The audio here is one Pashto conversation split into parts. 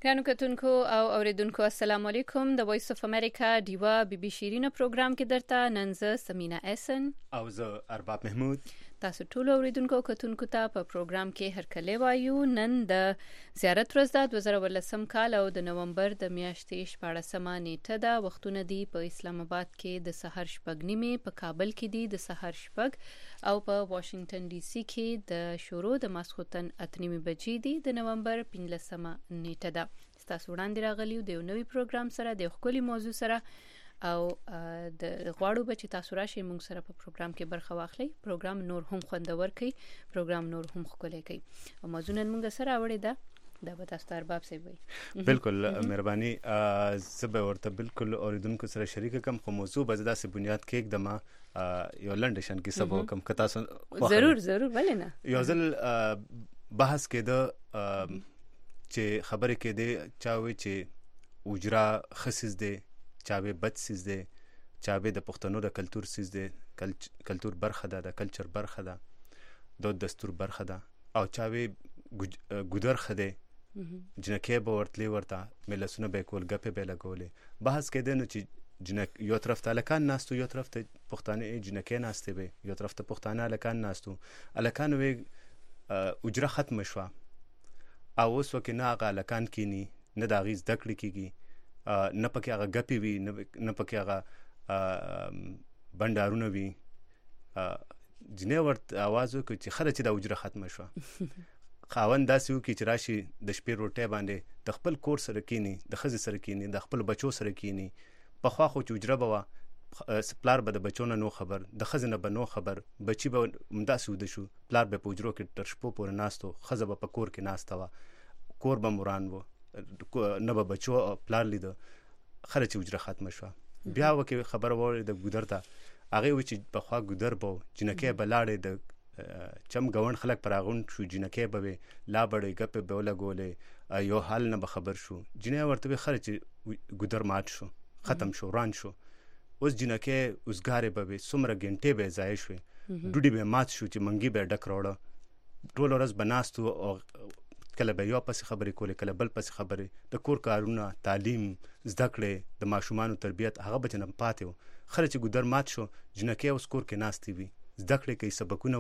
ګرانو کتونکو او اوریدونکو السلام علیکم. د وایس اف امریکا دیوا بی بی شیرینه پروګرام کې درته نن زه سمینا احسن او زه ارباب محمود تاسو ټول اوریدونکو او کتونکو ته په پروګرام کې هرکلی وایو. نن د زیارت ورځ ده 2018 کال او د نومبر د میاشتې 14 نیټه ده. وختونه دي په اسلام آباد کې د سحر 6:30، په کابل کې دي د سحر 6 او په واشنگټن ډي سي کې د شروع د ماسخوتن 8 بجې دي د نومبر 15 نیټه ده. تاسو وړاندې راغلیو د یو نوې پروګرام سره د خپلې موضوع سره او د غواړو به چې تاسو راشئ موږ سره په پروګرام کې برخه واخلئ. پروګرام نور هم خوندور کړي، پروګرام نور هم ښکلی کړي. او موضوع نن موږ سره اوري دا به تاسو ته ارباب صاحب وي. بالکل مهرباني. زه به ورته بالکل اوریدونکو سره شریک کوم، خو موضوع به داسې بنیاد کې اقدم یو لنډشن کې سبا کوم که تاسو ضرور ولې نه یو ځل بحث کې د چې خبرې کې دی چاوي چې اجرا خصیص دی، چاوي بد سیز دی، چاوي د پښتنو د کلچر سیز دی، کلچر برخه ده، د کلچر برخه ده، د دستور برخه ده، او چاوي ګودر خده جنکه به ورته ملسونه به کول غپه به لګولې. بحث کې دی نو چې جنک یو طرف ته الکان ناستو، یو طرف ته پښتانه جنکه ناشته به، یو طرف ته پښتانه الکان ناستو. الکان وی اجرا ختم شو او اوس وکه نه هغه الکان کینی، نه د غیز دکړی کیږي، نه پکې هغه غپی وی، نه پکې هغه بندارونه وی. جنې ورته आवाज وکړي چې خره چې د اجرا ختم شو. خاوند داسې وکړي چې راشي د شپې روټۍ باندې د خپل کور سره کینی، د ښځې سره کینی، د خپل بچو سره کینی. پخوا خو چې اجرا به وه پلار به د بچو نه نو خبر، د ښځې نه به نو خبر، بچي به همداسې وده شو، پلار به په اجرو کې تر شپو پورې ناست و، ښځه به په کور کې ناسته وه، کور به مران و، نه به بچو پلار لیده. خره چې اجرا ختمه شوه بیا وکې خبره واورې د ګودر ته. هغې وی چې پخوا ګودر به جنکۍ به لاړې د چم ګوند خلک پر اغوند شو، جنکۍ به وې لا بړې ګپې به ولګولې، یو حال نه به خبر شو. جنۍ ورته وی خره چې ګودر مات شو، ختم شو، وران شو. اوس جنکۍ اوسګارې به وې، څومره ګنټې به ضایع شوې، ډوډۍ به مات شو چې منګي به ډک راوړه. ټول ورځ به ناست و او کله به یو پسې خبرې کولې، کله بل پسې خبرې، د کور کارونه، تعلیم، زده کړې، د ماشومانو تربیت، هغه به چې نه پاتې و. خره چې ګودر مات شو، جنکۍ اوس کور کې ناستې وي، زده کړې کوي، سبقونه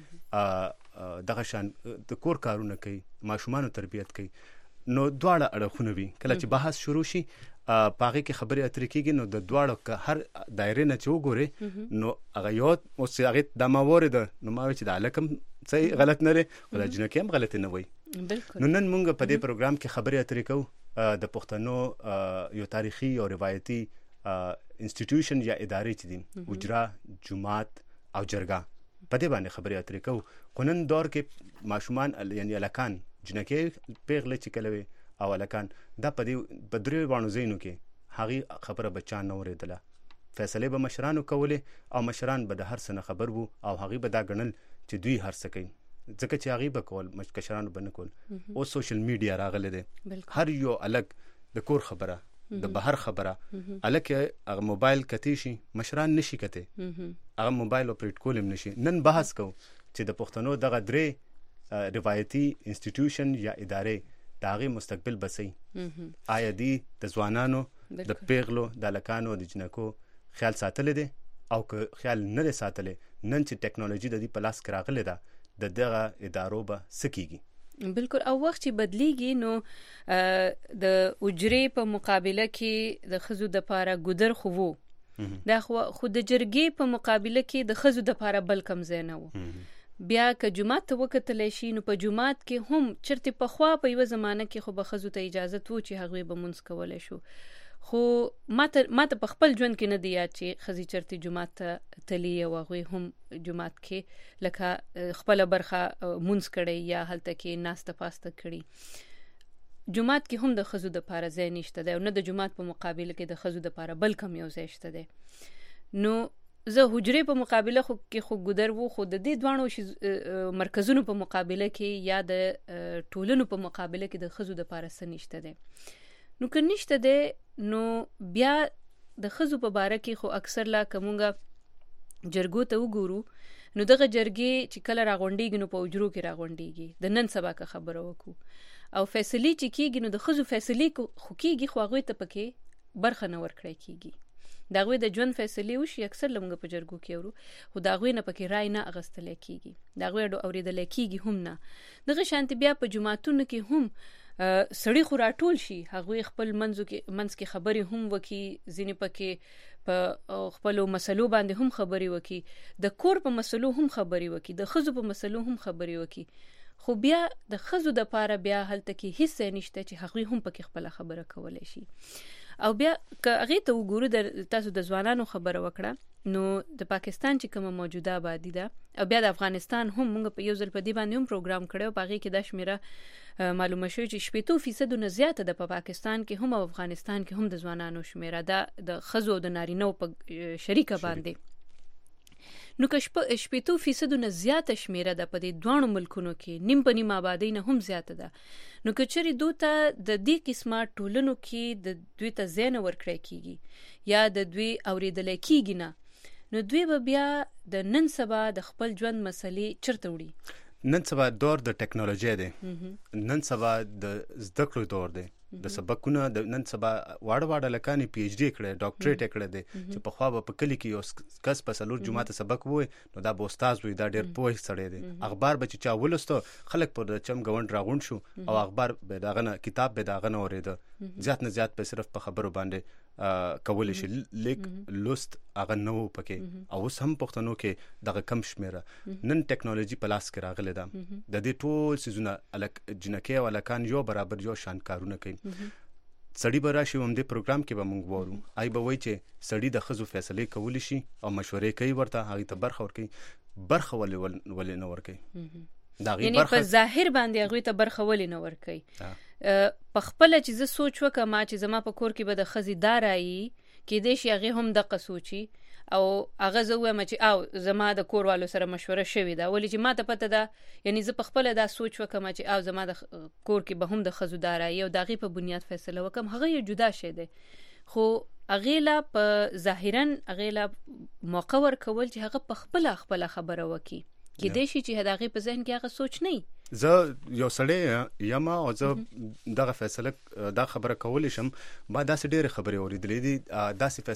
وایي، دغه شان د کور کارونه کوي، ماشومانو تربیت کوي. نو دواړه اړخونه وي. کله چې بحث شروع شي په هغې کې خبرې اترې کېږي، نو د دواړو که هر دایرې نه چې وګورې نو هغه یو اوس هغې دا ما واورېده نو ما وایي چې د هلک هم څه غلط نه دی، خو د جنکۍ هم غلطې نه وایي. نو نن مونږ په دې پروګرام کې خبرې اترې کوو د پښتنو یو تاریخي او روایتي انسټیټیوشن یا ادارې چې دي، اجرا، جماعت او جرګه، په دې باندې خبرې اترې کوو. خو نن دور کې ماشومان یعنی الکان، جنکۍ پیغلې چې کله وي او الکان، دا په درې باندې ځایونو کې هغې خبره بچا نه اورېدله. فیصلې به مشرانو کولې او مشران به د هر څه نه خبر وو او هغې به دا ګڼل چې دوی هر څه کوي، ځکه چې هغې به کول، کشرانو به نه کول. اوس سوشل میډیا راغلی دی، هر یو الک د کور خبره، د بهر خبره، الک هغه موبایل کتی شي، مشران نشي کتی، هغه موبایل اپریټ کول هم نشي. نن بحث کو چې د پښتنو دغه درې روایتي انسټیټیوشن یا ادارې د هغې مستقبل بسئ. آیا دی د ځوانانو، د پیغلو، د هلکانو، د جنکو خیال ساتلی دی؟ او که خیال نه دی ساتلی، نن چې ټیکنالوژي د دې په لاس کې راغلی ده، د دغه ادارو به څه کیږي؟ بالکل. او وخت چې بدلیږي نو د اجرې په مقابله کې د ښځو دپاره ګودر خو وو، دا خو د جرګې په مقابله کې د ښځو دپاره بل کم ځای نه وو. بیا که جومات ته وکتلی شي نو په جومات کې هم چېرتې پخوا په یوه زمانه کې خو به ښځو ته اجازت وو چې هغوی به مونځ کولی شو. خو ما ته په خپل ژوند کې نه دی یاد چې ښځې چېرتې جومات ته تلي او هغوی هم جومات کې لکه خپله برخه مونځ کړی یا هلته کې ناسته پاسته کړي. جومات کې هم د ښځو دپاره ځای نشته دی او نه د جومات په مقابله کې د ښځو دپاره بل کم یو ځای شته دی. نو زه حجرې په مقابله کې خو ګودر وو، خو د دې دواړو مرکزونو په مقابله کې یا د ټولنو په مقابله کې د ښځو دپاره څه نشته دی. نو که نشته دی نو بیا د ښځو په باره کې خو اکثر لا که مونږ جرګو ته وګورو نو دغه جرګې چې کله راغونډېږي نو په حجرو کې راغونډېږي. د نن سبا که خبره وکړو او فیصلې چې کیږي نو د ښځو فیصلې خو کیږي خو هغوی ته پکې برخه نه ورکړی کیږي. د هغوی د ژوند فیصلې وشي اکثر لمونږ په جرګو کې اورو خو د هغوی نه پکې رای نه اخیستلی کیږي، د هغوی اورېدلی کیږي هم نه. دغه شانتې بیا په جوماتونو کې هم سړي خو راټول شي، هغوی خپل منځ کې خبرې هم وکړي، ځینې پکې په خپلو مسلو باندې هم خبرې وکړي، د کور په مسلو هم خبرې وکړي، د ښځو په مسلو هم خبرې وکړي. خو بیا د ښځو دپاره بیا هلته کې هیڅ ځای نشته چې هغوی هم پکې خپله خبره کولی شي. او بیا که هغې ته وګورو، تاسو د ځوانانو خبره وکړه، نو د پاکستان چې کومه موجوده آبادي ده او بیا د افغانستان هم موږ په یو ځل په دې باندې هم پروګرام کړی او په هغې کې دا شمیره معلومه شوې چې 80% نه زیاته ده په پاکستان کې هم او افغانستان کې هم د ځوانانو شمیره ده د ښځو او د نارینهو په شریکه باندې. نو که 80% نه زیاته شمیره ده په دې دواړو ملکونو کې، نیم په نیم آبادۍ نه هم زیاته ده، نو که چېرې دوی ته د دې قسمه ټولنو کې د دوی ته ځای نه ورکړی کیږي یا د دوی اورېدلی کیږي نه، نو دوی به بیا د نن سبا د خپل ژوند مسلې چیرته وړي. نن سبا دور د ټیکنالوژي دی، نن سبا د زده کړو دور دی، د سبقونه د نن سبا واړه لکانې پی ایچ ډي کړی، ډاکټریټ یې کړی دی، چې پخوا به په کلي کې یو کس په 4 جماعته سبق ووایي نو دا به استاد وي، دا ډېر پوه سړی دی. اخبار به چې چا ولوسته خلک پر د چم ګوند راغونډ شو او اخبار به د هغه نه کتاب به د هغه نه اورېده، زیات نه زیات به صرف په خبرو باندې کولی شي، لیک لوست هغه نه و پکې. او اوس هم پښتنو کې دغه کم شمیره. نن ټیکنالوژي په لاس کې راغلې ده، د دې ټول څیزونه جنکۍ او هلکان یو برابر یو شان کارونه کوي. سړي به راشي همدې پروګرام کې به موږ وورو، ای به وایي چې سړي د ښځو فیصلې کولی شي او مشورې کوي، ورته هغې ته برخه ورکوي. برخه ولې نه ورکوي؟ یعنی په ظاهر باندې هغوی ته برخه ولې نه ورکوي؟ په خپله چې زه سوچ وکړم چې زما په کور کې به د ښځې دا رایي، کیدای شي هغې هم دغه سوچي او هغه زه ووایم چې او زما د کور والو سره مشوره شوې ده، ولې چې ما ته پته ده، یعنی زه په خپله دا سوچ وکړم چې او زما د کور کې به هم د ښځو دا رایي او د هغې په بنیاد فیصله وکړم، هغه یو جدا شی دی. خو هغې لا په ظاهرا هغې لا موقع ورکول چې هغه په خپله خبره وکړي، کیدای شي چې د هغې په ذهن کې هغه سوچ نه وي. زه یو سړی یم او زه دغه فیصله دا خبره کولی شم. ما داسې ډېرې خبرې اورېدلې دي، داسې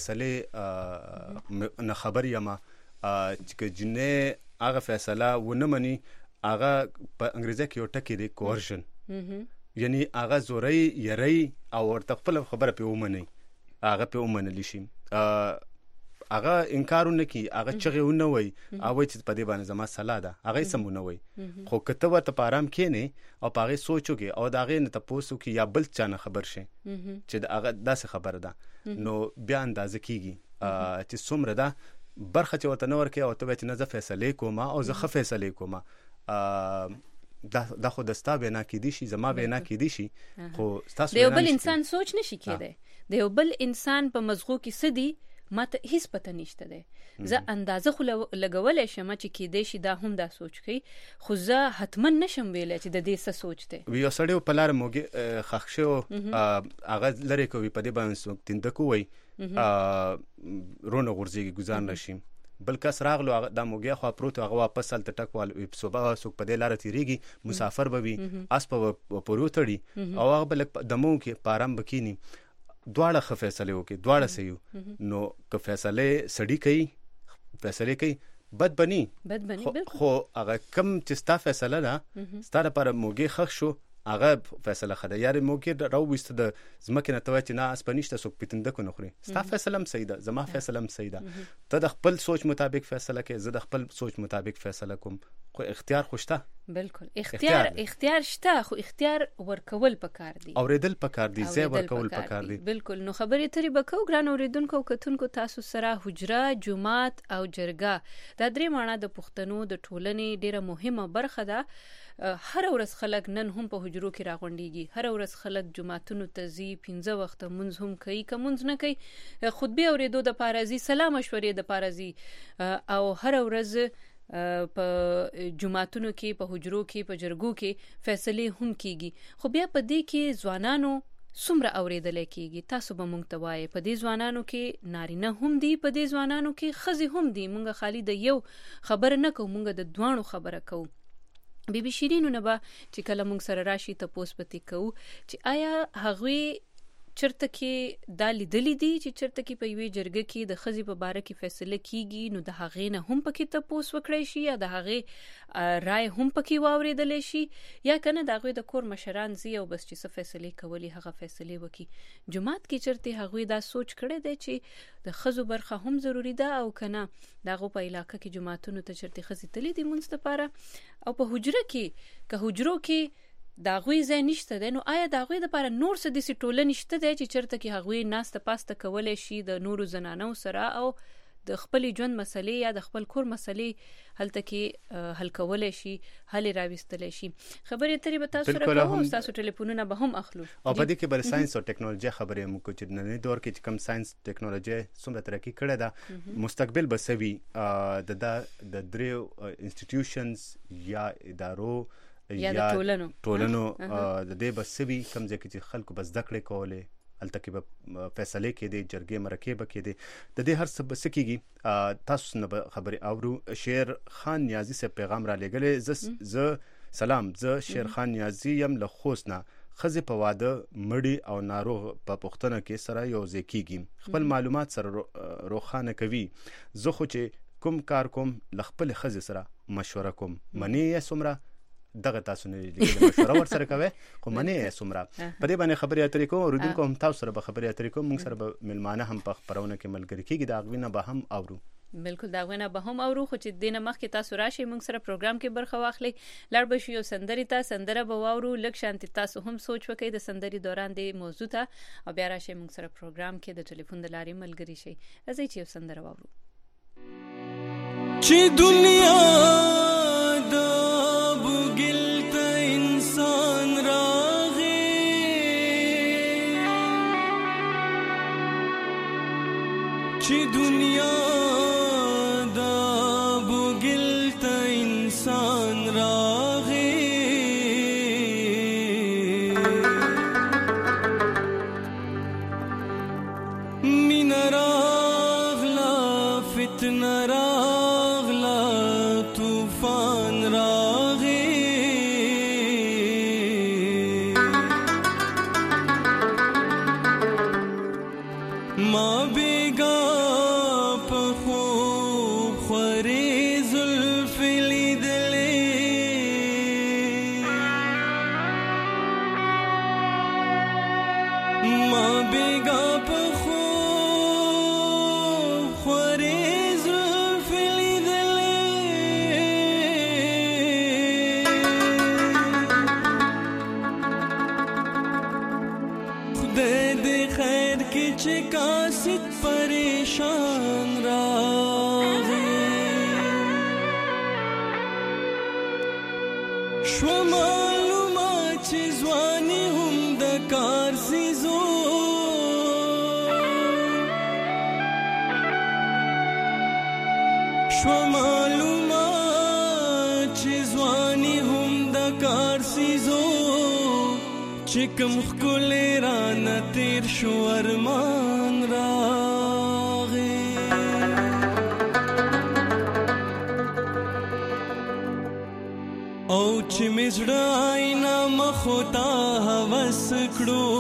فیصلې نه خبر یم چې که جنۍ هغه فیصله ونه مني، هغه په انګریزي کې یو ټکی دی کوورژن، یعنی هغه زوری یری او ورته خپله خبره پې ومني، هغه پې ومنلی شي، هغه انکار ونه کړي، هغه چغې ونه وایي او وایي چې په دې باندې زما سلا ده، هغه یې سم ونه وایي. خو که ته ورته په آرام کښېنې او په هغې سوچ وکړې او د هغې نه تپوس وکړي یا بل چا نه خبر شي چې د هغه داسې خبره ده، نو بیا اندازه کېږي چې څومره ده. برخه چې ورته نه ورکوې او ته وایې چې نه زه فیصلې کوم او زه ښه فیصلې کوم، دا خو د ستا وینا کېدی شي، زما وینا کېدی شي، خو ستاسو د یو بل انسان سوچ نشي کېدی. د یو بل انسان په مزغو کې څه دي ما ته هیڅ پته نشته دی. زه اندازه خو لګولی شم چې کېدای شي دا هم دا سوچ کوي، خو زه حتما نشم ویلی چې د دې څه سوچ دی. یو سړی په لاره موږ ښخ شوی، هغه لرې کوي، په دې باندې څوک تندک ووایي رونه غورځېږي ګزار نه شي. بل کس راغلو، دا موږی خوا پروت، هغه واپس هلته ټک وال صبح څوک په دې لاره تېرېږي، مسافر به وي، اس به پورې وتړي او هغه به لږ دمو کې په آرام به کښېني. دواړه ښه فیصلې وکړي، دواړه صحیح. نو که فیصلې سړي کوي، فیصلې کوي، بد بني، خو هغه کم چې ستا فیصله ده، ستا لپاره موږی ښخ شو، هغه فیصله ښه ده. یارې موږی راوویسته د ځمکې نه، ته وایې چې نه اس به نشته، څوک پې تندکو نه خوري، ستا فیصله هم صحیح ده، زما فیصله هم صحیح ده. ته د خپل سوچ مطابق فیصله کوې، زه د خپل سوچ مطابق فیصله کوم، خو اختیار خو شته. بالکل اختیار شته، خو اختیار ورکول پکار دي، اورېدل پکار دي، ځای ورکول پکار دي. بالکل. نو خبرې ترې به کوو ګران اورېدونکو او کتونکو، تاسو سره حجره، جومات او جرګه، دا درې مانا د پښتنو د ټولنې ډېره مهمه برخه ده. هر ورځ خلک نن هم په حجرو کې راغونډېږي، هر ورځ خلک جوماتونو ته ځي، 15 وخته مونځ هم کوي، که مونځ نه کوي خطبې اورېدو دپاره ځي، سلا مشورې دپاره ځي، او هر ورځ په جوماتونو کې، په حجرو کې، په جرګو کې فیصلې هم کیږي. خو بیا په دې کې ځوانانو څومره اورېدلی کیږي؟ تاسو به مونږ ته وایې په دې ځوانانو کې نارینه هم دي، په دې ځوانانو کې ښځې هم دي. مونږ خالي د یو خبره نه کوو، مونږ د دواړو خبره کوو. بی بی شیرینونه به چې کله موږ سره راشي تپوس پتې کوو چې آیا هغوی چرته کې دا لیدلی دي چې چرته کې په یوې جرګه کې د ښځې په باره کې فیصله کیږي نو د هغې نه هم پکې تپوس وکړی شي یا د هغې رای هم پکې واورېدلی شي یا کنه د هغوی د کور مشران ځي او بس چې څه فیصلې کولی هغه فیصلې وکړي جماعت کې چرته هغوی دا سوچ کړی دی چې د ښځو برخه هم ضروري ده او کنه د هغو په علاقه کې جماعتونو ته چرته ښځې تللی دي مونځ دپاره او په حجره کې که حجرو کې د هغوی ځای نشته دی نو آیا د هغوی دپاره نور څه داسې ټولنې شته دی چې چېرته کې هغوی ناسته پاسته کولی شي د نورو زنانو سره او د خپل ژوند مسلې یا د خپل کور مسلې هلته کې حل کولی شي حل راویستلی شي خبرې اترې به تاسو سره کوو ستاسو ټلیفونونه به هم اخلو او په دې کې به ساینس او ټیکنالوژي خبرې هم وکړو چې ننني دور کې چې کوم ساینس ټیکنالوژي څومره ترقي کړې ده مستقبل به څه وي د دریو انسټیټیوشنز یا ادارو یا ټولنو د دې بسوي کم ځکه چې خلکو بس دکړې کولې الته کې به فیصله کې دي جرګې مرکې به کې دي د دې هر څه بس کېږي تاسو نه خبرې اورو شیر خان نیازی سے پیغام را لګلې ز سلام ز شیر خان نیازی يم له خوست نه خزه په واده مړی او ناروغ په پښتنه کې سره یو ځکیږي خپل معلومات سره روخانه کوي زه خو چې کوم کار کوم لخپل خزه سره مشوره کوم منی یې سمره دغه تاسو نه لیکل مشوره ور سره کوي خو منی یې سمره په دې باندې خبرې اترې کوم اوردونکو هم تاسو سره به خبرې اترې کوم موږ سره به ملمانه هم په خبرونه کې ملګری کېږي دا غوینه به هم اورو بالکل دا غوینه به هم اورو خو چې دینه مخکې تاسو راشي موږ سره پروګرام کې برخه واخلي لړ به شو یو سندري ته سندره به واورو لک شانتي تاسو هم سوچ وکړئ د سندري دوران دی موضوع ته او بیا راشي موږ سره پروګرام کې د ټلیفون د لارې ملګری شي ازي چې یو سندره واورو چې دنیا د بوګل ته انسان راغی چې دنیا د بوګل ته انسان راغی مین راغلا فتنه پریشان راغی شو معلومات چې ځواني هم د کار سیزو شو معلومات چې ځواني هم د کار سیزو چې کوم ښکلی رانه تیر شو ارمان راغی او چې مې زړه آینه مخو ته هوس کړو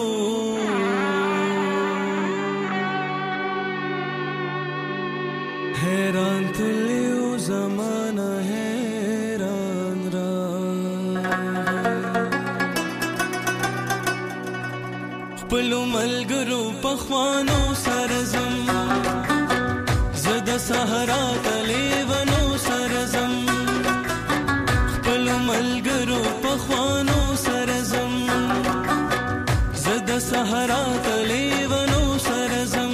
حیران تللی و زمانه حیران خپلو ملګرو پخوانو سره ځم زه د صحرا لیونو سره ځم خپلو ملګرو پخوانو سره ځم زه د صحرا لیونو سره ځم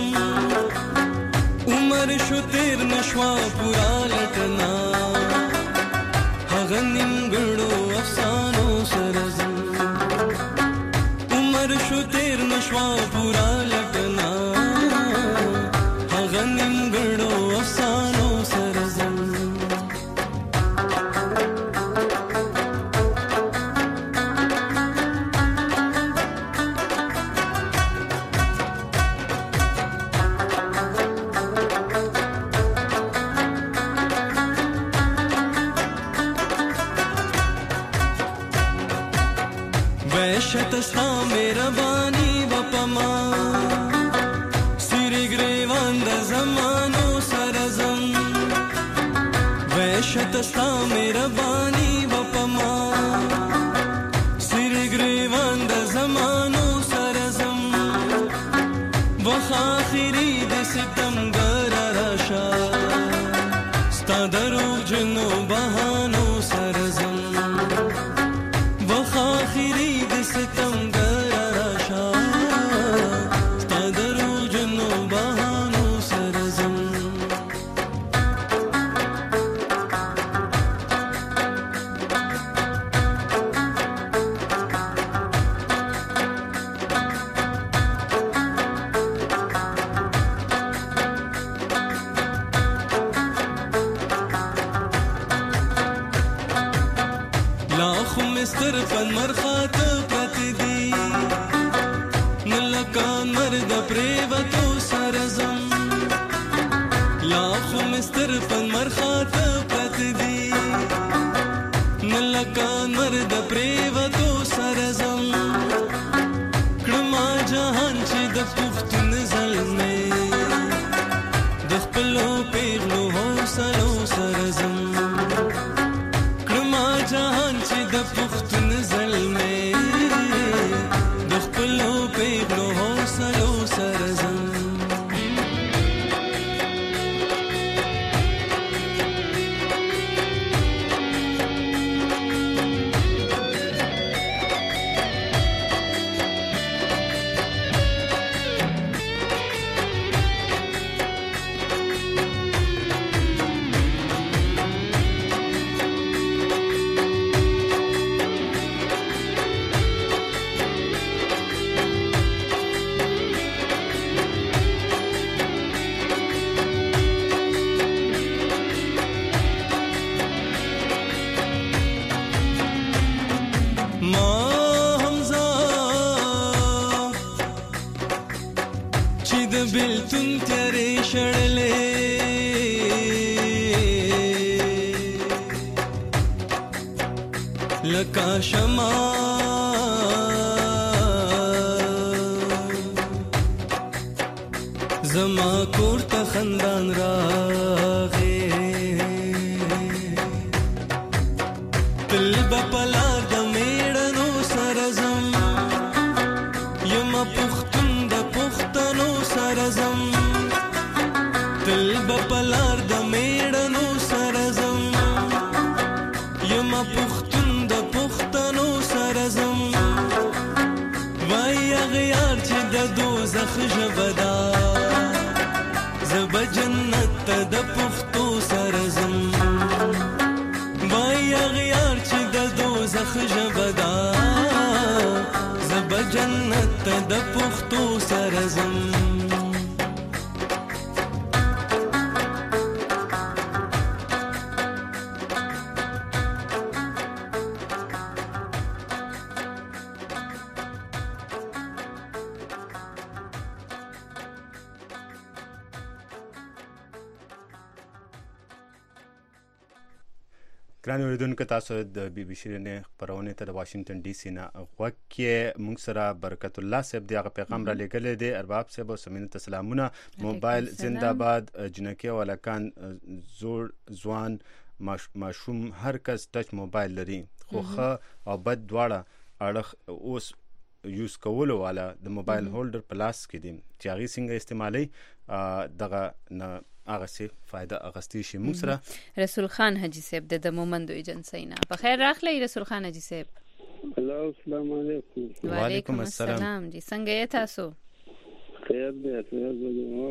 عمر شو تیر نشوا پورا لټنا هغه نیمګړو افسانو سره ځم عمر شو تیر نشوا پورا لټنا هغه نیمګړو افسانو سره ځم وحشت ستا مهرباني و پما سری گریوان د زمانو سره زم وحشت ستا مهرباني و پما سری گریوان د زمانو سره زم وخت آخري د ستمګر راشا ستا درو جنو بهانو سره زم وخت آخري د ستمګر راشا ستا درو جنو بهانو سره زم ستر پن مرخات پرت دی نلکان مرد پریوتو سرزم لاخو مستر پن مرخات پرت دی نلکان مرد پریوتو سرزم کړما جهان چې د پښتون زلمې د خپلو پیغلو حوصلو سرزم کړما جهان چې د پښتون زلمې د خپلو پیغلو حوصلو سره زم بلتون تیرې شړلې لکه شمع زما کور ته خندان راغې تل به په لار د میړنو سره ځم یم پښتون د پښتنو سره ځم تل به په لار د میړنو سره ځم یم پښتون د پښتنو سره ځم وای هغه یار چې د دوزخ ژبه ده زه به جنت ته د پښتو سره ځم وای هغه یار چې د دوزخ ژبه ده زه به جنت ته د پښتو سره ځم ګران اوریدونکو تاسو د بي بي شيرینې خپرونې ته د واشنگټن ډي سي نه غوږ کې موږ سره برکت الله صاحب دی هغه پیغام را لېږلی دی ارباب صاحب او سمینو ته سلامونه موبایل زنده‌باد جنکۍ او هلکان زوړ ځوان ماشوم هر کس ټچ موبایل لري خو ښه او بد دواړه اړخ اوس یوز کولو والا د موبایل هولډر په لاس کې دي چې هغې څنګه استعمالوي دغه نه هغه سي فائدہ اغستی شي موږ سره رسول خان حاجی صاحب د مومندو ایجنسی نه په خیر راغلی رسول خان حاجی صاحب هلو السلام علیکم وعلیکم السلام جی څنګه یې تاسو خیر دی خیر دی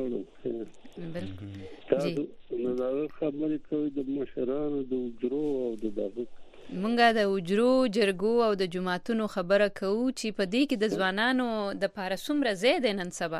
تاسو نظر خبرې کوي د مشرانو د اجرو او د دغه مونږه د اجرو جرګو او د جماعتونو خبره کوو چې په دې کې د ځوانانو د پاره څومره زیات نن سبا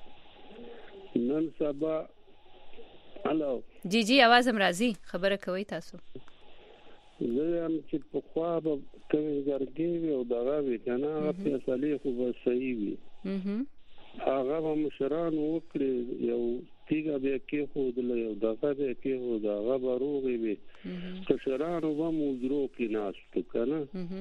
هلو جی جی आवाज هم راځي خبره کوي تاسو زه هم چې په خوا به کوي ګرګي او دغه وی کنه هغه فیصله خو به صحیح وي هغه مشران وکړي یو تیګه به کې خو د یو دغه به کې خو دغه بروغي وي مشران و موجرو کې ناستو کنه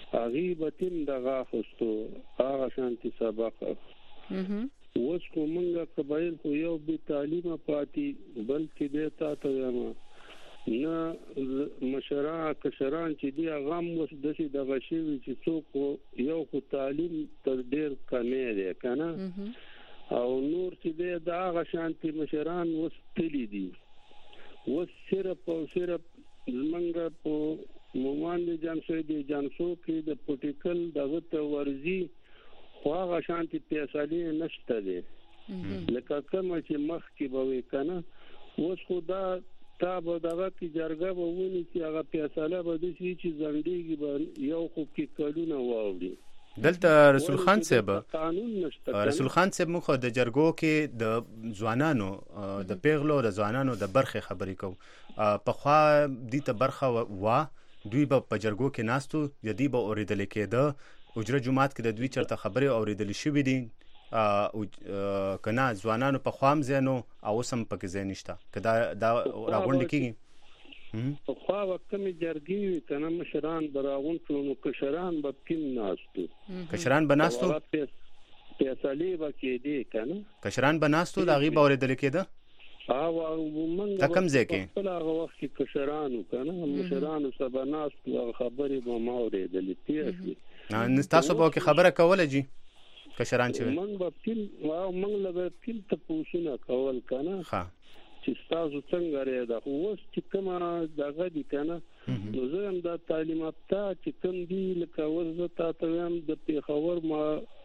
هغه به تیم دغه خوستو هغه شانتي سبق اوس کومه قبایل خو یو به تعلیم پاتې بلکې د تا ته نه مشران چې دی هغه اوس د شي د غشي چې څوک یو خو تعلیم تر ډیر کمې دی کنه او نور چې دی دا هغه شانتي مشران اوس تللی دي اوس صرف زمونږ په مومان دي جانسو کې د پولیټیکل دغه ته ورزي خو هغه شانتي پیسې نشته دي لکه کومه چې مخ کې به وي کنه اوس خو دا تا به دغه کې جرګه به ونی چې هغه پیسې به د شي چې زندګي به یو خو کې کلونه واوړي دلته رسول خان صاحب مخ د جرګو کې د ځوانانو د پیغلو د ځوانانو د برخه خبرې کو په خوا دي ته برخه وا دوی په جرګو کې ناستو جدي به اوریدل کېده اجره جماعت کې د دوی چرته خبرې اوریدل شوې دي کنه ځوانانو په خوام زینو او سم پکې زین نشته کدا دا راغونډ کېږي په خوا وخت می جرګي کنه مشران براغون ټولو کشران به کیم ناستو کشران بناستو پیسالي وکې دي کنه کشران بناستو دا غي اوریدل کېده او موږ کم ځکه په هغه وخت کې کشرانو کنه مشرانو سبا ناستو خبرې به ما اوریدل پیښې نه تاسو به خبره کوله جی کشران چې موږ به موږ له کیم ته پوښتنه کول کنه ها چې تاسو څنګه لري دا اوس چې کومه دغه دي کنه نو زه هم د تعلیمات چې کوم دي لکه ورزه تاسو هم د پیښور ما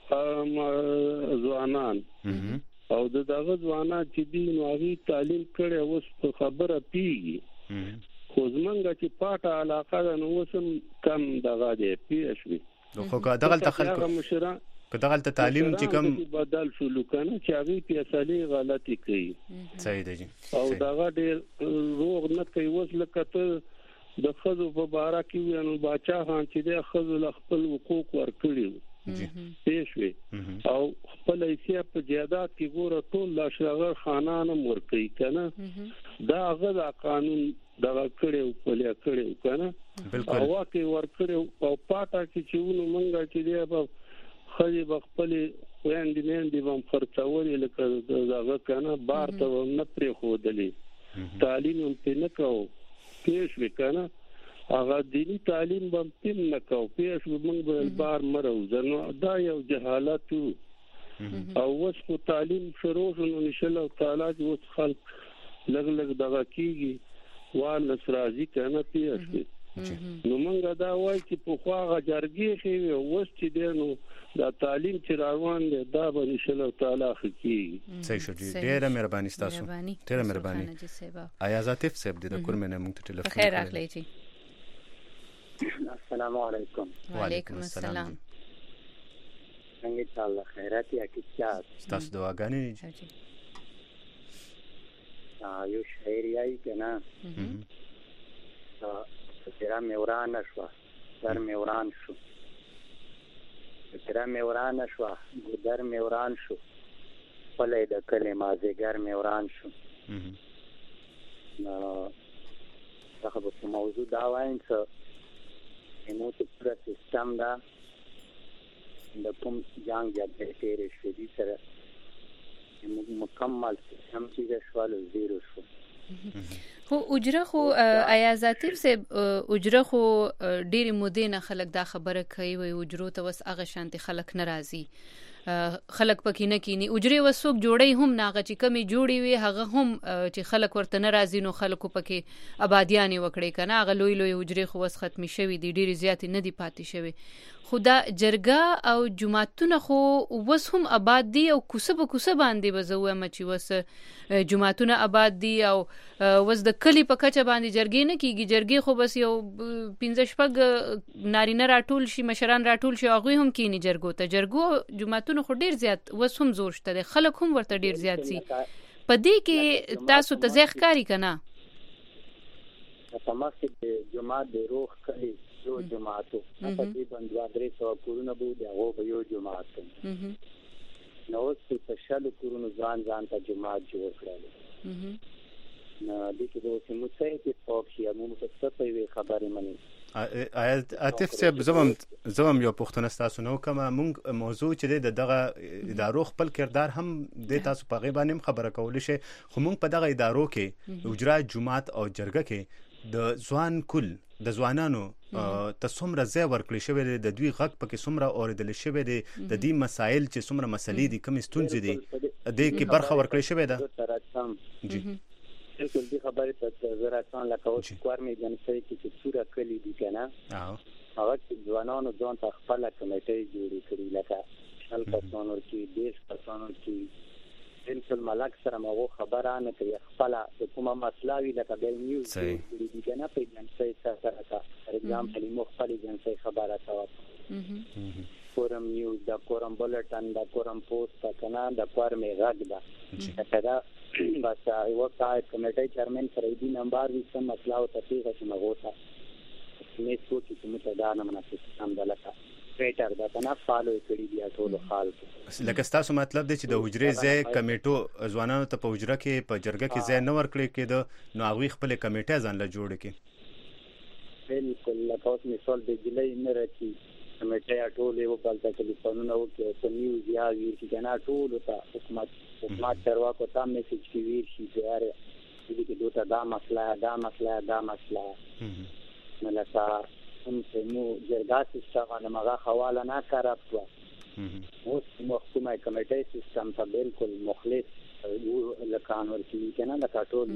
ځوانان او دغه ځوانان چې دي نو هغه تعلیم کړي اوس په خبره پیږي خو زمونږ چې پاټه علاقه ده نو وسم کم دغه دی پیښوي خو دغه تخلق کداغل ته تعلیم چې کوم بدل شو لکنه چې هغه پیسې غلطي کوي صحیح دی او دغه ډېر روغ نه کوي وس لکه ته د خزو په بارا کې وینو باچا خان چې د خزو خپل حقوق ورکړي پیښوي او خپل ایسیا په جیادات کې ګوره ټول لاشغر خانانو ورکړي کنه دا هغه قانون دغه کړي په لیا کړي کنه او واکه ورکړي او پاټه کې چې ونو منګه چې دی په خځې بخپل ویاندې بم خرڅولې لکه دغه کنه بار ته نه پرې خودلې تعلیم په نه کو پیښ وکنه هغه دینی تعلیم بم تم نه کو پیښ موږ به بار مرو ځنو دا یو جهالت او وس کو تعلیم شروع شنو ان شاء الله تعالی اوس خلق لګ دغه کیږي وال راضي کنه پیښ نو موږ دا وایي چې په خواغه جرګي خو وس چې دینو دا تعلیم چې روان دی دا به ان شاء الله تعالی حقيقي صحیح شو ډیره مهرباني تاسو ډیره مهرباني آیا ذاتف صاحب د کورمنه موږ ته ټلیفون خیر اخلي جی السلام علیکم وعلیکم السلام څنګه تعالی خیرات یا کیات تاسو دعاګانې جی یو شعر یې کنه تیرا میوران شو در میوران شو تیرا میوران شو ګدر میوران شو پلې د کلمه زګر میوران شو نو دا په موضوع دا وایم چې موږ پر سیستم دا د کوم جنگ یا تیرې شدي سره مکمل سیستم چې شوال زیرو شو خو اجره خو آیا ذاتیب سے اجره خو ډېری مودې نه خلک دا خبره کوي وي اجرو ته وس هغه شانتي خلک ناراضي خلک پکې نه کینی اجره وسوک جوړي هم ناغه چې کمی جوړي وي هغه هم چې خلک ورته ناراضي نو خلکو پکې آبادیان وکړي کنه هغه لوی لوی اجره خو وس ختمي شوی دي ډېری زیات نه دي پاتې شوی خدا جرګه او جماعتونه خو وس هم آباد دي او کوسه باندې بزوه مچي وس جماعتونه آباد دي او وس د کلی په کچه باندې جرګې نه کیږي جرګې خو بس یو 15 شپږ نارینه راټول شي مشران راټول شي هغه هم کینی جرګو ته جرګو جماعتونه خو ډیر زیات وس هم زور شته خلک هم ورته ډیر زیات سي په دې کې تاسو ته ځخ کاری کنه تمام چې جماعت د روح کوي یو جماعتو په دې باندې درې څو کورونه بو دی هغه به یو جماعت نو څه شل کورونه ځان ته جماعت جوړ کړل نو د دې چې موږ څه په پوښتنه موږ څه په خبرې مني عاطف صاحب زوم یو پوښتنه تاسو نو کوم مونږ موضوع چې د دغه ادارو خپل کردار هم د تاسو په غیبه نیم خبره کول شي خو مونږ په دغه ادارو کې اجرا جماعت او جرګه کې د ځوان کل د ځوانانو ته څومره ځای ورکړی شوی دی د دوی غږ پکې څومره اورېدل شوی دی د دې مسایل چې څومره مسلې دي کومې ستونزې دي د کې برخه ورکړی شوی ده جی بالکل دې خبرې ته زه راځم لکه اوس کور مې جنسي کې څوره کلی دي کنه هغه چې ځوانانو ځان ته خپل کمیټې جوړې کړې لکه شل کسانو کې 10 کسانو کې بالکل ملک سره مغو خبره نه کوي خپل کومه مسله وی لکه بیل نیوز دي کنه په جنسي سره فار ایگزامپل مختلف جنسي خبره تاوه کورم نیوز دا کورم بولټن دا کورم پوسټ کنه دا کورم غږ دا کدا بس یو تای کمیټې چیرمن سره دې نمبر وي سم مسله او تفصیل چې مغوتا مې سوچ چې موږ دا نه مناسب سم دلته ټریټر دا کنه فالو کړی دی ټول حال لکه تاسو مطلب دی چې د حجرې ځای کمیټو ځوانانو ته په حجره کې په جرګه کې ځای نه ورکړي کېده نو هغه خپل کمیټه ځان له جوړ کړي بالکل لکه اوس مثال د جلې نه راځي کمیټه ټول یو بل ته ټلیفونونه وکړي په نیوز یا وی چې کنه ټول ته حکومت چروا کو تام میسج کی وی شي یاره دې کې دوه دا مسله ملکه هم مو جرګه سیستم هغه حواله نه کارپوا اوس محکمه کمیټه سیستم ته بالکل مخلص لکان ورکی کنه لکه ټول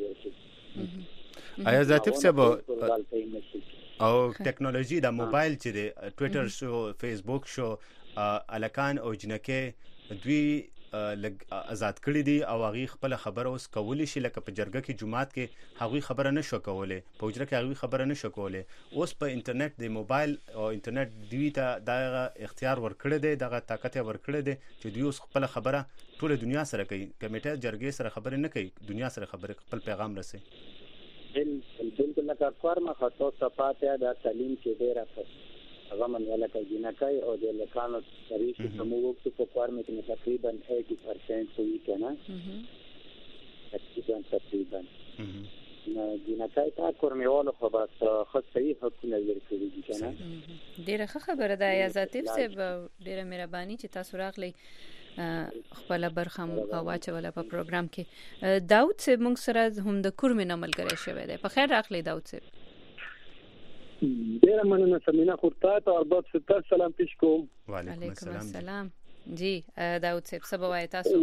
ورکی آیا ذاتیب صاحب او ټیکنالوژي د موبایل چې د ټوئیټر شو فیسبوک شو الکان او جنکه دوی آزاد کړی دي او هغه خپل خبره اوس کولی شي لکه په جرګه کې جماعت کې هغه خبره نشو کولای په حجره کې هغه خبره نشو کولای اوس په انټرنیټ د موبایل او انټرنیټ دوی ته دغه اختیار ورکړی دی دغه طاقت ورکړی دی چې دوی اوس خپل خبره ټول دنیا سره کوي کمیټه جرګې سره خبره نه کوي دنیا سره خبره خپل پیغام رسي بالکل لکه کارما خاطر صفاته د تعلیم کې ډیره هغه من ولا کوي نه کوي او د لکانو تاریخ کومو وخت په کارما کې تقریبا 80% کوي کنه تقریبا نه جنکای تا کورمیوالو خو بس خو صحیح حکومت ورکړي دي کنه ډیره خبره ده یا ذاتیب صاحب ډیره مهرباني چې تاسو راغلی خپل برخم واچوله په پروګرام کې داود صاحب موږ سره هم د کورمې نمل غړي شوی دی په خیر راغلی داود صاحب ډیره مننه سمینا خورتا ته ارباب ستاسو سلام پیش کوم وعلیکم السلام جی داود صاحب سبا تاسو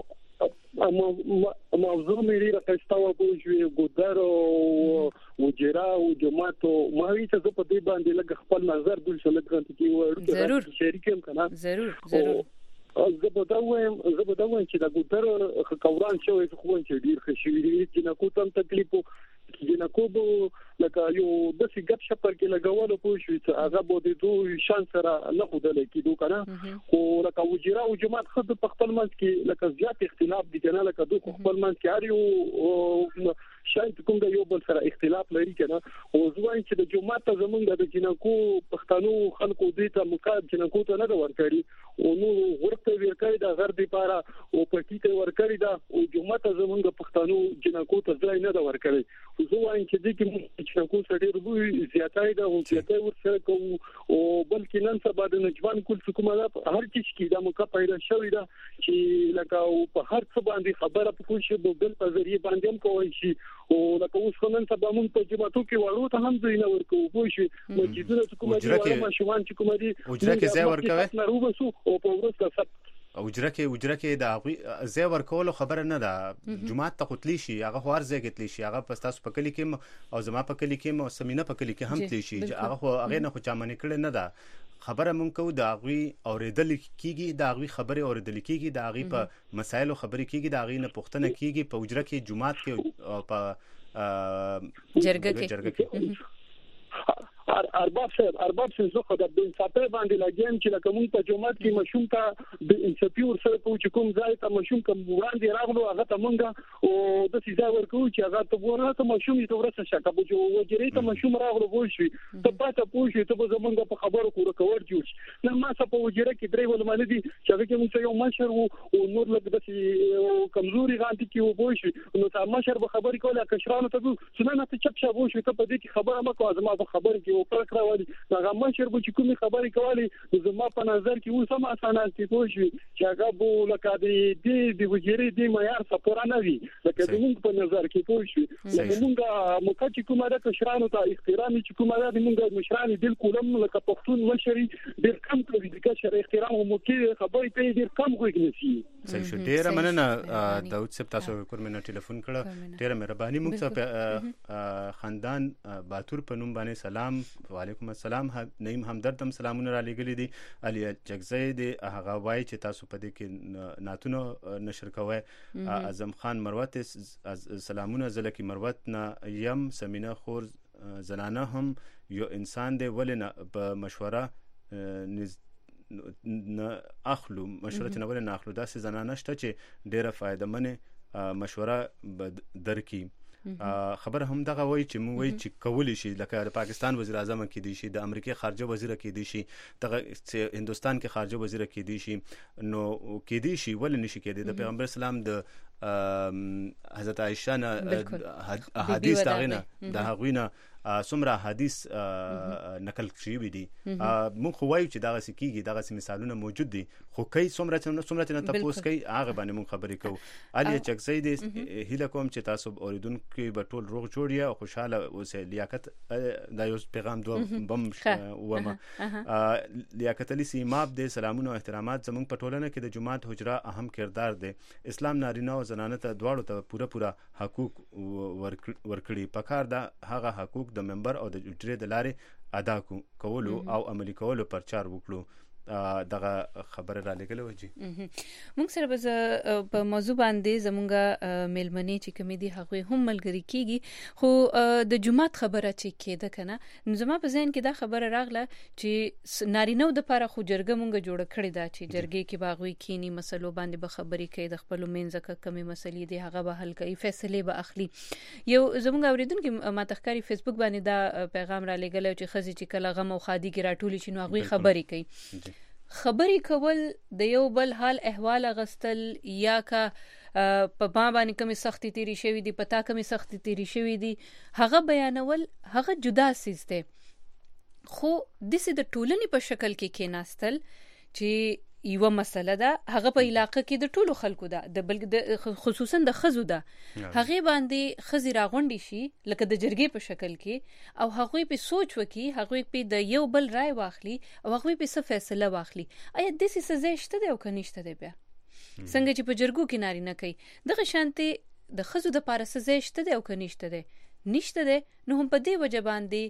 موضوع مې راځه او بوجوي ګودر او وجرا او جماعت ما هیڅ څه په دې باندې لګ خپل نظر دل شل کړم چې ضرور شریکم کنه ضرور زه به دا وایم چې دا ګودر خوران شوی خو چې ډیر خشوي دي چې نه کوم تکلیف چې نه کوم لکه یو د سیګپ شپر کې لګولو پوه شو چې هغه بده دوه شان سره نه خدای کېدو کنه خو لکه وجرا او جماعت خود په خپل منځ کې لکه زیات اختلاف دي کنه لکه دوه خپل منځ کې اړیو شاید کوم د یو بل سره اختلاف لري کنه او ځوان چې د جماعت ته زمونږ د جنکو پښتنو خلکو دې ته مقابل جنکو ته نه ورکړي او نو ورته ورکړي د غرب لپاره او پټی ته ورکړي دا او جماعت زمونږ پښتنو جنکو ته ځای نه ورکړي او ځوان چې دې کې جنکو سره ډېر زیاتای دا او زیاتای ورسره کوو او بلکې نن سبا د نجوان کول حکومت هر چیز کې دا موقع پیدا شوې ده چې لکه په هر څه باندې خبره پکې شي د بل په ذریعہ باندې هم کوي شي او لکه اوس خلک سبا مونږ په جماعتو کې وړو ته هم ځای نه ورکو پوه شي مسجدونه حکومت دی ما شومان چې کوم دي اجره کې ځای ورکوي نه روبسو او په ورسته سب اجره کې د ځای ورکول خبره نه ده جماعت ته قتلی شي هغه خو ارزه کېتلی شي هغه پس تاسو په کلی کې او زما په کلی کې او سمینه په کلی کې هم تلی شي هغه خو هغه نه خو چامنې کړي نه ده خبره مونږ کو د هغه اوریدل کیږي د هغه خبره اوریدل کیږي د هغه په مسایلو خبرې کیږي د هغه نه پوښتنه کیږي په اجره کې جماعت کې او په جرګه کې ارباب صاحب زه خو د انصافه باندې لګیم چې لکه مونږ په جماعت کې مشوم ته د انصافیور سره په کوم ځای ته مشوم کوم وړاندې راغلو هغه ته مونږ او د سیزا ورکو چې هغه ته ورته ته مشوم ته ورسره شکه به جو وجري ته مشوم راغلو وو شي ته پاته پوه شي ته به زمونږ په خبرو کور کور جوړ نه ما څه په وجره کې درې ول باندې دي چې هغه کې مونږ یو مشر او نور لکه د کمزوري غانتي کې وو شي نو تا مشر به خبرې کوله کشرانو ته څنګه ته چپ شابو شي ته په دې کې خبره مکو ازما په خبره کې وکړ کړولي هغه مشر به چې کومې خبرې کولې زما په نظر کې اوس هم اسانه پوه شوي چې هغه به لکه د وزیري د معیار سپوره نه وي لکه زموږ په نظر کې پوه شوي لکه موږ موقع چې کومه ده کشرانو ته احترام چې کومه ده موږ مشران بالکل هم لکه پښتون مشري ډېر کم کوي د کشر احترام مو کې خبرې ته ډېر کم کوي نشي صحیح شو. ډېره مننه داود صاحب تاسو کورمنه ټلیفون کړه ډېره مهرباني. موږ ته خاندان باتور په نوم باندې سلام وعلیکم السلام نعیم همدرد هم سلامونه را لېږلي دي. علي جگزی دی هغه وایي چې تاسو په دې کې نعتونه نشر کوئ. اعظم خان مروت سلامونه زلکی مروت نه یم سمینه خور زنانه هم یو انسان دی ولې نه په مشوره نه اخلو مشورت نه ولې نه اخلو داسې زنانه شته چې ډیره فایده منه مشوره درکې. خبر هم دغه وایي چې موږ وایي چې کولی شي لکه د پاکستان وزیر اعظم کې دی شي د امریکای خارجه وزیر کې دی شي دغه هندستان کې خارجه وزیر کې دی شي نو کې دی شي ولې نشي کېدی. د پیغمبر اسلام د حضرت عائشه نه حدیث داغینه د هغوینه څومره حدیث نقل شوي دي. موږ خو وایو چې دغه سکیږي دغه مثالونه موجود دي خو کوي څومره نه تاسو کوي هغه باندې موږ خبرې کوو. علي چکسي دي هیله کوم چې تاسو اوریدونکو به ټول روغ جوړ یا خوشاله اوسئ. لیاقت دا یو پیغام دوه بم ومه لیاقت علي سیماب دي سلامونه او احترامات. زموږ په ټولنه کې د جماعت حجره اهم کردار دی. اسلام نارینه او زنانه ته دواړو ته پوره حقوق ورکړي پکار دا هغه حقوق د ممبر او د حجرې د لارې ادا کولو او عملي کولو پرچار وکړو. دغه خبره را لګلې وږي. موږ سره به په موضوع باندې زمونږه میلمنې چې کومې دي هغه هم ملګری کیږي خو د جمعات خبره چې کېده کنه نو زما په ذهن کې دا خبره راغله چې نارینه د لپاره خو جرګه مونږ جوړ کړی دا چې جرګې کې باغوي کینی مسلو باندې به خبرې کوي د خپل منځکه کمی مسلې دي هغه به حل کوي فیصله به اخلي. یو زمونږ اوریدونکو ما تخکاری فیسبوک باندې دا پیغام را لګل چې خزي چې کله غم او خادي کې راټولي شي نو هغه خبرې کوي. خبرې کول د یو بل حال احوال غستل یا کا په ما باندې کومه سختي تیری شوی دی پتا کومه سختي تیری شوی دی هغه بیانول هغه جدا سیز دی. خو د سې د ټولنې په شکل کې کېناستل چې یو مسله ده هغه په علاقې کې د ټولو خلکو ده د بلکې خصوصا د خزو ده هغه باندې خزي راغونډي شي لکه د جرګې په شکل کې او هغه په سوچ وکي هغه په د یو بل رائے واخلي او هغه په څه فیصله واخلي. آیا د سې سزا شته ده او کنيشته ده بیا څنګه چې په جرګو کې ناري نه کوي دغه شانتي د خزو د پاره سزا شته ده او کنيشته ده نشته ده. نو هم په دې وجه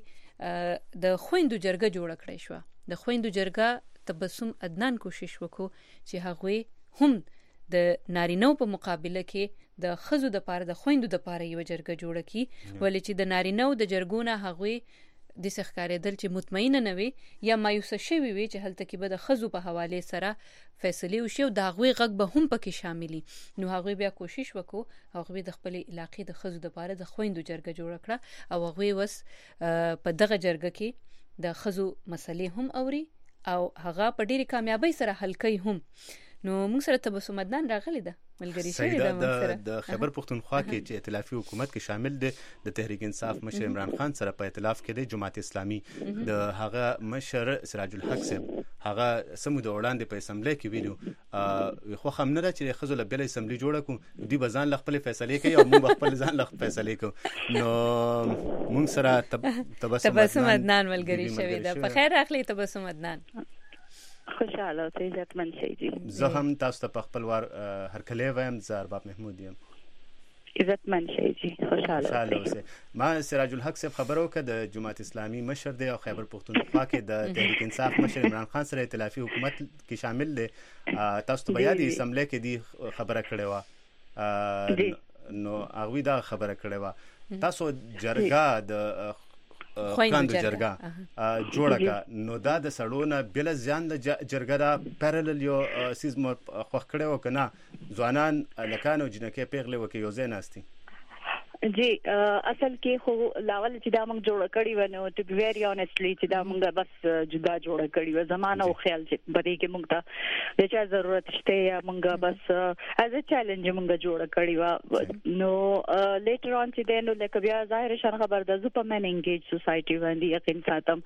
باندې د خويندو جرګه جوړ کړې شو. د خويندو جرګه تبسم عدنان کوشش وکړو چې هغه هم د نارینو په مقابله کې د خزو د پاره د خويندو د پاره یو جرګه جوړه کی ولې چې د نارینو د جرګونه هغه د سخکارېدل چې مطمئن نه وي یا مایوس شوي وي چې هلته کې به د خزو په حواله سره فیصله وشي او د هغه غږ به هم پکې شاملي. نو هغه بیا کوشش وکړو هغه د خپل علاقې د خزو د پاره د خويندو جرګه جوړ کړه او هغه وس په دغه جرګه کې د خزو مسلې هم اوري او هغه په ډېری کامیابی سره حل کوي هم. نو موږ سره تبسم عدنان راغلی ده ملګری شوی ده موږ سره د خیبر پختونخوا کې چې ائتلافي حکومت کې شامل دي د تحریک انصاف مشر عمران خان سره په ائتلاف کې د جماعت اسلامي د هغه مشر سراج الحق صاحب هغه سمو د وړاندې په اسمبلی کې ویلو خو هم نه چې خزو له بل اسمبلی جوړه کو دی بزان خپل فیصله کوي او موږ خپل ځان له فیصله کوو. نو موږ سره تبسم عدنان ملګری شوی ده. په خیر راغلی تبسم عدنان. خوشاله اوسئ عزتمن شئ جی. زه هم تاسو ته په خپل وار هرکلی وایم. زه ارباب محمود یم. عزتمن شئ جی. خوشاله اوسئ. ما سراج الحق صاحب خبرو که د جماعت اسلامي مشر دی او خیبر پختونخوا کې د تحریک انصاف مشر عمران خان سره ائتلافي حکومت کې شامل دی. تاسو ته بیا د اسمبلی کې دی خبره کړې و نو هغه دا خبره کړې و تاسو جرګه د خويندو جرګه جوړه کا نو دا د سړونه بل ځان د جرګه را پارلل یو سیزم خوخ کړو کنه ځوانان لکانو جنکه پیغله وکي یو ځای ناستي. جی اصل کې خو لاول چې دا موږ جوړ کړی و نو ټو بی ویری اونستلی چې دا موږ بس جدا جوړ کړی و زمانه او خیال چې بده کې موږ ته د چا ضرورت شته یا موږ بس از ا چیلنج موږ جوړ کړی و نو لیټر اون چې دنو لکه بیا ظاهر شان خبر د زو په من انګیج سوسایټي باندې یقین ساتم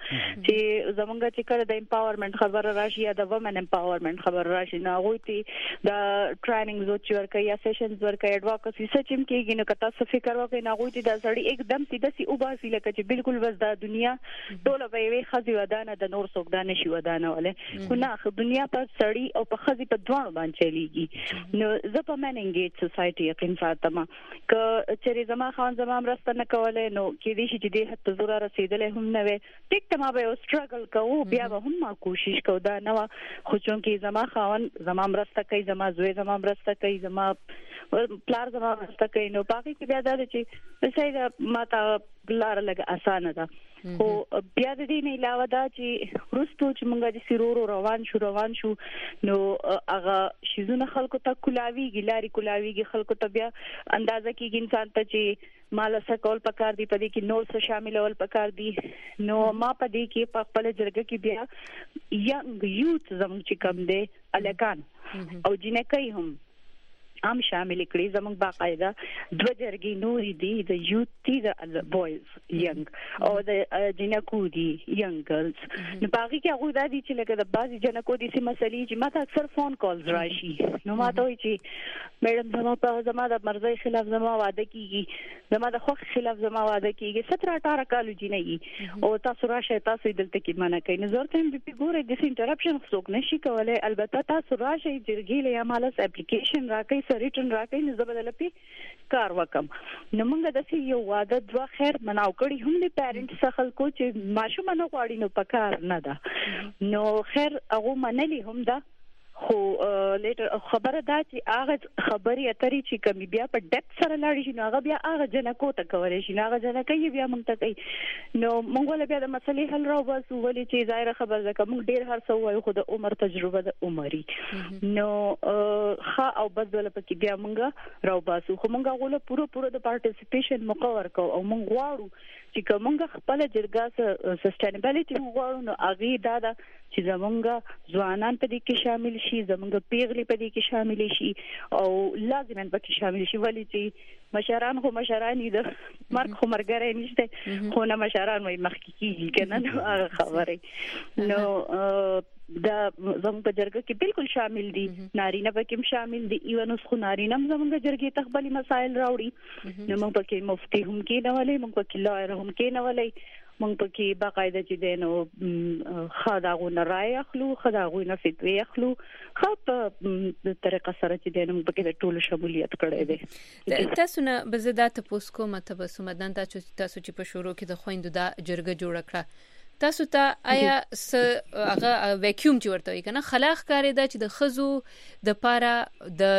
چې زمونږ چې کړه د امپاورمنت خبر راشي یا د وومن امپاورمنت خبر راشي نه غوتی د ټریننګز او چې ورکه یا سیشنز ورکه اډوکیسي سچم کېږي نو کته څه فکر کې ناغوتی دا سړی एकदम سیده سی او باسي لکه چې بالکل وز د دنیا ټول به وي خزي ودانه د نور څوک دانه شي ودانه ولې خو نه دنیا په سړی او په خزي په دوه باندې چلیږي نو زه په من انګیج سوسایټي یقین ساتم ک چې زما خان زما مرسته نه کوله نو کې دې چې دې حتی زوره رسیدلې هم نه وي ټیک ته ما به سټرګل کوو بیا به هم ما کوشش کوو دا نه خو چون کې زما خان زما مرسته کوي زما زوی زما مرسته کوي زما پلار زما مرسته کوي نو باقي کې بیا دا چې صحیح ماته لار لګ اسانه ده خو بیا د دې نه علاوه دا چې روستو چې مونږ د سیرورو روان شو نو هغه شیزونه خلکو ته کولاویږي لاري کولاویږي خلکو ته بیا اندازه کېږي انسان ته چې مال سکول پکار دی پدې کې نور څه شامل ول پکار دی نو ما پدې کې په خپل جرګه کې بیا ینګ یوث زموږ چې کم دی الکان او جنکې هم عام شامل کړي زموږ باقاعده دوه جرګې نورې دي د یوث دي د بوایز ینګ او د جنکو دي ینګ ګرلز نو باقي کې هغه د دې چې لکه د بازي جنکو دي سي مسلې چې ماته اکثر فون کالز راشي نو ماته وایي چې میډم زما د مرزي خلاف زما واده کیږي زما د خوښ خلاف زما واده کیږي 17-18 کالو جنې او تاسو راشه تاسو دلته کې منع کوي نظر ته به ګوره د انټرپشن څوک نشي کولای البته تاسو راشه جرګې له عمله اپلیکیشن راکې ریټن راکې نه زبدل پی کار وکم نو موږ د سی یو واده دوا خیر مناو کړی هم د پیرنټس څخه کو چې ماشوم نه غواړي نو پکار نه ده نو خیر هغه منلی هم ده خو لیټر خبره دا چې هغه خبري اترې چې کمی بیا په ډیپث سره لاړ شي نو هغه بیا هغه جنکو ته کولای شي هغه جنکې بیا مونږ ته کوي نو مونږ ول بیا د مسلې حل راو بس ولې چې ظاهر خبر ده کوم ډیر هر څه وایو خو د عمر تجربه د عمري نو ښه او بس ول پکې بیا مونږ راو باسو خو مونږ غوله پوره د پارټیسیپیشن مقرر کو او مونږ غواړو چې کومه خپل جرګه سسټینبیلیټي غواړو نو اغه دا چې زمونږ ځوانان په دې کې شامل شي زمونږ پیغلي په دې کې شامل شي او لازم ان پکې شامل شي ولې چې مشران خو مشرانی د مرګ خو مرګره نشته خو نه مشران وي مخکې کیږي کنه نو هغه خبره نو دا زموږ په جرګه کې بالکل شامل دي نارینه پکې شامل دي ایون اوس خو نارینه زموږ جرګې تخبلي مسائل راوړي نو موږ پکې مفتي هم کې نه ولې موږ پکې لایر هم کې نه ولې موږ پکې باقاعده چې دینو خداغو نه راي اخلو خداغو نه فتوی اخلو خو په طریقه سره چې دینو موږ پکې د ټولو شمولیت کړی دی تاسو نه بزدات پوسکو مته سمدان تاسو چې په شروع کې د خويندو د جرګه جوړ کړه تاسو ته آیا هغه ویکیوم چې ورته وي کنه خلاق کاری دا چې د خزو د پاره د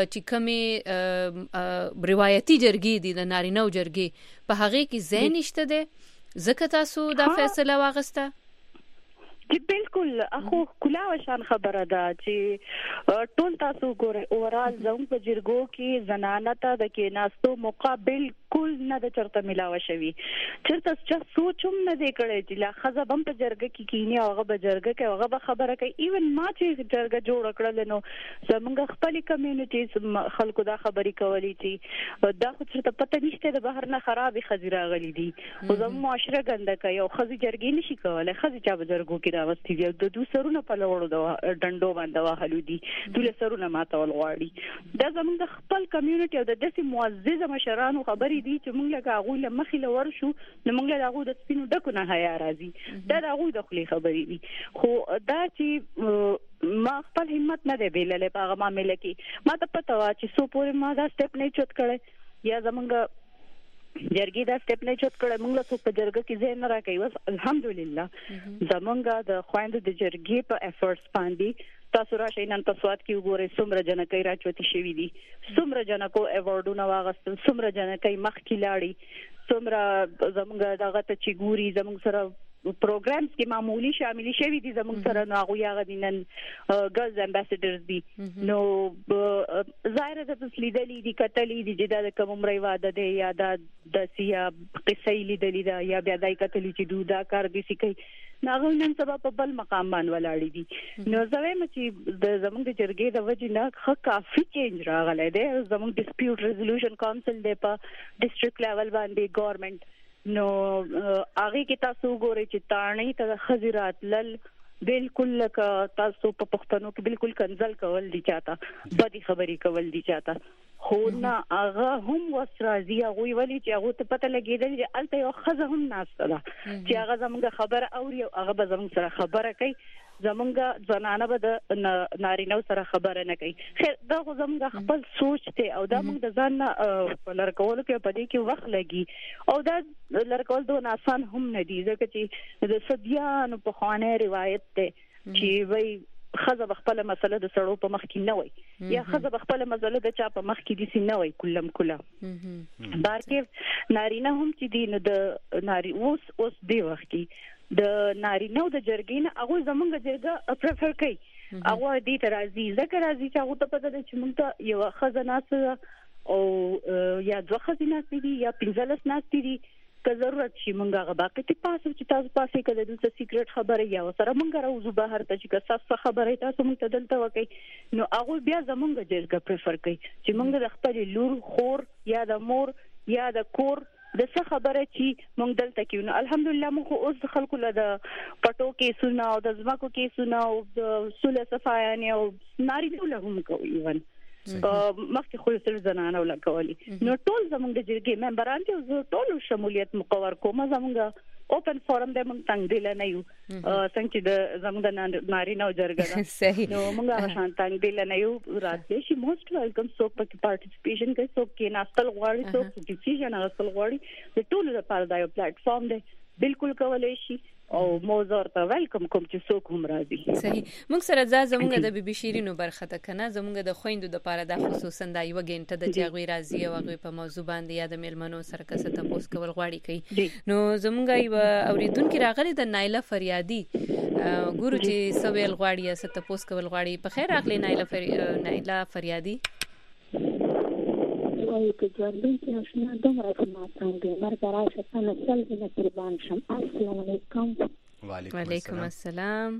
چکمې روایتي جرګې دي د نارینه جرګې په هغه کې زین نشته ده زکه تاسو دا فیصله واغسته چې بالکل اخو کلا وشان خبره ده چې ټول تاسو ګوره اورال زموږ په جرګو کې زنانه ته د کې ناستو مقابل کول نه د چرته ملاوه شوی چرته چې سوچوم نه دی کړی چې لا خزه بم په جرګه کې کینی هغه به جرګه کې هغه به خبره کوي ایون ما چې جرګه جوړ کړل نو زموږ خپل کمیونټي خلکو دا خبري کولی چې دا خو چرته پته نشته د بهر نه خرابې خزیرا غلي دي او زموږ معاشره ګنده کوي او خزي جرګې نشي کولای خزي چا به جرګو کې راوستي دي د دوه سرونه په لوړو د ډنډو باندې واهلو دي دوه سرونه ماته ولغواړي دا زموږ خپل کمیونټي او د داسې معزز مشرانو خبري دي چې موږ لکه هغه لمخې لور شو نو موږ له هغه د سپینو ډکو نه حیا راځي دا هغه د خپل خبرې دي خو دا چې ما خپل همت نه دی بیللې په هغه معاملې کې ما ته پته وا چې سو پورې ما دا سټپ نه چوت کړي یا زمونږ جرګې دا سټپ نه چوت کړي موږ له په جرګه کې ځای نه راکې وس الحمدلله زمونږ د خويند د جرګې په افورټس باندې تاسو راشئ نن تاسو وات کې وګورئ څومره جنکې راچوتي شوې دي څومره جنکو ایوارډونه واغستل څومره جنکې مخ کې لاړې څومره زمونږ دغه ته چې ګوري زمونږ سره پروګرامز کې معمولی شامل شوي دي زموږ سره نو هغه یغه دي نن ګرلز امباسډرز دي نو ظاهر ده چې لیدلې دي کتلې دي چې دا کوم عمرې واده دی یا د سیا قصې لیدلې ده یا بیا دای کتلې چې دودا کار دي سي کوي ناغه نن سبا په بل مقام باندې ولاړې دي نو زویم چې د زموږ د جرګې د وجې نه کافي چینج راغلی دی زموږ ډیسپیوټ ریزولوشن کونسل دی په ډیسټریکټ لیول باندې ګورنمنت نو هغه کې تاسو ګورئ چې تاڼې ته خزرات لل بالکل لکه تاسو په پښتنو کې بالکل کنزل کول دي چاته بدی خبرې کول دي چاته خو نه هغه هم وسرازي هغه ویلي چې هغه ته پته لګیدل چې الته یو خزه هم ناشته ده چې هغه زموږ خبره اوري او هغه به زموږ سره خبره کوي زمونږ زنانه به د نارینه سره خبره نه کوي خیر دا خو زمونږ خپل سوچ ته او دا موږ د ځان په لړکولو کې په دې کې وخت لګي او دا لړکول دوه آسان هم نه دي ځکه چې د صدیانو په خوانه روایت ته چې وای خزه خپل مسله د سړو په مخ کې نه وای یا خزه خپل مسله د چا په مخ کې دي سي نه وای کلم کله بلکې نارینه هم چې دي نو د ناری اوس دی وخت کې د نارینه د جرګې نه هغه زمونږ جرګه پریفر کوي هغه دې ته راځي ځکه راځي چې هغه ته پته ده چې موږ ته یو خزانه او یا دوه خزینه دي یا 15 ناس دي که ضرورت شي مونږ هغه باقي ته پاسو چې تاسو پاسې کړئ د سیکریټ خبره یا سره مونږ راوځو بهر ته چې تاسو خبره تاسو مونږ ته دلته وکړي نو هغه بیا زمونږ جرګه پریفر کوي چې مونږ د خپل لور خور یا د مور یا د کور د څه خبره چې مونږ دلته کیو نو الحمدلله موږ اوس خلکو له د پټو کې سنا او د زمکو کې سنا او د سوله صفایانه او نارینه له هم کوي ایون مخکې خو سر زنانه ولا کولی نو ټول زموږ د جرګې ممبران ته ټول شمولیت مقرر کوم زموږ اوپن فورم د موږ څنګه دی نه یو څنګه چې د زموږ د نارینه او جرګه صحیح نو موږ هغه شان څنګه دی نه یو راځي شي موست ویلکم سو په پارټیسپیشن کوي سو کې ناستل غواړي سو ډیسیژن اخیستل غواړي د ټول لپاره دا یو پلیټ فارم دی بالکل کولای شي او موزر ته ویلکم کوم چې څوک هم راځي صحیح موږ سره زموږ د بي شیرینو برخه ته کنه زموږ د خويندو د پاره د خصوصا د یو غنټه د جاغوي راځي او هغه په موضوع باندې یا د میلمنو سره کسه تاسو کول غواړي کوي نو زموږ یو اوریدونکو راغلي د نایله فریادي ګورو چې سویل غواړي یا ست تاسو کول غواړي په خیر راغلي نایله فریادي وایي چې ژوندون کې آشنا دومره خدمات دي مرګ راشه څنګه چل دې قربان شم السلام علیکم وعلیکم السلام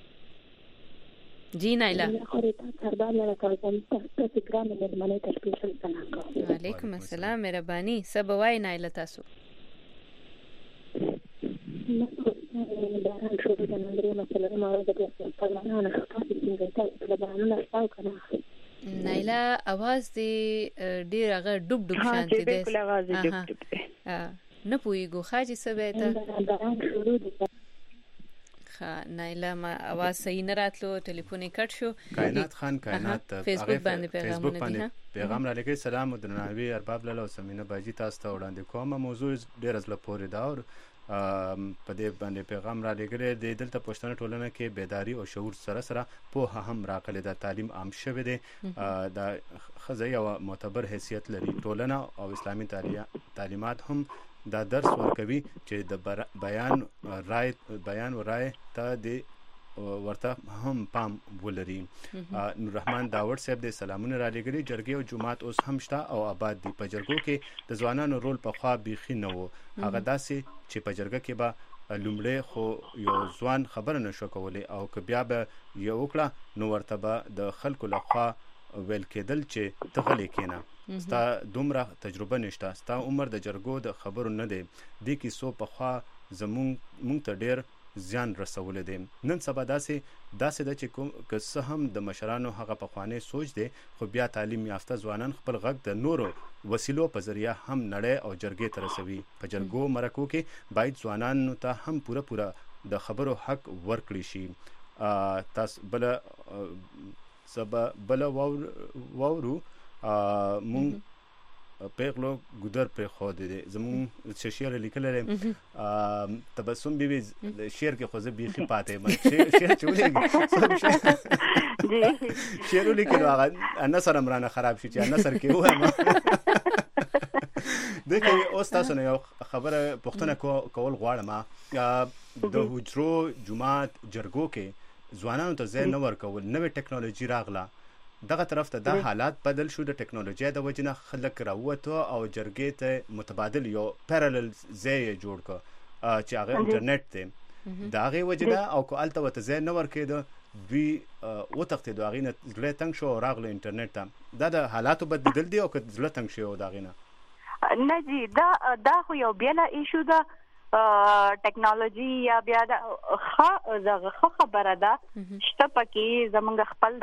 جی نایلا وعلیکم السلام مهرباني سبا وای نایلا تاسو باران شروع د نندرې مسله ما ورته د پرمانه خاطر څنګه ته باران راځو کنه نایلا आवाज دې ډیر هغه ډوب ډوب شانتي دي بالکل आवाज دې ډوب ډوب نه پويګو خاجي سبه ته نایلا ما आवाज صحیح نه راتلو ټلیفون یې کټ شو کائنات خان کائنات فیسبوک باندې پیغام را لګي سلام درناوي ارباب لاله سمینه باجی تاسو ته وړاندې کوم موضوع ډیر ازله پورې دا او په دې باندې پیغام را لګره د دلته پښتنه ټولنه کې بیداری او شعور سره سره په هم راغلي د تعلیم عام شوه دي د خزای او معتبر حیثیت لري ټولنه او اسلامي تعلیمات هم دا درس ورکوي چې د بیان او رائے ته د ورته هم پام ولري نور رحمان داوود صاحب د سلامونه را لګري جرګې او جماعت اوس هم شته او آباد دي په جرګو کې د ځوانانو رول په خوا بيخي نه وو هغه داسې چې په جرګه کې به لومړی خو یو ځوان خبره نشو کولای او که بیا به یو وکړه نو ورته به د خلکو لخوا ویل کېدل چې ته غلی کېنه ستا دومره تجربه نشته ستا عمر د جرګو د خبرو نه دی د کیسو په خوا زمونږ ته ډیر زیان رسول دي نن سبا داسې د چې که څه هم د مشرانو هغه په خوانه سوچ دي خو بیا تعلیم یافته ځوانان خپل غږ د نورو وسیلو په ذریعہ هم نړۍ او جرګې ته رسوي په جرګو مرکو کې باید ځوانانو ته هم پوره د خبرو حق ورکړي شي تاسو بل وورو مون پیغلو ګودر پر خو دي زمون شعر لیکل لري تبسم بي شعر کې خو زه بيخي پاتې ما شعر چولې شعر لیکلو هغه نثر امرانه خراب شي چې نثر کې وای دغه اوس تاسو نه یو خبره پوښتنه کول غواړم د حجرو جماعت جرګو کې ځوانانو ته ځای نه ورکول نوې ټکنالوژي راغله دغه طرف ته دا حالات بدل شو د ټکنالوژي د وجنه خلک راوته او جرګې ته متبادل یو پیرالل ځای جوړ ک چې هغه انټرنیټ ته دا هغه وجنه او کو الته وته ځای نه ورکېده دوی وتختې د هغې نه زړه تنګ شو او راغله انټرنیټ ته دا د حالاتو بدلیدل دي او که زړه تنګ شي او د هغې نه نه جی دا خو یو بیله ایشو ده ټکنالوژي یا بیا د خبره ده شته پکې زمونږ خپل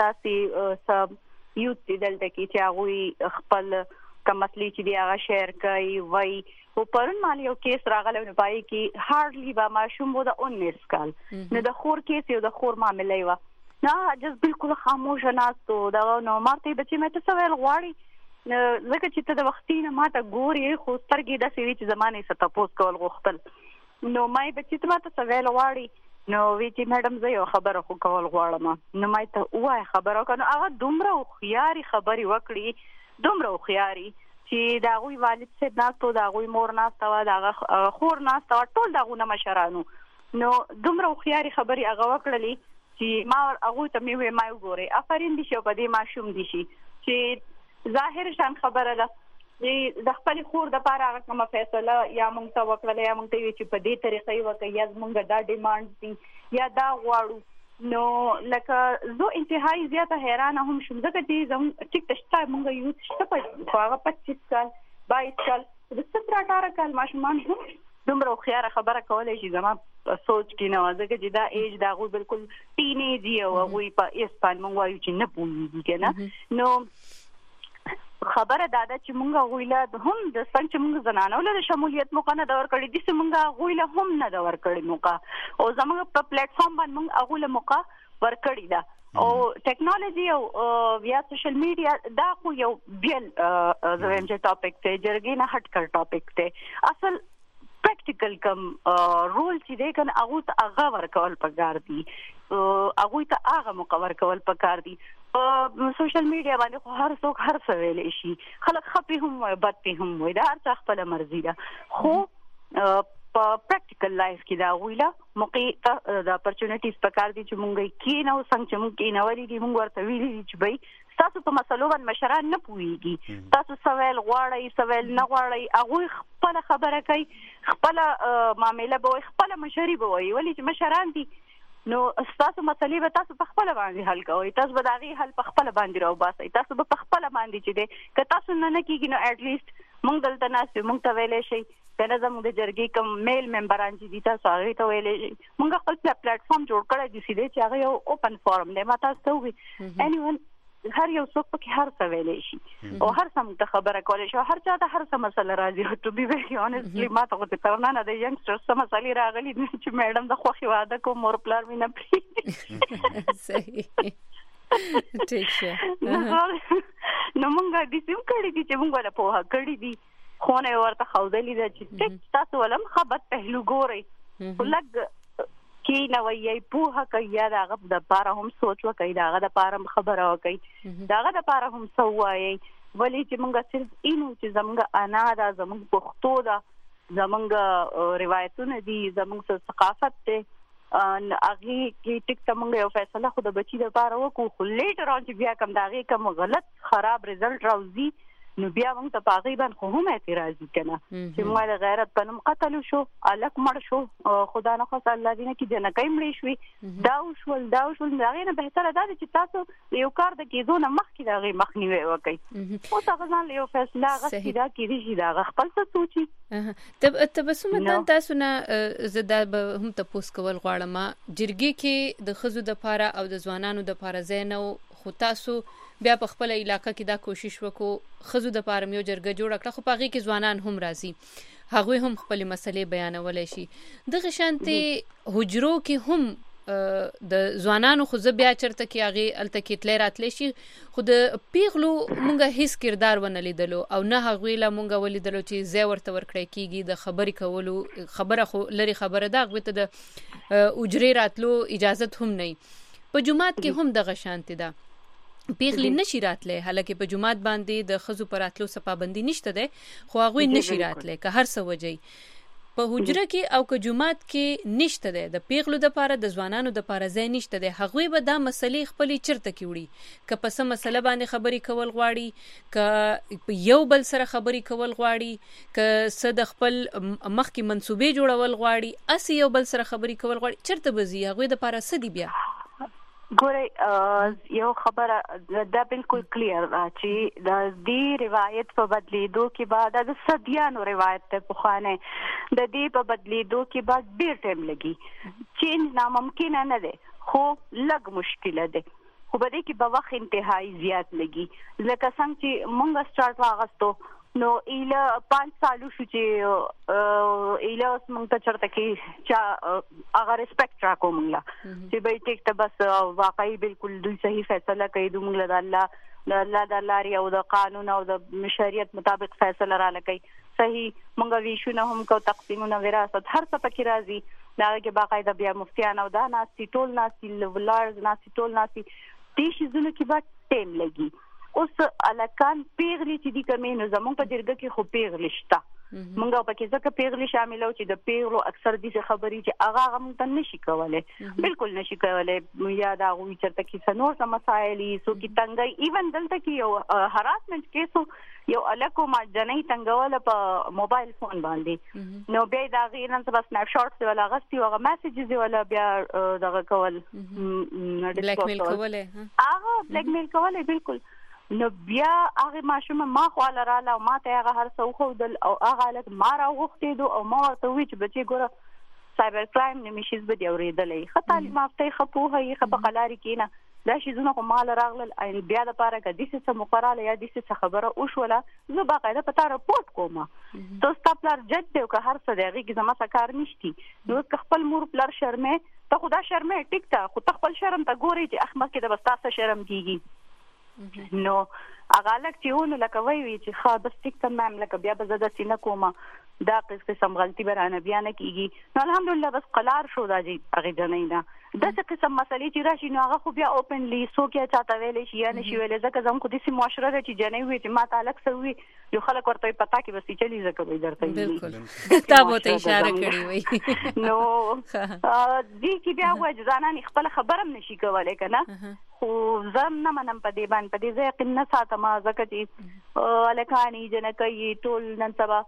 داسې یوت دي دلته کې چې هغوی خپل کوم مسلې چې دی هغه شیر کوي وایي و پرون مال یو کیس راغلی نو پای کې هارډلی با ماشوم و د 19 کال نو د خور کیس یو د خور معاملې و نه جز بالکل خاموش ناستو دا نو مارته بچی مې ته سوال غواړي لکه چې ته د وختینه ماته ګوري خو سترګې د سوي چې زمانه ست تاسو کول غوښتل نو مې بچی ته ماته سوال غواړي نو وی چې میډم زه یو خبره خو کول غواړم نو مې ته وای خبره کنه هغه دومره خياري خبري وکړي دومره خياري چې دا غوي والد صاحب ناستو دا غوي مور ناستو دا خور ناستو ټول دا غونه مشرانو نو دومره خياري خبري هغه وکړلې چې ما هغه ته مې وې ما وګوري افرین دي شو په دې ماشوم دي شي چې ظاهر شان خبره ده چې د خپل خور د پاره هغه کومه فیصله یا مونږ ته وکړل یا مونږ ته چې په دې طریقې وکړي یا مونږ دا ډیماند دي یا دا غواړو نو لکه زه انتهایی زیاته حیرانه هم شوم ځکه چې زموږ ټیک شته مونږ یو شته په هغه 25 کال 22 کال د 17-18 کال ماشومان هم دومره خيار خبره کولای شي زما سوچ کې نه ځکه چې دا ایج دا غو بالکل ټین ایج او غوي په اسپان مونږ وایو چې نه پوهیږي کنه نو خبره دادا چې مونږه غویله هم د څنګه چې مونږ زنانو له شمولیت موقع نه دور کړی دي چې مونږه غویله هم نه دور کړی موقع او زموږ په پلیټ فارم باندې مونږ غویله موقع ور کړی دا او ټیکنالوژي او بیا سوشل میډیا دا خو یو بیل زویم چې ټاپک ته جرګې نه هټ کړ ټاپک ته اصل پریکټیکل کم رول چې دی کنه هغه هغه ورکول پکار دي هغه ته هغه مقور کول پکار دي سوشل میډیا باندې خو هر څوک هر څه ویلی شي خلک خپي هم وي بد په هم وي دا هر څه خپل مرزي ده خو په پریکټیکل لایف کې دا ویلا موقع د اپورچونټیز پکار دي چې مونږ کې نو څنګه چې مونږ کې نو ولې دي مونږ ورته ویلي چې بھائی تاسو په مسلو باندې مشران نه پوهیږي تاسو سوال غواړئ سوال نه غواړئ هغه خپل خبره کوي خپل معاملې به خپل مشري به وي ولې چې مشران دي نو تاسو مسلې به تاسو په خپل باندې حل کوئ تاسو به دا غي حل په خپل باندې راو باسئ تاسو به په خپل باندې چې دې که تاسو نه کیږي نو اټ لیست مونږ دلته ناسو مونږ ته ویلې شي کنه زموږ د جرګې کوم میل ممبران چې دي تاسو هغه ته ویلې مونږ خپل پلیټ فارم جوړ کړی دی چې هغه یو اوپن فورم دی ما تاسو ته وی انیون هر یو څوک پکې هر څه ویلې شي او هر څه مت خبره کولای شي هر چا ته هر څه مسله راځي ټو بي ویری اونستلی ما ته ته ترنه نه د ینګستر څه مسلې راغلي چې میډم د خوخي واده کوم مور پلار مې نه پری صحیح ٹھیک شه نو مونږه د سیم کړي دي چې مونږه له پوها کړي دي خو نه ورته خوذلی ده چې تاسو ولم خبرت پهلو ګوري ولګ کې نو یې پوها کوي دا غب د پاره هم سوچ وکړي دا د پاره خبره وکړي دا د پاره هم سوایي ولی چې مونږه صرف اینو چې زمونږ انا دا زمونږ پښتو دا زمونږ روایتونه دي زمونږ ثقافت ته اغه کې ټیک تمنګ یو فیصله خو د بچی د پاره وکړو خو لیټر اون چې بیا کوم داغه کوم غلط خراب رزلټ راوځي نو بیا موږ ته تقریبا خو هم اعتراض کنه چې موږ د غیرت په نوم قتل شو الک مړ شو خدا نه خاص الله دې نه کې جنکې مړې شوې دا وشول دا غینه بهتره ده چې تاسو یو کار د کېدو نه مخکې دا غي مخنیوي وکړي او تاسو ځان له یو فیصله غوښتي دا کې دي دا خپل څه سوچي تبسم تاسو نه زدا هم تاسو کول غواړم جرګي کې د خزو د پاره او د ځوانانو د پاره زینو خو تاسو بیا په خپل علاقې کې دا کوشش وکړو خزو د پاره یو جرګه جوړ کړه خو پاغي کې ځوانان هم راځي هغه هم خپل مسلې بیانولای شي د غشانتي حجرو کې هم د ځوانانو خو بیا چرته کې هغه الته تل راتلی شي خو د پیغلو مونږه هیڅ کردار ونه لیدلو او نه هغه لا مونږه ولیدلو چې زه ورته ورکړی کیږي د خبرې کولو خبره خو لري خبره دا غوته د اجرې راتلو اجازه هم نه په جمعات کې هم د غشانتي ده پیغلی نشي راتله، حالکه په جمعات باندې د خزو پر اتلو څه پابندي نشته ده، خو هغوی نشي راتله که هر څه وجې په حجره کې او که جمعات کې نشته ده، د پیغلو د پاره د ځوانانو د پاره ځای نشته ده، هغوی به دا مسلې خپلې چرته کې وړي، که په څه مسله باندې خبرې کول غواړي، که یو بل سره خبرې کول غواړي، که څه د خپل مخکې منصوبې جوړول غواړي، اسی یو بل سره خبرې کول غواړي، چرته به ځي؟ هغوی د پاره څه دي بیا؟ ګورئ یو خبره دا بالکل کلیر ده چې د دې روایت په بدلیدو کې بعد د صدیانو روایت ته پخوانه د دې په بدلیدو کې بعد ډیر ټایم لګي، چینج ناممکن نه ده خو لږ مشکل ده، خو په دې کې به وخت انتهایی زیات لګي، لکه څنګه چې مونږ سٹارټ واغستو نو ایله 5 سالو شو چې ایله مونږ ته چرته کې چې هغه ریسپیکټ راکو مونږ چې به ټیک ته بس واقعي بالکل دوی صحیح فیصله کوي، دوی مونږ له د لاري او د قانون او د شریعت مطابق فیصله را لکوي، صحیح مونږ ویشونه هم کو، تقسیمونه وراثت هر څه پکې راځي، دا کې باقاعده بیا مفتیان او دا ناسي ټول ناسي ولارز ناسي ټول ناسي دې شیزونه کې به ټیم لګي. اوس الکان پیغلی چې دي کمې نو زمونږ په جرګه کې خو پیغلی شته، مونږ په کې ځکه پیغلی شاملو چې د پیغلو اکثر دې خبرې چې هغه مونږ ته نشي کولای، بالکل نشي کولای، یا دا غوي چرته کې سنور سم مسایلی سو کې تنګي، ایون دلته کې یو هراسمنت کیسو یو الکو ما جنې تنګول په موبایل فون باندې، نو بیا دا غیرن څه بس سناپ شاټس ولا غستي او میسجز ولا بیا دغه کول بلیک میل کوله، هغه بلیک میل کوله بالکل، نو بیا هغه ماشومه ما خو لراله او ما ته هغه هر څه خو دل او هغه حالت ما راوختې دو او ما ورته وی چې بچي ګوره سایبر کرایم نمیشیز به دی اورېدلې خه تعلیم یافته خه پوهه یې خه په قلاري کې نه دا شي زونه کوم مال راغلل ان بیا د پاره کې د څه مقراله یا د څه خبره او شوله زه باقاعده پتا رپورټ کوم تو ستاپلر جج دی که هر څه دی کې زما سکار نشتی نو خپل مور پلر شرمې ته خدا شرمې ټیک تا خو خپل شرم ته ګوري چې احمد کې د بستاسه شرم کیږي نو اغالک چې ونه لکه وی چې خا بس ټیک ته مم لکه بیا به زده سینه کومه دا قسم غلطي برانه بیا نه کیږي نو الحمدلله بس قلار شو دا جی هغه جنینا دا څه قسم مسلې چې راشي نو هغه خو بیا اوپنلی سو کې چاته ویلې شي یا نشي ویلې ځکه زموږ خو د سي معاشره چې جنې وي چې ما تعلق سوي یو خلک ورته پتا کې بس چلی زکه وي درته بالکل تا به ته اشاره کړی وي نو دې کې بیا و ځانان خپل خبرم نشي کولای کنه خو زم نه منم په دې باندې په دې ځای کې نه ساتم ځکه چې الکانی جنکې ټول نن سبا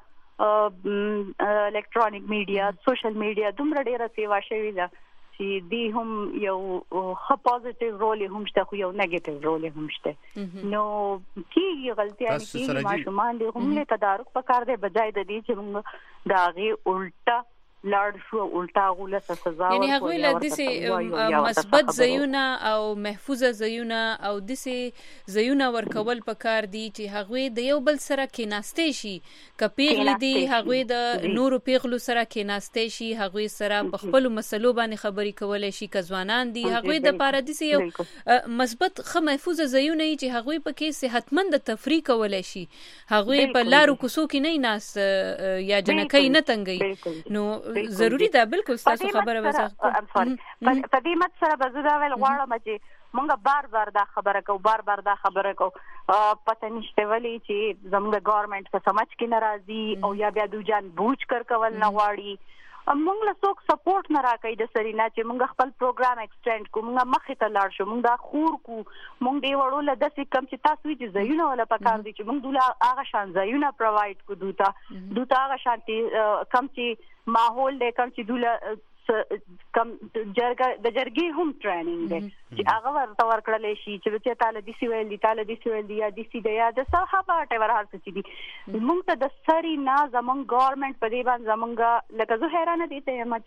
الکترونیک میډیا سوشل میډیا دومره ډیره سیوا شوی ده چې دی هم یو ښه پوزټیو رول هم شته خو یو نیگیټیو رول هم شته نو کیږي غلطیاں کیږي ماشومان دې هم له تدارک پکار دی بجای د دې چې موږ دا غي الټا لړ شو الټا غوله سزا یعنی هغه له دې مثبت زيونه او محفوظه زيونه او دې زيونه ورکول پکار دي چې هغه د یو بل سره کې شي کپیغل دي هغه د نورو پیغلو سره کې شي هغه سره په خپل مسلو باندې خبري کولای شي کځوانان دي هغه د پاره دي یو مثبت خه محفوظه زيونه چې هغه په کې صحتمند تفریح کولای شي هغه په لارو کوسو کې نه ناس یا جنکې نه تنګي نو ضروری ده بالکل تاسو خبره وځه په دې مت سره بزدا ول غواړم چې مونږ بار دا خبره کو بار دا خبره کو پته نشته ولی چې زموږ ګورنمنت په سمج کې ناراضي او یا بیا د جان بوج کر کول نه غواړي مونږ له څوک سپورټ نه راکې د سرینا چې مونږ خپل پروګرام ایکسټند کو مونږ مخې ته لاړ شو مونږ دا خور کو مونږ دی وړو له د کم چې تاسو چې زيونه ولا پکار دي چې مونږ دوله هغه شان زيونه پرووايډ کو دوته هغه شانتي کم چې ماحول دې کم چې دوله کم جرګې هم ټریننګ دی چې هغه ورته ورکړل شي چې تعالی دي سی ویل دی یا دي سی دی یا د صحابه ټور هر څه دي موږ ته د سری نه زمون ګورنمنت په دې باندې زمونږه لکه زه حیرانه دي ته ما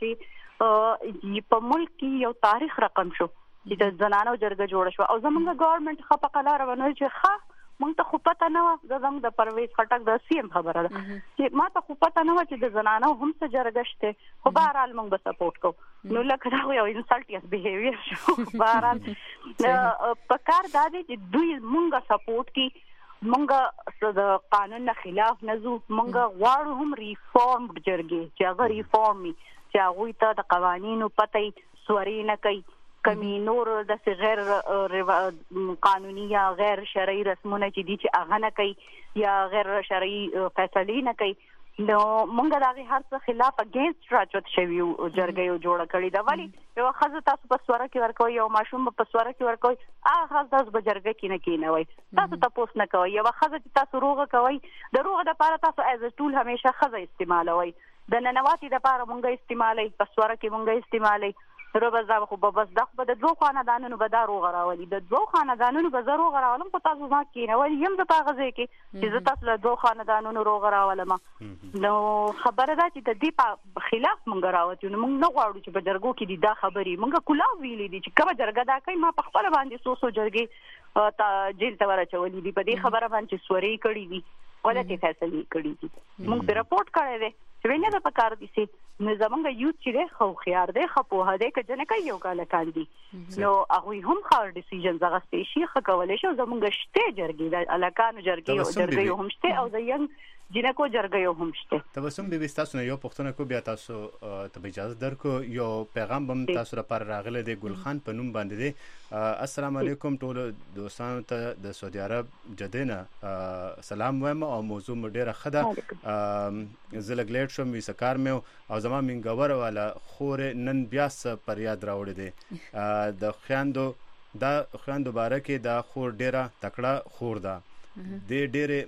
چې په ملک کې یو تاریخ رقم شو چې د زنانو جرګه جوړ شو او زمونږه ګورنمنت خپل قلار ونوي چې مونږ ته خو پته نه و زموږ د پرویز خټک د سی ام خبره ده چې ما ته خو پته نه و چې د زنانو هم څه جرګه شته خو بهرحال مونږ به سپورټ کوو نو لکه دا یو انسلټیس بیهیویر شو بهرحال په کار دا دی چې دوی مونږه سپورټ کی مونږه د قانون نه خلاف نه زو مونږه غواړو هم ریفارم جرګې چې هغه ریفارمي چې هغه ته د قوانینو پته سوري نه کوي کمی نور د غیر قانوني یا غیر شرعي رسمونه چې دي چې هغه نه کوي یا غیر شرعي فیصلې نه کوي نو مونږ د هغه هر څه خلاف اگینست راځوت شوی او جرګې جوړ کړی دا ولی یو خزه تاسو په سوره کې ورکوي یو ماشوم په سوره کې ورکوي هغه تاسو په جرګه کې نه کینوي تاسو تاسو نه کوي یو خزه چې تاسو روغه کوي د روغه د لپاره تاسو ایز ټول همیشه خزه استعمالوي د ننواتي د لپاره مونږ استعمالي په سوره کې مونږ استعمالي روبزا خو بس دغه د دوه خاندانونو به دا روغ راولي د دوه خاندانونو به زه روغ راولم په تاسو ما کې نه ولی یم د پاغه ځای کې چې زه تاسو له دوه خاندانونو روغ راولم نو خبره ده چې د دې په خلاف مونږ راوځو نو مونږ نه غواړو چې په جرګو کې دا خبري مونږ کولاو ویلې دي چې کومه جرګه دا کوي ما په خپل باندې سو جرګې تا جیل ته ورچولې دي په دې خبره باندې سوري کړې دي ولته فیصله کړې دي مونږ په رپورټ کړی دی چې وینه د پکار دي سي نو زمونږ یوت چې خو خيار دی خپو هده کې جن کوي یو کال کاندي نو هغه هم خار ډیسیژن زغه سپیشي خکولې شو زمونږ شته جرګې د الکانو جرګې او جرګې هم شته او د ینګ جنکو جرګې هم شته تبسم به تاسو نه یو پښتنه کو بیا تاسو ته اجازه درکو یو پیغام بم تاسو لپاره راغله د ګل خان په نوم باندې دی السلام علیکم ټول دوستانو ته د سعودي عرب جدينه سلام وایم او موضوع ډیره خده زلګ لیټ شوم وسکار مې او زما منګور والا خور نن بیا س پر یاد راوړی دی د خويندو بارکه دا خور ډیره تکړه خور ده د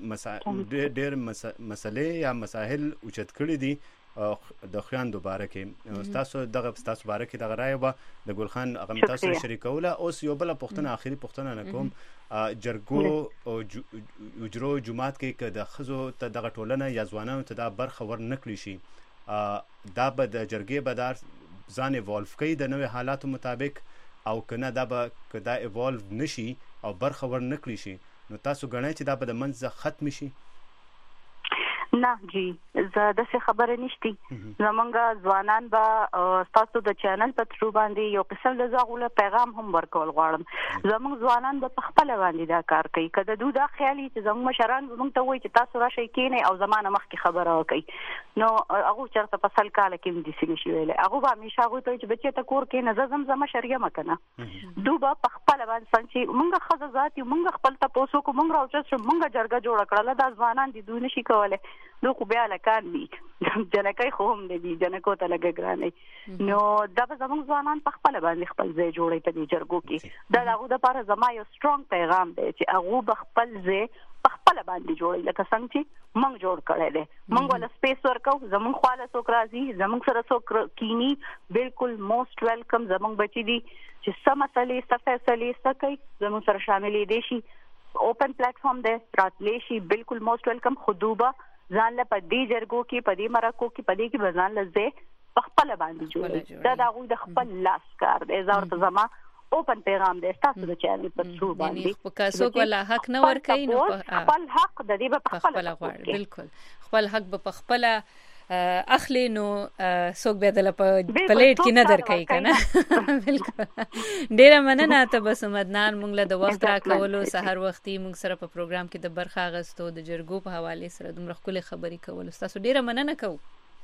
ډېر مسلې یا مسائل اوچت کړي دي د خويندو بارکه تاسو تاسو بارکه د غرايه و د ګل خان هغه تاسو شریکوله اوس یو بل پښتنه اخیری پښتنه نه کوم جرګو او اجرو جماعت کې د خزو ته د غټولنه یا ځوانانو ته د برخه ور نکړي شي دا به د جرګې بدار ځان ایوالو کوي د نوې حالاتو مطابق او کنه دا به کدا ایوالو نشي او برخه ور نکړي شي نو تاسو غواړئ چې دا به د منځ ختم شي نه جی زه د څه خبره نشتی زمونږ ځوانان به تاسو د چینل په ترو باندې یو قسم د زغوله پیغام هم ورکول غواړم زمونږ ځوانان به خپل باندې دا کار کوي کله دوی دا خیالي چې زمونږ مشران زمونږ ته وایي چې تاسو راشي کینې او زمانه مخکې خبره وکړي نو هغه چرته په سل کال کې مدي سي نشي ویل هغه به همیشه هغه ته چې بچي ته کور کې نه زم شریعه مکنه دوی به خپل باندې څنګه مونږ خزه ذاتي مونږ خپل ته پوسو کو مونږ راوځو مونږ جرګه جوړ کړل دا ځوانان دي دوی نشي کوله نو خو بیا لکان دي جنکای خو هم دي جنکو ته لګګرانې نو دا به زموږ ځوانان په خپل باندې خپل ځای جوړي په دې جرګو کې دا هغه د لپاره زما یو سترونګ پیغام دی چې هغه به خپل ځای په خپل باندې جوړي لکه څنګه چې موږ جوړ کړی دی موږ ول سپیس ورکو زموږ خاله څوک راځي زموږ سره څوک کینی بالکل موست ویلکم زموږ بچی دي چې سم مسلې فیصلې سکي زموږ سره شاملې دي شي اوپن پلیټ فارم دی راتلې شي بالکل موست ویلکم خدوبه ځان له پدې جرګو کې پدې مرکو کې پدې کې بزان لزه په خپل باندې جوړي دا د خپل لاس کار دی زړه زما اوپن پیغام دی تاسو د چینل په ثرو باندې په کاسو ولا حق نه ور کوي نو خپل حق د دې په خپل غواړي بالکل خپل حق په خپل اخلي نو څوک به د پلیټ کې نه درکای کنه بالکل ډیر مننه تبسم عدنان مونږ له د وخت را کولو سحر وختي مونږ سره په پروګرام کې د برخه غستو د جرګو په حواله سره دومره خپل خبري کول تاسو ډیر مننه کوم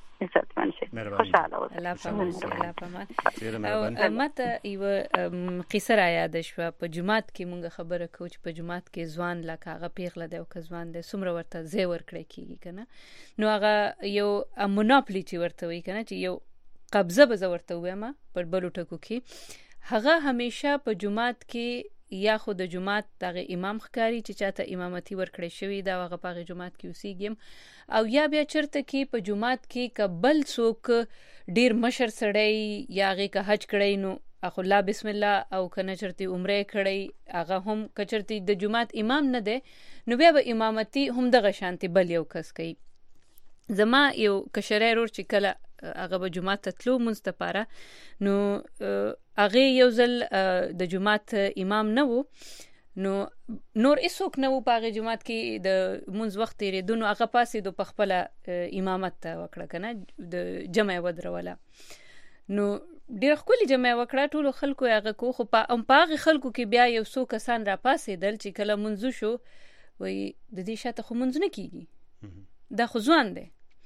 خوشاله الله پامان او ماته یو قصه را یاد شو په جمعات کې مونږ خبره کوو چې په جمعات کې ځوان لکه هغه پیغله دی او که ځوان دی څومره ورته ځای ورکړی کیږي کنه نو هغه یو مونوپلی چې ورته وي کنه چې یو قبضه به ورته وایم پر بلو ټکو کې هغه همیشه په جمعات کې یا خود د جمعات دغه امام ښکاری چې چاته امامتي ورکړی شوی دا هغه په جمعات کې اوسېږم او یا بیا چرته کې په جمعات کې قبل څوک ډیر مشر سړی یا هغه که حج کړی نو اخو الله بسم الله او کنه چرته عمره کړی هغه هم کچرته د جمعات امام نه دی نو بیا به امامتي هم دغه شانتي بل یو کس کوي زما یو کشرای رور چې کله هغه به جمعات تلو مستپاره نو هغه یو ځل د جمعات امام نه وو نو نور هیڅوک نه وو په هغه جمعات کې د منځ وخت تیرېدو نو هغه پاسې د پخپله امامت وکړه کنه د جمع ودروله نو ډیر ښکلي جمع وکړه ټولو خلکو هغه کو خو په هغه خلکو کې بیا یو څو کسان را پاسېدل چې کله منځ شو وایي د دې شاته خو منځ نه کیږي دا خو ځوان دی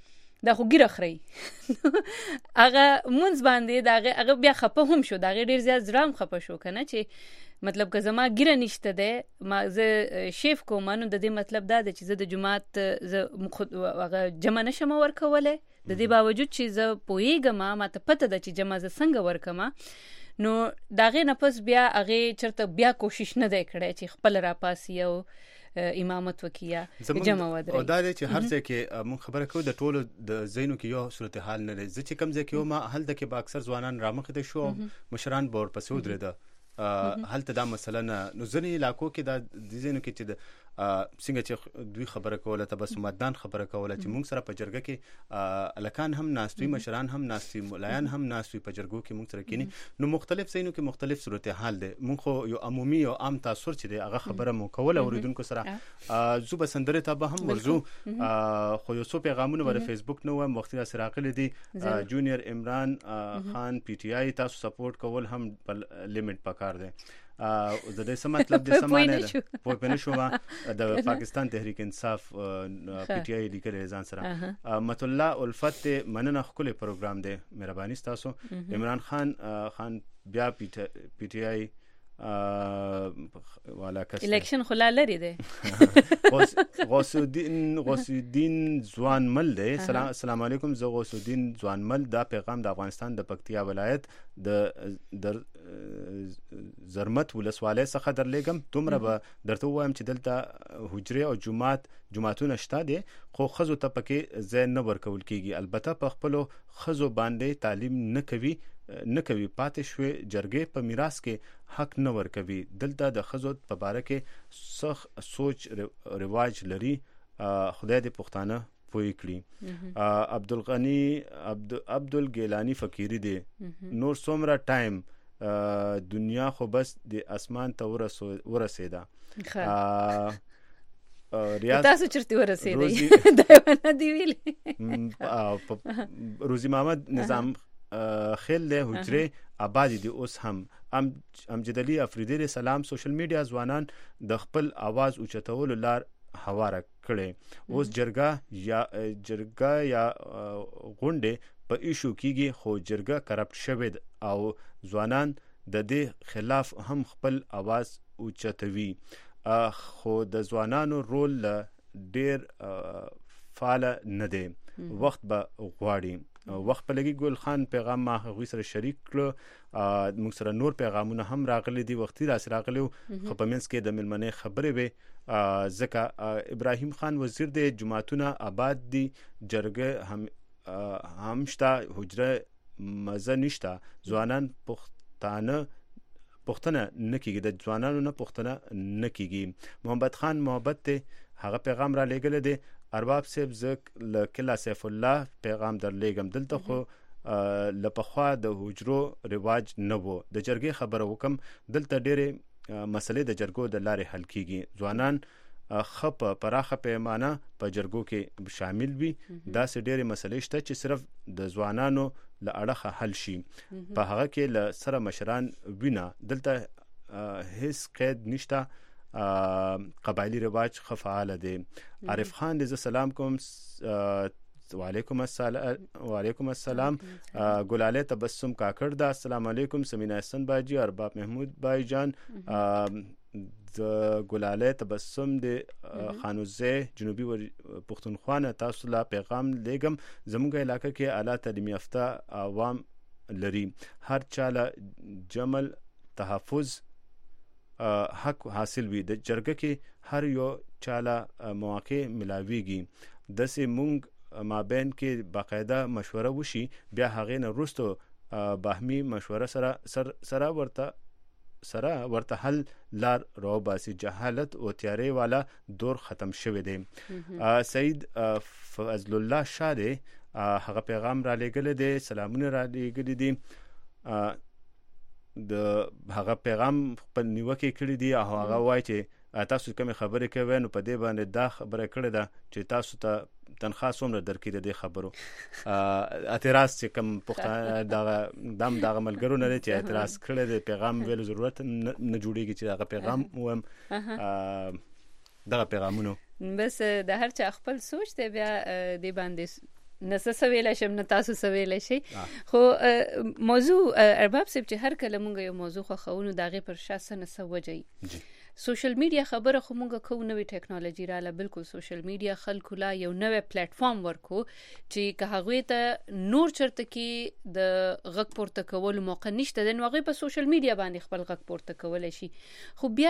دا خو ګیره خوري هغه مونږ باندې دا هغه بیا خپه هم شو دا ډیر زیات زړه هم خپه شو کنه چې مطلب که زما ګیره نشته ده ما زه شیف کوم نو د دې مطلب دا ده چې زه د جمعات زه هغه جمع نشم ورکوله د دې باوجود چې زه پوهیږم ما ته پته ده چې جمع زه څنګه ورکم نو داغه نفس بیا هغه چرته بیا کوشش نه دی کړی چې خپل را پاسي او امامت وکیا جمع ودرې او دا چې هر څه کې مون خبره کوو د ټولو د زینو کې یو صورتحال نه لري چې کم ځکه یو ما هل د کې با اکثر ځوانان رامخ دي شو مشران بور پسې ودرېده هل ته دا مسله نه نو ځنې علاقو کې دا د زینو کې چې د څنګه چې دوی خبره کوله تبسم مدان خبره کوله چې مونږ سره په جرګه کې الکان هم ناستوي مشران هم ناستوي مولایان هم ناستوي په جرګو کې مونږ سره کینی نو مختلف زینو کې مختلف صورتحال دي مونږ خو یو عمومي او عام تاثر چې دی هغه خبره مو کوله اوریدونکو سره زو بسندره ته به هم ورزو خو یو څو پیغامونه ور فیسبوک نو وختي سره راغلي دي جونیئر عمران خان پی ټی آی تاسو سپورټ کول هم لیمټ پکار دی د دې څه مطلب د سمانه ده په پنه شو د پاکستان تحریک انصاف پی ټی آی لیکل ځان سره مت الله الفت مننه خپل پروګرام دی مهرباني تاسو عمران خان بیا پی ټی آی والا کس الیکشن خلا لري دی غوث الدین ځوان مل دی السلام علیکم زه غوث الدین ځوان مل دا پیغام د افغانستان د پکتیا ولایت د زرمت ولسوالۍ څخه درلېږم دومره به درته وایم چې دلته حجرې او جماعتونه شته دي خو ښځو ته پکې ځای نه ورکول کیږي البته په خپلو ښځو باندې تعلیم نه کوي پاتې شوې جرګې په میراث کې حق نه ورکوي دلته د ښځو په باره کې سخ سوچ رواج لري خدای دې پښتانه پوي کړي عبدالغنی عبدالګیلانی فقیری دی نور څومره ټایم دنیا خو بس د اسمان ته ورسېده تاسو چرته ورسېدی دا نه دی ویلي روزي محمد نظام خیل له حجره آبادی دی اوس هم امجد علي افریدی سلام سوشل میډیا ځوانان د خپل आवाज اوچتولو لار هواره کړي اوس جرګه یا غونډه په ایشو کېږي خو جرګه کرپټ شوی او ځوانان د دې خلاف هم خپل आवाज اوچتوي خو د ځوانانو رول ډیر فعال نه دی وخت به غواړي وخت په لګي ګل خان پیغام ما غوي سره شریک کړ موږ سره نور پیغامونه هم راغلي دي وختي راغلي خو په منځ کې د ملمنې خبرې به ځکه ابراهیم خان وزیر د جماعتونه آباد دي جرګه هم شته حجره مزه نشته ځوانان پښتانه نه کیږي د ځوانانو نه پښتنه نه کیږي محمد خان محبت ته هغه پیغام را لېږل دي ارباب صاحب زک لکلا سیف الله پیغام درلېږم دلته خو لپخوا د حجرو رواج نه وو د جرګې خبره وکم دلته ډېرې مسلې د جرګو د لارې حل کیږي ځوانان خپ پراخه پیمانه په جرګو کې شامل وي دا سه ډېرې مسلې شته چې صرف د ځوانانو له اړخه حل شي په هغه کې له سره مشران وینا دلته هیڅ قید نشته قبایلی رواج خفعال دی عارف خان دې سلام کوم وعلیکم السلام ګلاله تبسم کاکړ دا السلام علیکم سمینا حسن باجی ارباب محمود بای جان د ګلاله تبسم د خانوزه جنوبي پښتونخوا نه تاسو لا پیغام لګم زموږ علاقې کې اعلی تعلیم یافته عوام لري هر چاله جمل تحفظ حق حاصل وي د جرګه کې هر یو چاله مواقع ملاويږي د سه مونږ مابین کې باقاعده مشوره وشي بیا هغه نه وروسته باهمي مشوره سره ورته حل لار رو باسي جهالت او تیاری والا دور ختم شوه دی سید فضل الله شاده هغه پیغام را لېږل دي سلامونه را لېږل دي د هغه پیغام په نیوکه کړی دی او هغه وایي چې تاسو کوم خبرې کوي نو په دې باندې دا خبره کړې ده چې تاسو ته تنخواه څومره درکې د خبرو اعتراض چې کوم پښتانه دغه ملګرو نه چې اعتراض کړی دی پیغام ویلو ضرورت نه جوړیږي چې هغه پیغام وم دغه پیغامونو بس د هر چا خپل سوچ دی بیا د باندې نه څه سویل شم نه تاسو سویل شي خو موضوع ارباب صاحب چې هر کله مونږ یو موضوع خو خونو داغه پر شاسه نه سوجي سوشل میډیا خبره خو مونږ کو نوې ټیکنالوژي رااله بالکل سوشل میډیا خلکو لا یو نوې پلیټ فارم ورکو چې که هغه ته نور چرته کې د غږ پورته کول موقع نشته د نوغه په سوشل میډیا باندې خپل غږ پورته کول شي خو بیا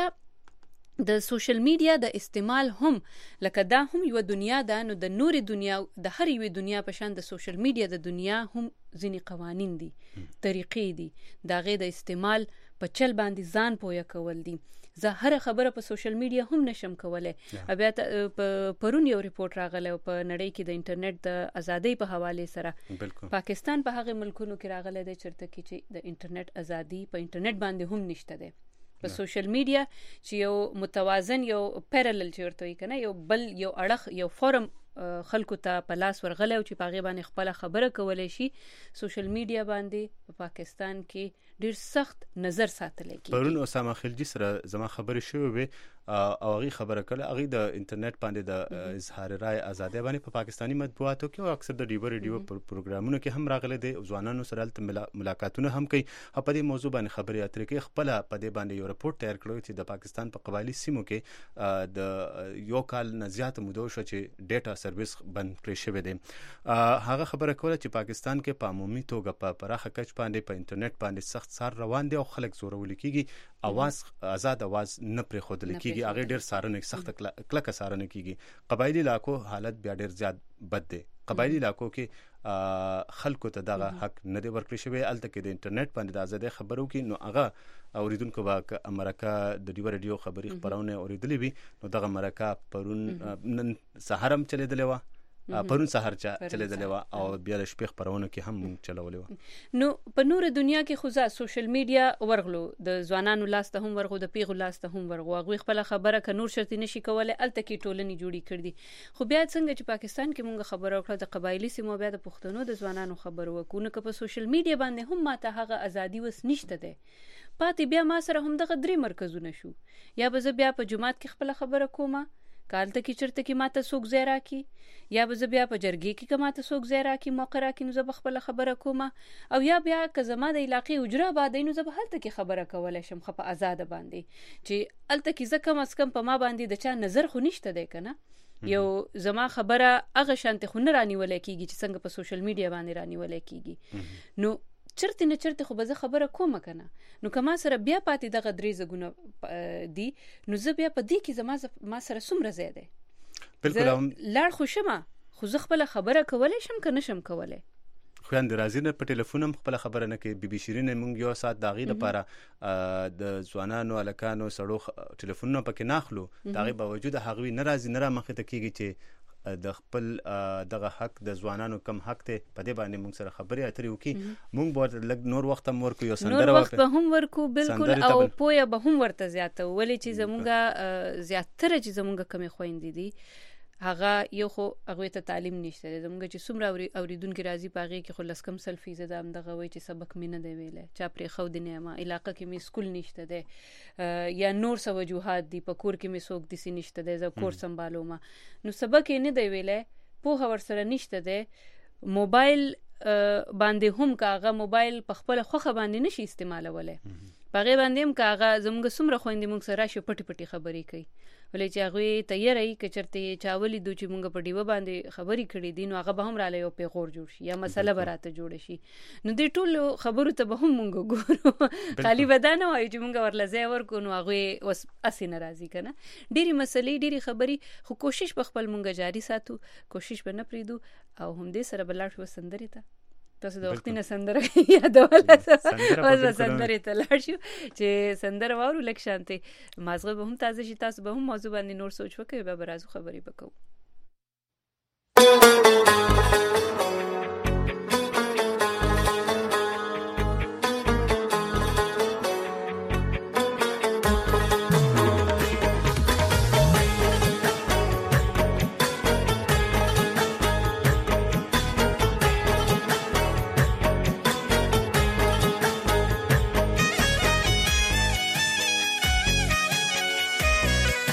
د سوشل میډیا د استعمال هم لکه دا هم یو دنیا ده نو د نوري دنیا د هر یو دنیا په شان د سوشل میډیا د دنیا هم ځینی قوانین دي طریقې دي داغه د استعمال په چل باندې ځان پوهه کول دي زه هر خبره په سوشل میډیا هم نشم کولای بیا پرون یو ریپورت راغلی په نړۍ کې د انټرنیټ د ازادۍ په حواله سره پاکستان په هغه ملکونو کې راغلی دی چرته کې چې د انټرنیټ ازادي په انټرنیټ باندې هم نشته ده په سوشل میډیا چې یو متوازن یو پیرالل چورته وي کنه یو بل یو اړخ یو فورم خلکو ته په لاس ورغلی او چې پاغه باندې خپل خبره کولای شي سوشل میډیا باندې په پاکستان کې ډیر سخت نظر ساتل کیږي پرون اسامه خلجی سره زما خبرې شوې وي او هغه خبره کړه هغه د انټرنیټ باندې د اظهار رائے ازادي باندې په پاکستانی مطبوعاتو کې او اکثر د ریډیو پروګرامونو کې هم راغلي دي ځوانانو سره ملاقاتونه هم کوي په دې موضوع باندې خبرې اترې کوي خپل په دې باندې یو رپورت تیار کړو چې د پاکستان په قبایلی سیمو کې د یو کال نه زیات موده شو چې ډیټا سرویس بند کړی شوی دی هغه خبره کوله چې پاکستان کې په عمومي توګه په پراخه کچ باندې په انټرنیټ باندې سخت سار روان دي او خلک زورول کیږي اواز آزاد اواز نه پرې خودل کیږي هغه ډیر سارنه سخت کلک سارنه کیږي قبایلی علاقو حالت بیا ډیر زیات بد دی قبایلی علاقو کې خلکو ته دغه حق نه دی ورکړی شوی الته کې د انټرنیټ باندې د ازادۍ خبرو کې نو هغه اوریدونکو با امریکا د ریډیو خبري خبرونه اوریدلې وي نو دغه امریکا پرون نن سحرم چلیدلې و پرون سحر چلیدلې و او بیا د شپې خبرونه کې هم چلولې و نو په نور دنیا کې خو ځا سوشل میډیا ورغلو د ځوانانو لاسته هم ورغو د پیغو لاسته هم ورغو هغه خپل خبره ک نور شرط نشي کولای الته کې ټولنې جوړی کړې خو بیا څنګه چې پاکستان کې مونږ خبره وکړه د قبایلی سیمو بیا د پښتنو د ځوانانو خبرو وکونه ک په سوشل میډیا باندې هم ماته هغه ازادي وس نشته ده پاتې بیا ما سره هم دغه درې مرکزونه شو یا به بیا په جمعات کې خپل خبره کومه کالته کې چرته کې ماته سوق زیرا کی یا به بیا په جرګې کې کماته سوق زیرا کی موقع را کی نو زه خپل خبره کومه او یا بیا که زما د علاقې اجرا باندې نو زه به هلته کې خبره کولای شم خو په آزاد باندې چې الته کې زه کم از کم په ما باندې د چا نظر خو نشته دی کنه یو زما خبره هغه شانته خو نه رانیول کیږي چې څنګه په سوشل میډیا باندې رانیول کیږي نو چرته نه چرته خو به زه خبره کوم کنه نو کما سره بیا پاتې دغه درې زګونه دی نو زه بیا په دې کې ما سره څومره زیاده بالکل لړ خوشمه خو زه خپل خبره کولای شم کنه شم کولای خو اند راځي نه په ټلیفون هم خپل خبره نه کوي بي شيرين مونږ یو سات داغي لپاره د ځوانانو الکانو سړو ټلیفونونه پکې ناخلو داغي باوجود هغوی ناراضي نه را مخه ته کیږي چې د خپل دغه حق د ځوانانو کم حق ته په دې باندې موږ سره خبرې اترې وکي موږ به لګ نور وخت هم ورکو یو سندره نور وخت به هم ورکو بالکل او پوهه به هم ورته زیاته ولې چې زمونږه زیاتره چې زمونږه کمی خويندې دي هغه یو خو هغه ته تعلیم نشته زمونږ چې څومره اوریدونکو راځي پاغه کې خو لسکم سلفي زده هم دغه وای چې سبق مینه دی ویله چا پرې خو د نیمه علاقې کې می سکول نشته ده یا نور څه وجوهات دي په کور کې می سوق دي سي نشته ده زه کور سمبالو ما نو سبق نه دی ویله په خبر سره نشته ده موبایل باندې هم کاغه موبایل په خپل خوخه باندې نشي استعمالوله پاغه باندې هم کاغه زموږ څومره خويندې موږ سره شو پټي پټي خبرې کوي ولې چې هغه تیارې کچرته چاولې دوی چې موږ په ډیو باندې خبرې کړې دي نو هغه به هم را لې او پیغور جوړ شي یا مسله براته جوړ شي نو دې ټول خبرو ته به هم موږ ګورو خالی بدانه وای چې موږ ورلځه ورکو نو هغه وس اسې ناراضي کنه ډېری مسلې ډېری خبرې خو کوشش په خپل موږ جاری ساتو کوشش به نه پریدو او هم دې سره بلار شو سندري ته تاسو د وختینه سندره یادول اوس سندره ته لاړ شو چې سندره وورو لک شانته مازغه به هم تازه شي تاسو به هم موضوع باندې نور سوچ وکړئ به راځو خبرې وکړو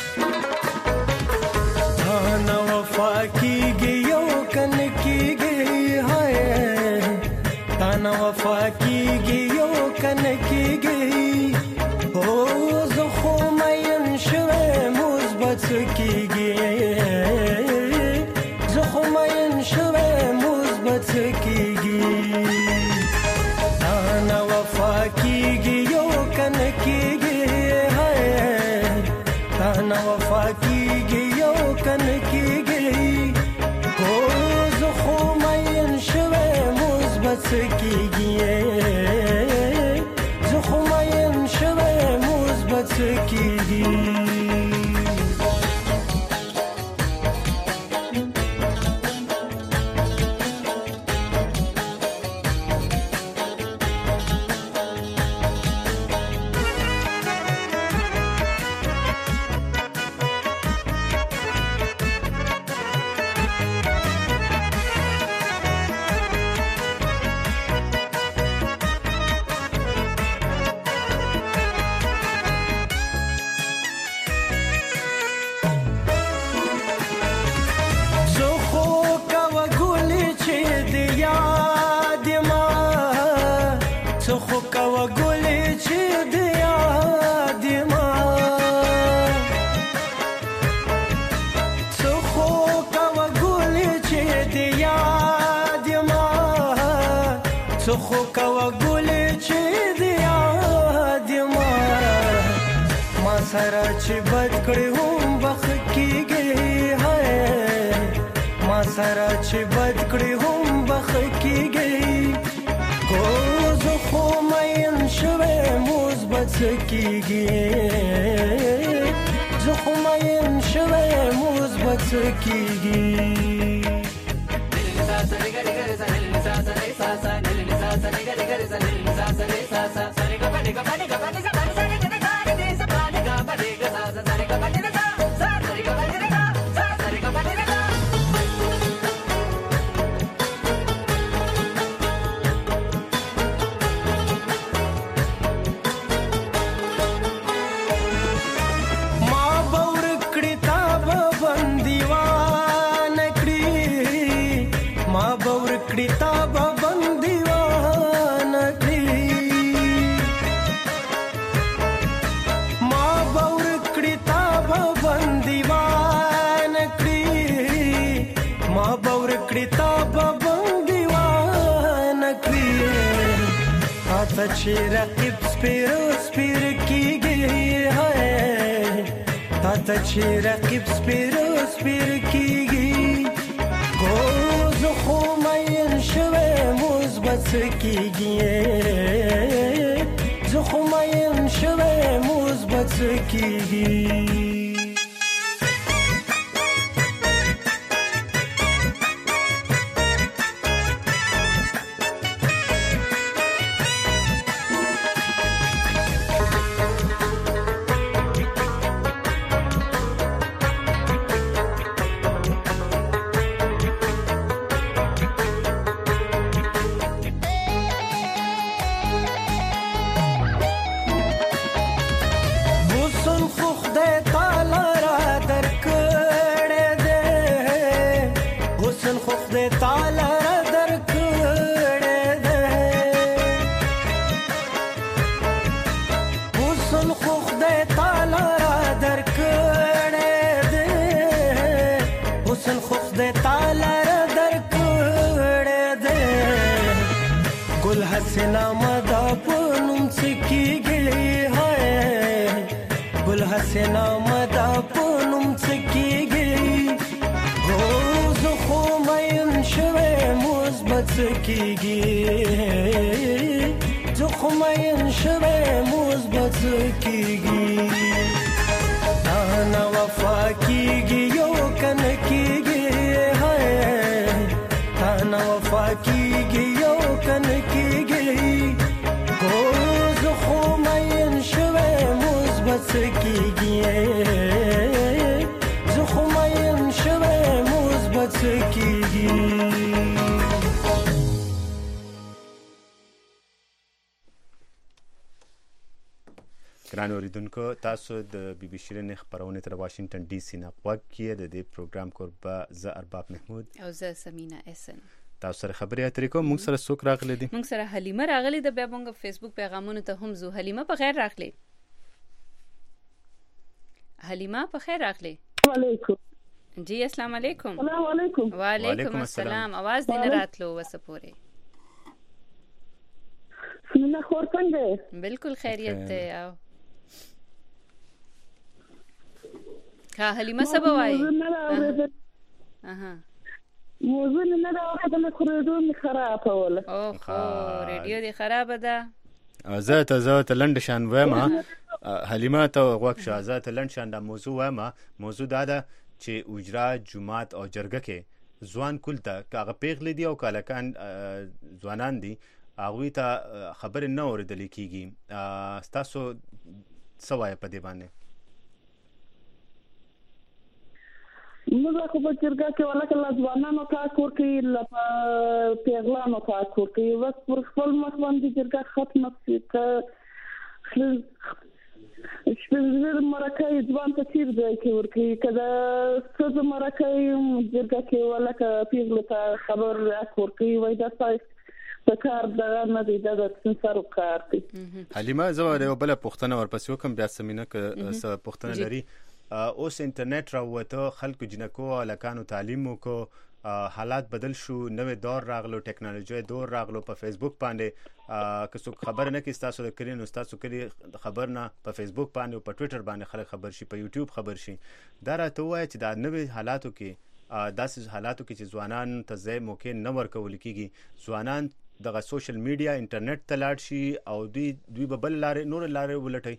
کیږي یو کن کیږي وفا کیږي یو کنه کیږي او زه خو مین شوی مثبت کیږي زه خو مین شوی مثبت کیږي نه وفا کیږي یو کنه کیږي نه وفا کیږي یو کنه کیږي او زه خو مین شوی مثبت کیږي زه خو مین شوی مثبت کیږي خو کوا ګولې چې دی یاد ما سره چې بد کړې هم بخ کېږي ما سره چې بد کړې هم بخ کېږي کو زه خو مین شوی مثبت کېږي زه خو مین شوی مثبت کېږي چې رقیب سپیرو سپیر کیږي تا چې رقیب سپیرو سپیر کیږي کو زه خو مین شوی مثبت کیږي زه خو مین شوی مثبت کیږي حسنا مدا پونم سکیږي ګل حسنا مدا پونم سکیږي روز خو مین شوی مثبت کیږي زه خو مین شوی مثبت کیږي نه وفا کیږي یو کنه کیږي نه وفا کیږي یو کنه کیږي کو زه خو مین شوی مثبت کیږي زه خو مین شوی مثبت کیږي ګران اوریدونکو تاسو د بي بي شیرین خبرونه تر واشنگټن ډي سي نه غوږ کړئ د دې پروګرام کوربه زه ارباب محمود او زه سمینا احسن تاسو سره خبرې اترې کوم. موږ سره څوک راغلي دي؟ موږ سره حلیمه راغلي د بیا موږ فیسبوک پیغامونو ته هم زو. حلیمه په خیر راغلي. حلیمه په خیر راغلي. وعلیکم جی السلام علیکم. السلام علیکم. وعلیکم السلام. आवाज دې نه راتلو وسه پورې. څنګه خور څنګه؟ بالکل خیریت ده. او کا حلیمه سبا وای. موضوع نه راوړل خو ریډیو می خراب وله. اوه ریډیو دې خراب ده. زه ته لند شان وایم. حلیمه ته وښه زه ته لند شان د موضوع وایم. موضوع دا ده چې اجرا جمعات او جرګه کې ځوان کول ته کاغه پیغلې دي او کالکان ځوانان دي هغه ته خبر نه اوریدل کیږي. تاسو سوای په دې باندې؟ موږ خو په جرګه کې ولکه ځوانانو کار کوي لا پیغلانو کار کوي. وس پر خپل مخ باندې جرګه ختمه شي که شپږ مرکه ځوان ته چیر ځای کې ورکی کله څه مرکه جرګه کې ولکه پیغله ته خبر ورکوي وای دا څه د کار دغه نه دی د سنسارو کار دی. حلیمه زه یو بل پوښتنه ورپسې وکم بیا سمینه که څه پوښتنه لري. اوس انټرنیټ راوته خلکو جنکو لکانو تعلیم کو حالات بدل شو نوې دور راغلو ټیکنالوژي دور راغلو په فیسبوک باندې که څوک خبر نه کی تاسو د کرین تاسو کلی خبر نه په فیسبوک باندې او په ټوئیټر باندې خلک خبر شي په یوټیوب خبر شي. دا راته وایي چې دا نوې حالاتو کې داسې حالاتو کې چې ځوانان ته ځای موقع نه ورکول کیږي ځوانان دغه سوشل میډیا انټرنیټ ته لاړ شي او دوی به بل لارې نور لارې ولټي.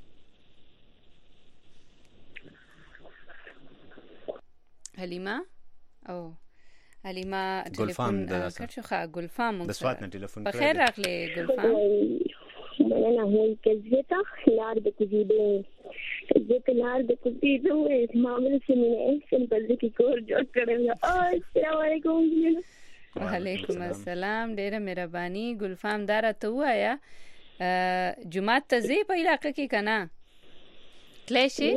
حلیمه او حلیمه ټلیفون کړو ښه ګلفام د سوات نه ټلیفون په خیر راغلی ګلفام. انا هو كذبتها لار بكذيبه لار بكذيبه معامل سمينه سمبل کی کور جوړ کړل. السلام علیکم. وعلیکم السلام. ډیره مهرباني ګلفام. دارا ته وایا جمعه ته زی په علاقې کې کنه کلیشي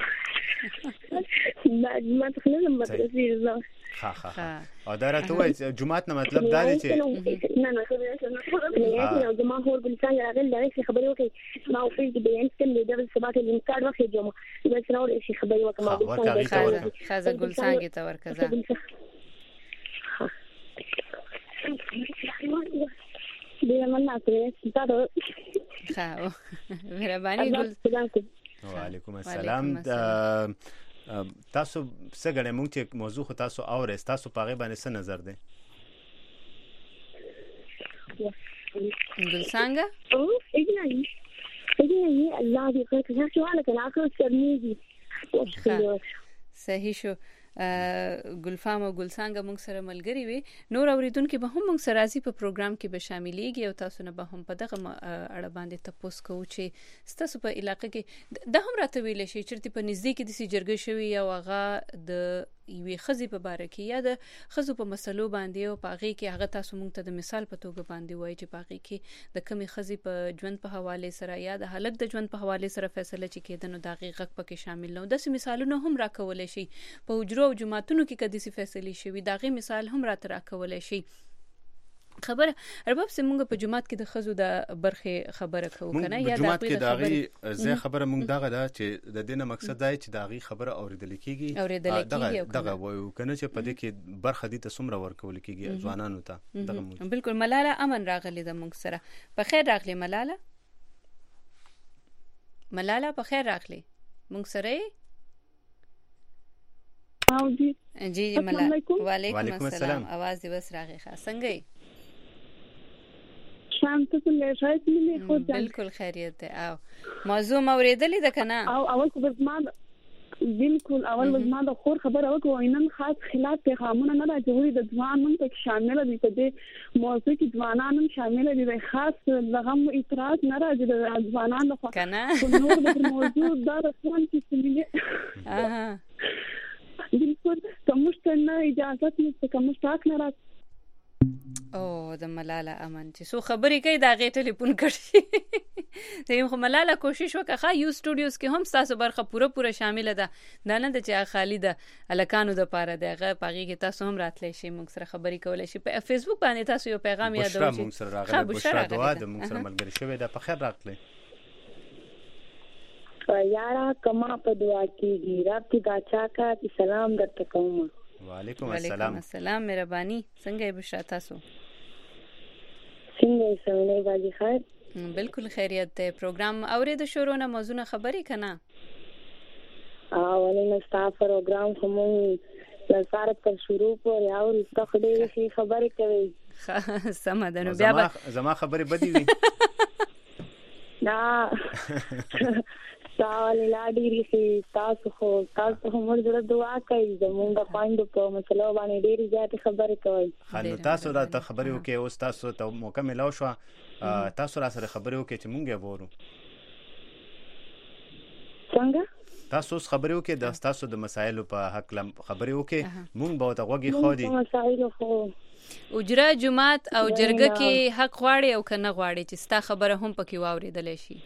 ما تخلل مدرسې زه او دا راته وای جمعه نه مطلب دا دی چې نه جمعه هو بالفعل راغل لغه خبري وکي ما او في بيان كان د سبات الانکار وخت جمعه بس نو شي خبري وکما بالفعل خازه ګلسانګي ته ورکزه دې مننه کوي تاسو خاو مهرباني ګل. وعلیکم السلام. تاسو څه غواړئ موږ چې موضوع خو تاسو اورئ تاسو پاغه باندې څه نظر دی؟ ګلسانګه او اجنای الله دې خیر شو على کلاکو سرنیږي. صحیح شو. ګلفام او ګلسانګه موږ سره ملګری وي. نور اوریدونکو به هم موږ سره راځي په پروګرام کې به شاملېږي او تاسو نه به هم په دغه اړه باندې تاسو کوو چې تاسو په علاقې کې د هم راته ویل شي چې په نږدې کې د سي جرګه شوی او هغه د یوې خزي په باره کې یا د خزو په مسلو باندې او پاغي کې هغه تاسو موږ ته د مثال په توګه باندې وایي چې پاغي کې د کمی خزي په ژوند په حواله سره یا د هلک د ژوند په حواله سره فیصله چې کېدنو د حقیقت پکې شامل نو د مثالونو هم راکول شي په حجرو او جماعتونو کې کدي سي فیصله شي داغه مثال هم راکول شي. خبر ارباب سمونګه په جمعات کې د خزو د برخه خبره کوو کنه یا د جمعات کې داغي زه خبره مونږ دغه دا چې د دینه مقصد دی چې داغي خبره اوریدل کیږي دغه وایو کنه چې په دې کې برخه دي ته سمره ورکول کیږي ځوانانو ته دغه مو بالکل. ملاله امن راغلی د مونږ سره په خیر راغلی. ملاله په خیر راغلی مونږ سره جی ملاله. وعلیکم السلام. आवाज دې بس راغی ښه څنګه یې؟ شانت څنګه شاید مې خو بالکل خیریت ده. او موضوع موریدلې ده کنه او اول خو ما بالکل اول ما د خور خبره وکړو نن خاص خلاف پیغامونه نه راځي د ځوانانو ته شامل دي په دې موضوع کې ځوانانو شامل دي خاص دغه اعتراض نه راځي د ځوانانو کنه نور د موضوع دا رسون کې سمې بالکل کومشت نه اجازه نشته کومشت حق نه راځي او د ملاله امن چې سو خبرې کوي دا غي ټلیفون کړی ته خو ملاله کوشش وکړه یو سټوډیوز کې هم تاسو برخه پوره شامل ده دا نه چې خالی ده الکانو د پاره دغه پاغي کې تاسو هم راتلی شي موږ سره خبرې کولای شي په فیسبوک باندې تاسو یو پیغام یادوي چې موږ سره راغلی بشرا دعا د موږ سره ملګری شوی ده په خیر راغلی یارا کما په دعا کېږي رب دې باچا کا چې سلام درته کوم. وعلیکم السلام مهرباني څنګه بشرا تاسو څنګه سمونه باندې خیر بالکل خیریت ده پروګرام اورید شروع نه موضوع خبرې کنه ولې نو پروګرام کوم لساره تر شروع پورې او رسته شي خبرې کوي سمدنو بیا زما خبرې بدی وي نا سوال لاډيري سي تاسو هم زړه دعا کوي زمونږ پاندو په مسلو باندې ډېری زیات خبرې کوي خانو تاسو را ته خبرې وکي او تاسو ته موقع ملو شو تاسو را سره خبرې وکي چې مونږ وورو څنګه تاسو خبرې وکي د تاسو د مسایلو په حق خبرې وکي مونږ به ته غوږی خو دي مسایل خو اجرا جماعت او جرګه کې حق غواړي او کنه غواړي چې ستا خبره هم پکې واوریدل شي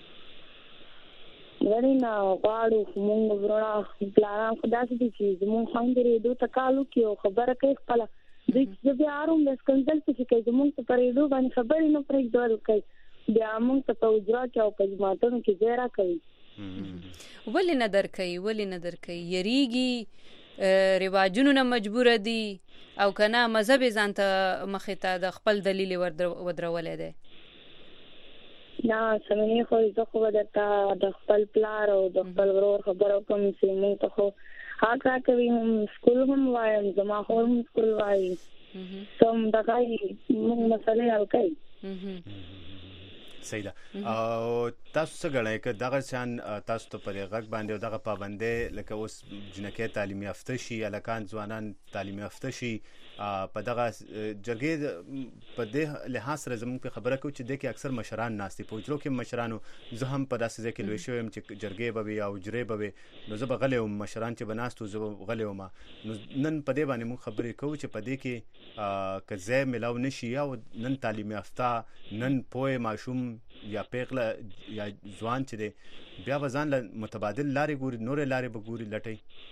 ورنه غواړو موږ ورونه پلان خدا سي چې موږ څنګه دوه تکالو کې خبره کوي خپل د بیا اروم د سکندل څخه کې موږ ته پرېدو باندې خبرې نه پرې ډول کوي بیا موږ ته په اجرا کې او په جماعتونو کې ځای را کوي ولې نه در کوي یریږي رواجونو نه مجبور دي او کنه مذهب ځانته مخې ته د خپل دلیل ودرولې ده نا سمې خو زه خو د خپل پلار او د خپل ورور خبرو کوم چې موږ ته خو هغه کوي هم سکول هم وایم زما هم سکول وایي سم دغه موږ مسلې حل کوي صحیح ده او تاسو څه غواړئ چې دغه شان تاسو ته پر غږ باندې دغه پابندې لکه اوس جنکې تعلیم یافته شي الکان ځوانان تعلیم یافته شي په دغه جرګې په دې لحاظ سره زموږ په خبره کوي چې د کې اکثر مشران ناستي په اجرو کې مشرانو زه هم په داسې ځای کې لوي شوم چې جرګې به او اجرې به نو زه به غلې وم مشران چې بناستو زه غلې وم نو نن په دې باندې موږ خبرې کوو چې په دې کې کزه ملاو نشي او نن تعلیم یافته نن پوهه ماشوم یا پیغله یا ځوان چې دی بیا وزن له متبادل لارې ګوري نورې لارې به ګوري لټي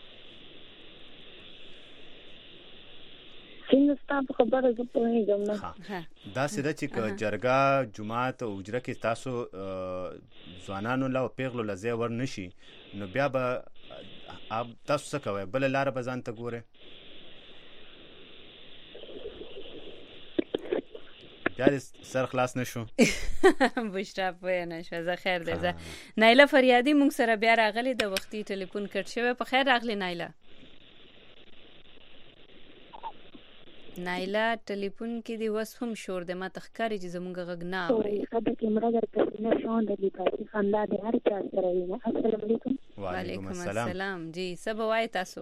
څنګه خبره زه په هیڅ نه دا سره چې جرګه جماعت او اجرا کې تاسو ځوانانو له پیغلو لزه ور نشي نو بیا به تاسو څه کوي بل لار به ځان ته ګوره بیا سر خلاص نشو بشرا په نه شو زه خیر ده نایله فریادي مونږ سره بیا راغلی د وختي ټلیفون کټ شوی په خیر راغلی نایله ټلیفون کې دی وس هم شور د ما تخکاری چې زمونږ غږ نه اوري خبر کې مرګ ته نه شون د لیکاسي خندا د هر چا سره وي السلام علیکم وعلیکم السلام جی سب وای تاسو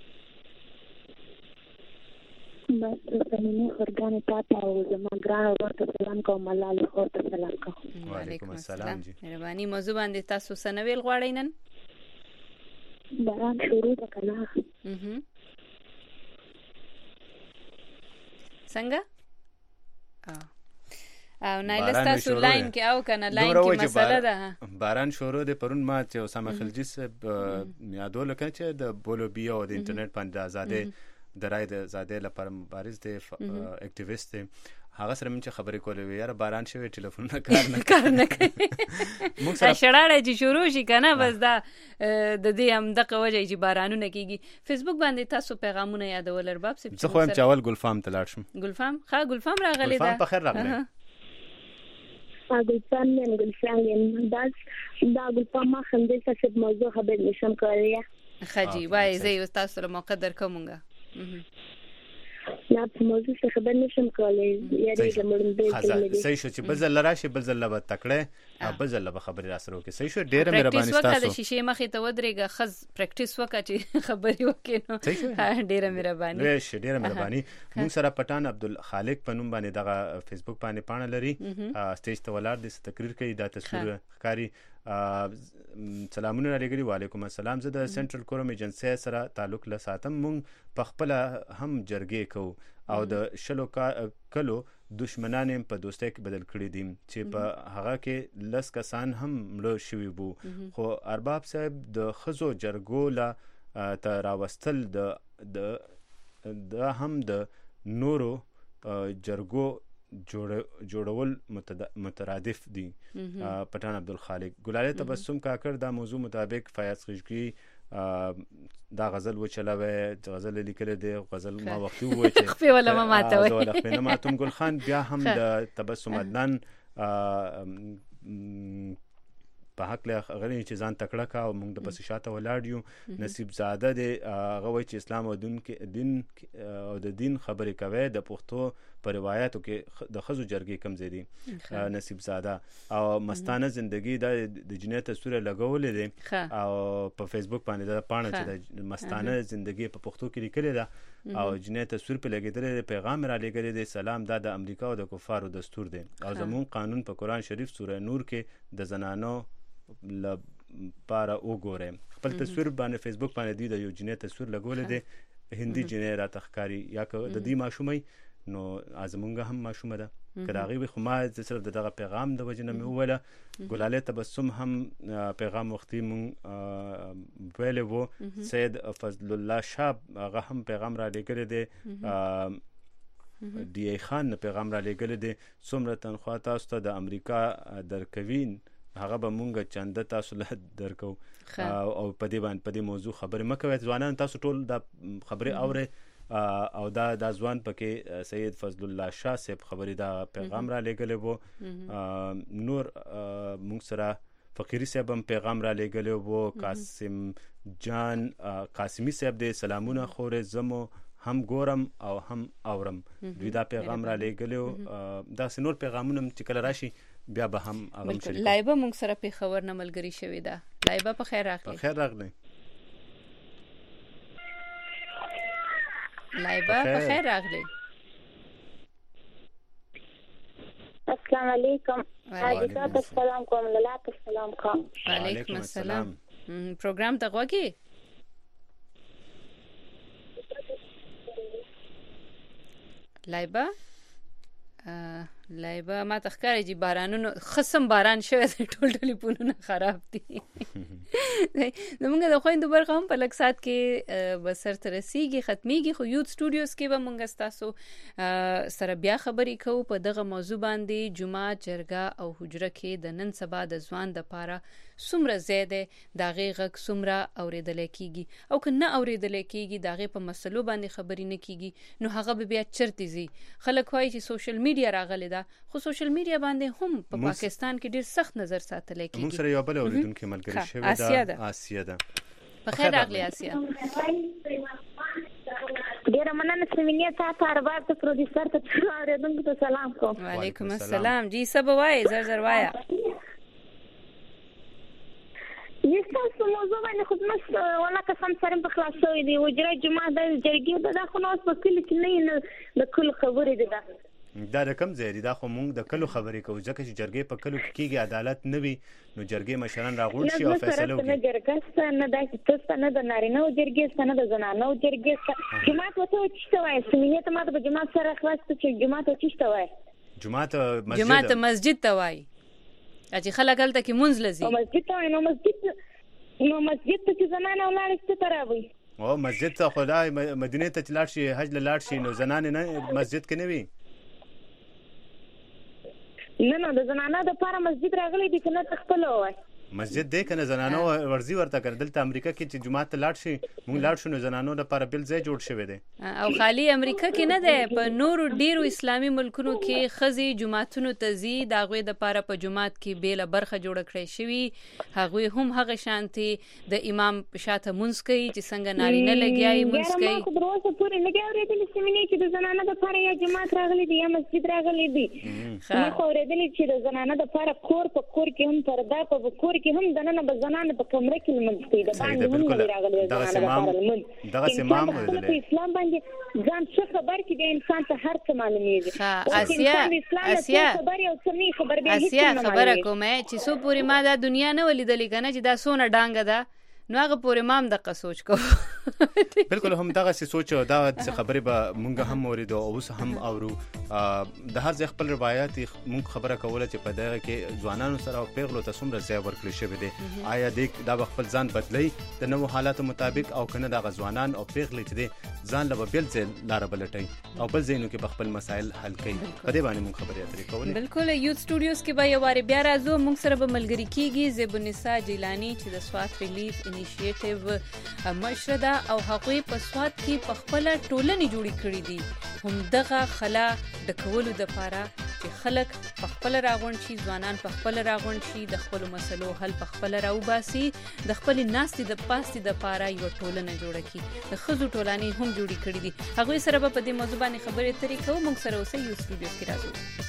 بس زمینی خورګان پاته او زما ګران ورته سلام کوم الله له خور ته سلام کوم وعلیکم السلام جی مهرباني موضوع باندې تاسو سنویل غواړئ نن باران شروع ده کنه څنګه او نایله تاسو لاین کې او کنه لاین کې مسله ده باران شروع ده پرون ما چې اسامه خلجی صاحب یادول کړ چې د بولوبیا او د انټرنیټ باندې آزادې د رای د آزادۍ لپاره مبارز دي اکټیویست دي هغه سره مې خبرې کولې یاره باران شوی ټلیفون نه کار نه کوي موږ سره شړاړې چې شروع شي کنه بس دا د دې هم دغه وجه چې بارانونه کیږي فیسبوک باندې تاسو پیغامونه یادول رباب سي زه خو هم چاول ګلفام ته لاړ شم ګلفام راغلی دا په خیر راغلی ګلفام دا ګلفام ما خندې څه موضوع خبر نشم کولای خجی وای زه تاسو سره موقع درکومګه لا په موضوع څه خبر نشم کولای یاري زموږ دې صحیح شو چې بزل راشي بزل به تکړه بزل به خبري را سره وکي صحیح شو ډیره مهرباني تاسو د شیشې مخې ته ودرېګه خز پریکټیس وکړه چې خبري وکړي نو ډیره مهرباني ډیره مهرباني موږ سره پټان عبدالخالق په نوم باندې دغه فیسبوک باندې پاڼه لري سټیج ته ولر د تقریر کوي دا تصویر ښکاری سلامونه علیکم وعلیکم السلام زه د سنټرل کورم ایجنسی سره تعلق لساتم مونږ په خپل هم جرګې کو او د 20 کلو دشمنان په دوستۍ کې بدل کړي دي چې په هغه کې 10 کسان هم مړه شوي وو. خو ارباب صاحب د ښځو جرګو له ته راوستل د هم د نورو جرګو جوړول مترادف دي. پټان عبدالخالق ګلاله تبسم کاکړ دا موضوع مطابق فیاض خشکی دا غزل وچلوي غزل لیکل دی غزل ما وختي وای چې په ولا ما ماته وای ولا په ماتم ګل خان بیا هم د تبسم عدنان په حق له غړي چې ځان تکړه کا او موږ د پس شاته ولاړ یو. نصیب زاده دی هغه وای چې اسلام او دین او د دین خبرې کوي د پښتو په روایتو کې د خزو جرګې کم زیدي. نصیب زاده او مستانه زندگی د جنې تصویر لګولې دي او په فیسبوک باندې د پاڼه چې د مستانه زندگی په پښتو کې لیکل دي او جنې تصویر په لګیدل پیغام را لګیدل دي سلام دا د امریکا او د کفارو دستور دی او زمون قانون په قرآن شریف سوره نور کې د زنانو لپاره وګورئ. خپل تصویر باندې فیسبوک باندې دی د یو جنې تصویر لګولې دی هندي جنې را تخکاری یا که د دې ماشومې نو ازمونږه هم ماشومه ده کداغي وي. خو ما صرف دغه پیغام د وجنه مې وویله. ګلاله تبسم هم پیغام وختي مونږ ویلې وو. سید فضل الله شاب هغه هم پیغام را لګل دی. ډي ای خان پیغام را لګل دی څومره تنخوا تاسو ته د امریکا درکوین هغه به مونږ چنده تاسو له درکو او په دې باندې په دې موضوع خبرې مکوي. ځوانان تاسو ټول دا خبرې اورئ او دا ځوان پکې سید فضل الله شاه صاحب خبرې دا پیغام را لګلې وو. نور مونږ سره فقیری صاحب هم پیغام را لګلې وو. قاسم جان قاسمی صاحب دې سلامونه خورې زمو هم ګورم او هم اورم دوی دا پیغام را لګلې. دا نور پیغامونه چې کله راشي بیا به هم اغم شریک. لایبه مونږ سره په خبر نه ملګری شوی دا. لایبه په خیر راغلی. په خیر راغلی. لایبه په خیر راغلی. السلام علیکم. حاجی السلام کوم لاله السلام کوم. وعلیکم السلام. پروګرام ته غوږی لایبه لایبه ما تخکارې چې بارانونو خصم باران شوی دی ټول ټلیفونونه خراب دي. زمونږ د خويندو برخه هم په لږ ساعت کې بسر ته رسیږي ختمیږي. خو یوت سټوډیوز کې به مونږ ستاسو سره بیا خبرې کوو په دغه موضوع باندې جمعه جرګه او حجره کې د نن سبا د ځوان د پاره څومره زیاده داغه غږ څومره اوریدل کیږي او که نه اوریدل کیږي داغه په مسلو باندې خبرې نه کیږي نو هغه به بیا چرته زی. خلک وایي چې سوشل میډیا راغلی دا خو سوشل میډیا باندې هم په پاکستان کې ډیر سخت نظر ساتل کیږي. موږ سره یو بل اوریدونکو ملګری شوی دا آسیا ده. په خیر راغلی آسیا. ډیر مننه سمینه تاسو ارباب ته پروډوسر ته اوریدونکو ته سلام کوم. وعلیکم السلام. جی سب وای زر وایا. یستاسو موضوع باندې خدمت ولا قسم سره په خلاصوي دی وجره جمعه د جرګې د خو نو په کلی کې نه د کل خبرې ده دا رقم زیری دا خو مونږ د کلو خبرې کوو ځکه چې جرګې په کلو کې کېږي عدالت نه وي نو جرګې مشران راغون شي او فیصله وکړي. نه جرګه نه د تاسو نه د نارینه او جرګې نه د زنانه او جرګې جمعه ته چې وایي سمینه ته ماته په جمعه سره خلاص ته جمعه ته چې وایي جمعه ته مسجد ته وایي چې خلک هلته کې مونځ لزي. مسجد ته نو مسجد ته چې زنانه ولاړ څه تراوي او مسجد ته خدای مدینه ته لاړ شي حج لاړ شي نو زنانه نه مسجد کې نه وي. نه د زنانه د لپاره مسجد راغلی دی کنه خپل وای مسجد دی کنه زنانه ورزي ورته کړل ته امریکا کې چې جمعه ته لاړ شي مونږ لاړ شو نو زنانو لپاره بل ځای جوړ شوی دی او خالی امریکا کې نه دی په نورو ډیرو اسلامي ملکونو کې خزي جمعهتونو تزي د غوي د لپاره په جمعات کې بیل برخه جوړ کړی شوی هغه هم هغه شانتي د امام شاته مونږ کوي چې څنګه نارینه لګیاي مونږ کوي. ما خو دروازه پورې نه اورېدل سیمینه چې د زنانه د لپاره یا جمعات راغلي دي یا مسجد راغلي دي. ما خو اورېدل چې د زنانه د لپاره کور په کور کې هم پردا په کور کې هم دنه به زنانه په کمره کې لمنځي د باندې هم راغلي دغه سمام په اسلام باندې ځان څه خبر کې د انسان ته هر څه معلومیږي. آسیا خبره کومه چې سو پوری ما دا دنیا نه ولیدلې کنه چې دا سونه ډانګه ده نو هغه پوری مام د قصوچ کو بالکل هم دغه سوچ دا خبرې به مونږ هم اوریدو او اوس هم اورو د هر ځای خپل روایت مونږ خبره کوله چې په دغه کې ځوانانو سره او پیغلو ته څومره ځای ورکړل شوی دی. آیا دا خپل ځان بدلی د نوو حالاتو مطابق او کنه د ځوانان او پیغلې چې دی ځان له بل ځای لار بلټي او بل ځینو کې خپل مسایل حل کوي. په دې باندې مونږ خبرې اترې کولې. بالکل یوت سټوډیوز کې به یو واره بیا راځو، مونږ سره به ملګری کیږي زیبونسا جیلانی چې د سوات ریلیف انیشیټیو مشره ده او هغوی په سوات کې په خپل ټولنې جوړې کړې دي هم دغه خلا د کولو د پاره چې خلک په خپل راغون شي، ځوانان په خپل راغون شي، د خپل مسلو حل په خپل راوباسي، د خپل ناستي د پاستي د پاره یو ټولنه جوړه کړي. د خزو ټولنې هم جوړې کړې دي. هغوی سره په دې موضوع باندې خبرې اترې کوو. موږ سره اوسئ یو سټوډیو کې راځو.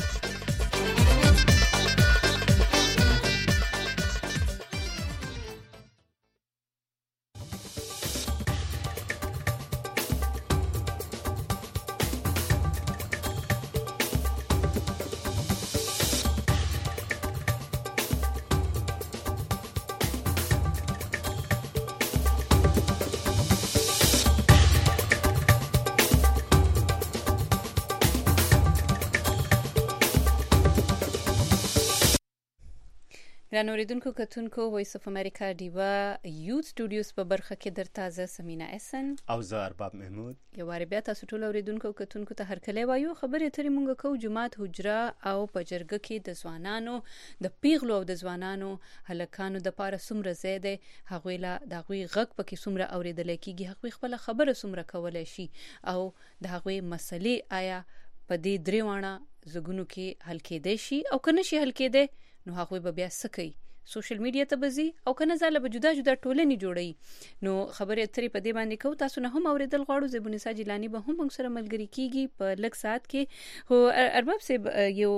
ګران اوریدونکو کتونکو وایس اف امریکا ډیوا یوت سټوډیوز په برخه کې درته زه سمینا احسن او زه ارباب محمود یو واره بیا تاسو ټول اوریدونکو کتونکو ته هرکلی وایو. خبرې اترې مونږ کوو جماعت حجره او په جرګه کې د ځوانانو د پیغلو او د ځوانانو هلکانو د پاره څومره ځای دی، هغوی له د هغوی غږ پکې څومره اوریدلی کیږي، هغوی خپله خبره څومره کولی شي او د هغوی مسلې آیا په دې درې واړه ځګونو کې حل کېدی شي او که نه شي حل کېدی نو هغوی به بیا څه کوي، سوشل میډیا ته به ځي او که نه ځاله به جدا جدا ټولنې جوړوي. نو خبرې اترې په دې باندې کوو. تاسو نه هم اوریدل غواړو. زیبونسا جیلانی به هم موږ سره ملګري کیږي په لږ ساعت کې. خو ارباب صاحب یو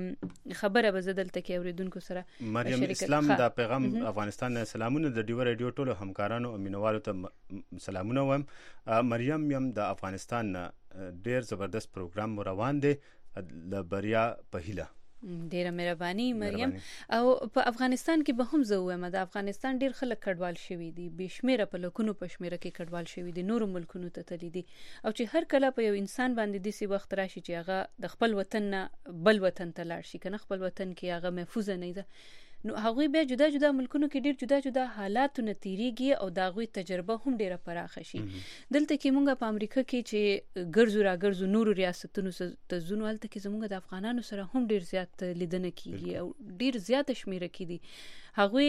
خبره به زه دلته کې اوریدونکو سره مریم اسلام دا پیغام افغانستان نه سلامونه د ډیو رادیو ټولو همکارانو او مینوالو ته سلامونه وایم. مریم یم د افغانستان نه ډیر زبردست پروګرام روان دی د بریا په هیله. ډیره مهرباني مریم. او په افغانستان کې به هم زه وایم د افغانستان ډیر خلک کډوال شوي دي، بشمیره په لکونو په شمیره کې کډوال شوي دي، نورو ملکونو ته تللي دي. او چې هر کله په یو انسان باندې داسې وخت راشي چې هغه د خپل وطن نه بل وطن ته لاړ شي، که نه خپل وطن کې هغه محفوظه نه ده، نو هغوی بیا جدا جدا ملکونو کې ډیر جدا جدا حالاتو نه تیریږي او د هغوی تجربه هم ډیره پراخه شي. دلته کې مونږ په امریکا کې چې ګرځو را ګرځو نورو ریاستونو ته ځو، هلته کې زموږ د افغانانو سره هم ډیر زیات لیدنه کیږي او ډیر زیاته شمیره کې دي. هغوی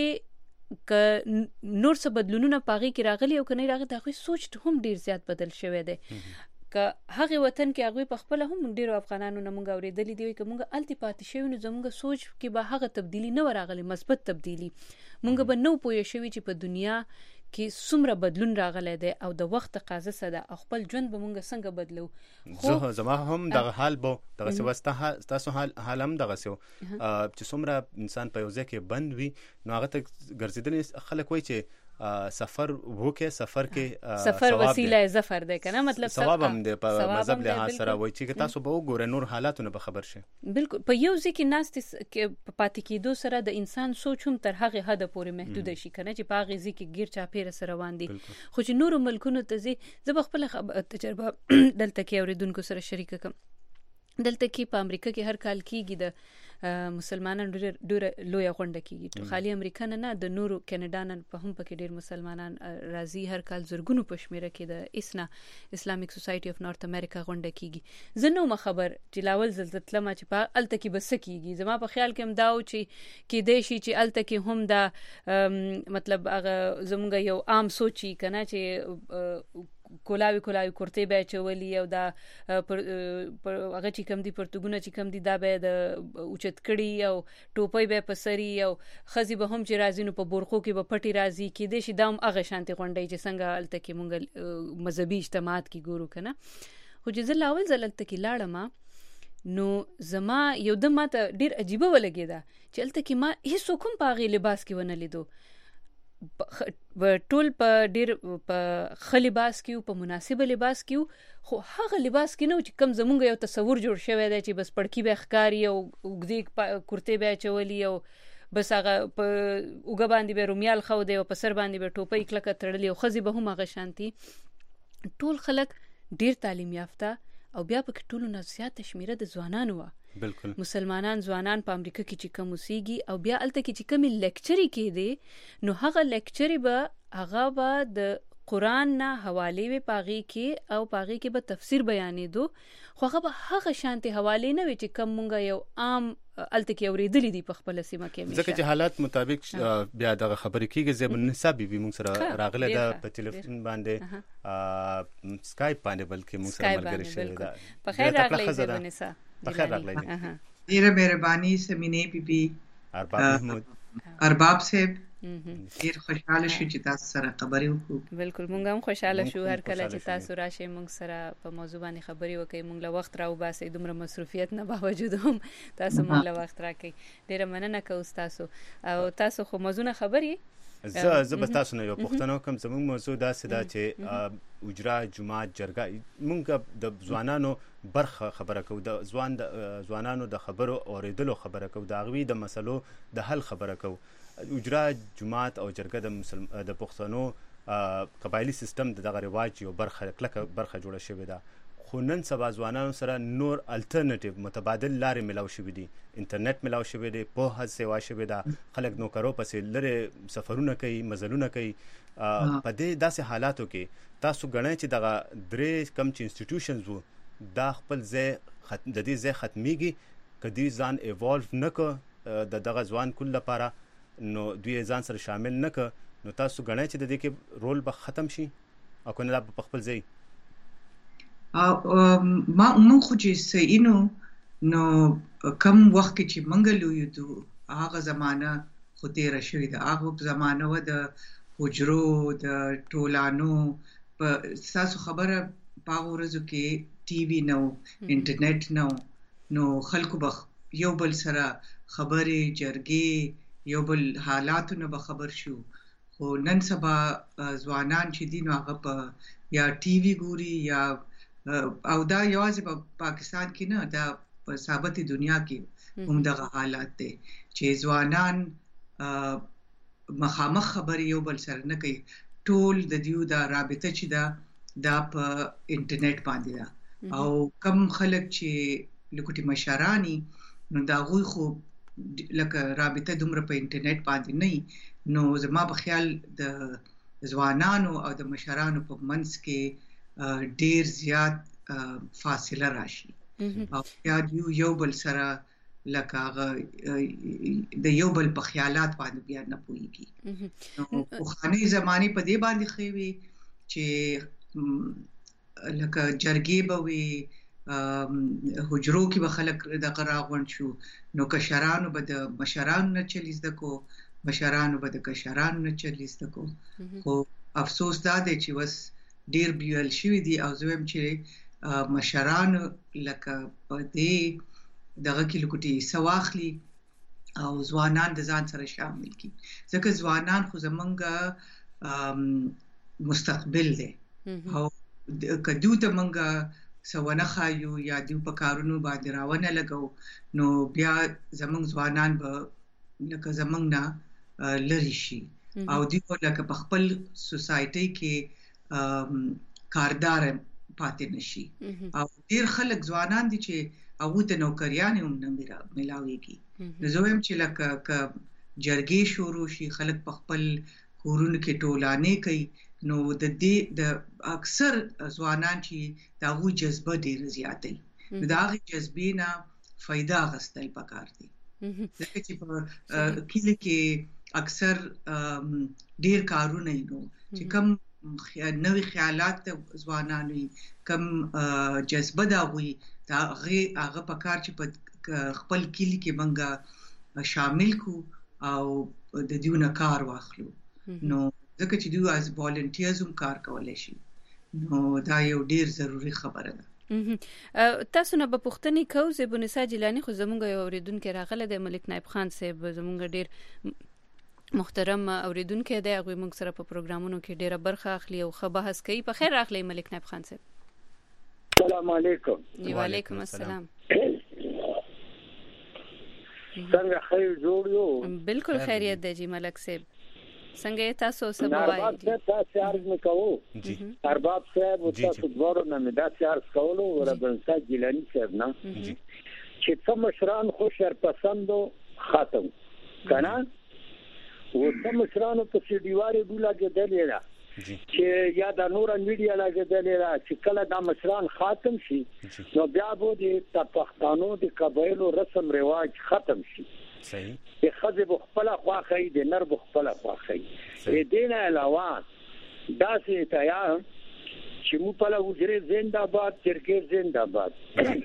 که نور څه بدلونونه په هغې کې راغلي او که نه راغلي د هغوی سوچ هم ډیر زیات بدل شوی دی. که هغه وطن کې هغوی په خپله هم ډیرو افغانانو نه مونږ اورېدلي دي که مونږ هلته پاتې شوي نو زمونږ سوچ کې به هغه تبدیلي نه وه راغلې، مثبت تبدیلي. مونږ به نه پوه شوي چې په دنیا کې څومره بدلون راغلی دی او د وخت تقاضا څه ده او خپل ژوند به مونږ څنګه بدلو. زما هم دغه حال به دغسې وه، ستاسو حال هم دغسې و چې څومره انسان په یو ځای کې بند وي نو هغه ته ګرځېدل خلک وایي چې سفر وکړي، سفر کې سفر وسیله ظفر دی، کنه مطلب ثواب هم دی په مذهب لحاظ سره وایي چې تاسو به وګورئ نور حالاتونه به خبر شي. بالکل په یو ځای کې ناستې پاتې کېدو سره د انسان سوچ هم تر هغې حده پورې محدوده شي، کنه چې په هغې ځای کې ګیر چاپیره سره روان دي. خو چې نورو ملکونو ته ځي، زه به خپله تجربه دلته کې اوریدونکو سره شریکه کړم. دلته کې په امریکا کې هر کال کېږي د مسلمانانو ډیره لویه غونډه کېږي، خالي امریکا نه د نورو کینیډا نه په هم پکې ډیر مسلمانان راځي. هر کال زرګونو په شمیره کې د اسنا اسلامیک سوسایټي اف نارت امریکا غونډه کېږي. زه نو خبر چې لاول زلزله تلمه چې په الته کې بس کېږي، زما په خیال کې هم دا و چې کېدای شي چې الته کې هم دا مطلب هغه زموږ یو عام سوچي کنه چې کولاوي کورتې به چولي او دا هغه چې کم دي پرتګونه چې کم دي دا به د اوچت کړي او ټوپۍ به په سري او ښځې به هم چې راځي نو په بورخو کې به پټي راځي. کېدای شي دا هم هغه شانتې غونډۍ چې څنګه هلته کې مونږ مذهبي اجتماعات کې ګورو که نه. خو چې زه لاول ځل هلته کې لاړم نو زما یو دم ماته ډېر عجیبه ولګېده چې هلته کې ما هېڅوک هم په هغې لباس کې ونه لیدو، ټول په ډیر په ښه لباس کې په مناسبه لباس کې، خو هغه لباس کې نه چې کم زمونږ یو تصور جوړ شوی دی چې بس پړکي به ښکاري او اوږدې کورتې به اچولي او بس هغه په اوګه باندې به رومیال خو دی او په سر باندې به ټوپۍ کلکه تړلې او خزي به هم هغه شانتي. ټول خلک ډیر تعلیم یافته او بیا په ټولو نه زیاته شمیره د ځوانانو و. بالکل مسلمانان ځوانان په امریکا کې چې کوم اوسېږي او بیا الته کې چې کوم لیکچري کې دي نو هغه لیکچري به هغه به د قرآن نه حواله وي پاغي کې او پاغي کې به تفسیر بیانې دو خو هغه شانتي حواله نه وي چې کوم مونږ یو عام الته کې اوریدلې دي په خپل سیمه کې همیشه ځکه چې حالات مطابق بیا دغه خبرې کیږي زمون نصاب به موږ سره راغله د په ټلیفون باندې سکایپ باندې بلکې موږ سره ملګری شوی دا په خیر راغلی زمون نصاب په خیر راغلی ډیره مهرباني سمینه بیبي ارباب محمود ارباب صاحب ډیر خوشاله شو چې تاسو سره خبرې وکړو. بالکل مونږ هم خوشاله شو هر کله چې تاسو راشئ مونږ سره په موضوع باندې خبرې وکړئ. مونږ له وخت راو باسي دومره مصروفیت نه باوجود هم تاسو مونږ له وخت راکړئ. ډیره مننه کوم تاسو او تاسو خو موضوع خبرې زه به تاسو نه یو پوښتنه کوم. زموږ موضوع داسې ده چې اجرا جماعت جرګه مونږ د ځوانانو برخه خبره کوو د ځوانانو د خبرو اوریدلو خبره کوو د هغوی د مسلو د حل خبره کوو. اجرا جماعت او جرګه د پښتنو قبایلی سیستم دغه رواج یو برخه کلکه برخه جوړه شوې ده خو نن سبا ځوانانو سره نور الټرنیټیو متبادل لارې ملاو شوې دي. انټرنیټ ملاو شوی دی په سیوا شوی ده خلک نوکرو پسې لري سفرونه کوي مزلونه کوي. په دې داسې حالاتو کې تاسو ګڼئ چې دغه درې کم چې انسټیټیوشنز وو دا خپل ځای د دې ځای ختمیږي که دوی ځان ایوالو نه که د دغه ځوان کل لپاره نو دوی ځان سره شامل نه که نو تاسو ګڼئ چې د دې کې رول به ختم شي او که نه په خپل ځای ما مونږ خو چې سینو نو کم وخت کې چې منګ لوی دو هغه زمانہ خو تیر شوی ده. هغه زمانہ و د حجرو د ټولانو په تاسو خبره په ورځو کې ټي وي نو انټرنیټ نو خلکو بخ یو بل سره خبرې جرګې یو بل حالاتو نه به خبر شو. خو نن سبا ځوانان چې دي نو هغه په یا ټي وي ګوري یا او دا یوازې په پاکستان کې نه دا په ثابت دنیا کې هم دغه حالات دي چې ځوانان مخامخ خبرې یو بل سره نه کوي. ټول د دیو دا رابطه چې دا په انټرنیټ باندې ده او کم خلک چې لکوټي مشرانی نو دا غوي خو لکه رابطه دومره په انټرنیټ باندې نه نو زما په خیال د ځوانانو او د مشرانو په منځ کې ډیر زیات فاصله راشي او یا یو بل سره لکه د یو بل په خیالات باندې بیا نه پوهیږي. نو خاني زماني په دې باندې خوي چې لکه جرګې به وي حجرو کې به خلک دغه راغونډ شو نو کشرانو به د مشرانو نه چلیز دکو مشرانو به د کشرانو نه چلیز دکو. خو افسوس دا دی چې بس ډیر بیل شوی دی او زویم چې مشرانو لکه په دې دغه کې لکوټي سواخلی او ځوانان د ځان سره شامل کی ځکه ځوانان خو زمونږ مستقبل دی او کدو ته مونږ سونه خایو یا دیو په کارونو باندې راونه لګو نو بیا زمونږ ځوانان به لکه زمونږ نه لری شي او دیو لکه په خپل سوسایټي کې کاردار پاتې نشي. او ډیر خلک ځوانان دي چې هغه ته نوکریان هم نه ملاويږي. نو زه هم چې لکه جرګې شروع شي خلک په خپل کورونو کې ټولانه کوي نو د دې د اکثر ځوانان چې دا غو جذبه ډیر زیاتې دا غي جذبې نه فائدہ غستل پکار دي. ځکه چې په کله کې اکثر ډیر کارونه نو چې کم نوې خیالات ځوانانو کم جذبه دا غوي دا هغه پکار چې په خپل کلی کې منګه شامل کو او د دیونه کار واخلو. نو ځکه چې دوی از والنټیرز هم کار کولای شي نو دا یو ډیر ضروری خبره ده. تاسو نه په پښتني کو زبونسا جیلانی خو زمونږ یو اوریدونکو راغله د ملک نایب خان صاحب زمونږ ډیر محترم اوریدونکو دی هغه موږ سره په پروګرامونو کې ډیره برخه اخلي او خبره بحث کوي. په خیر راغلی ملک نایب خان صاحب. السلام علیکم. وعلیکم السلام. څنګه خیر جوړ یو بالکل خیریت دی جی ملک صاحب څنګه تاسو سبا ارباب صاحب تاسو عرض نکوو جی ارباب صاحب تاسو دوړو نه مې دا عرض کولو ربن صاحب جیلانی صاحب نه جی چې څو مشران خو شر پسندو خاتم کنه و څو مشرانو په سیډیواري ګولا کې دلیلا چې یا د نور میډیا لا کې دلیلا چې کله دا مشران خاتم شي نو بیا به د پښتنو د قبایلو رسم رواج ختم شي صحیح د خزه بخپله خواخی د نر بخپله خواخی دې نه علاوه دا سي تیا چې مو په لوجره زنده‌باد چرګې زنده‌باد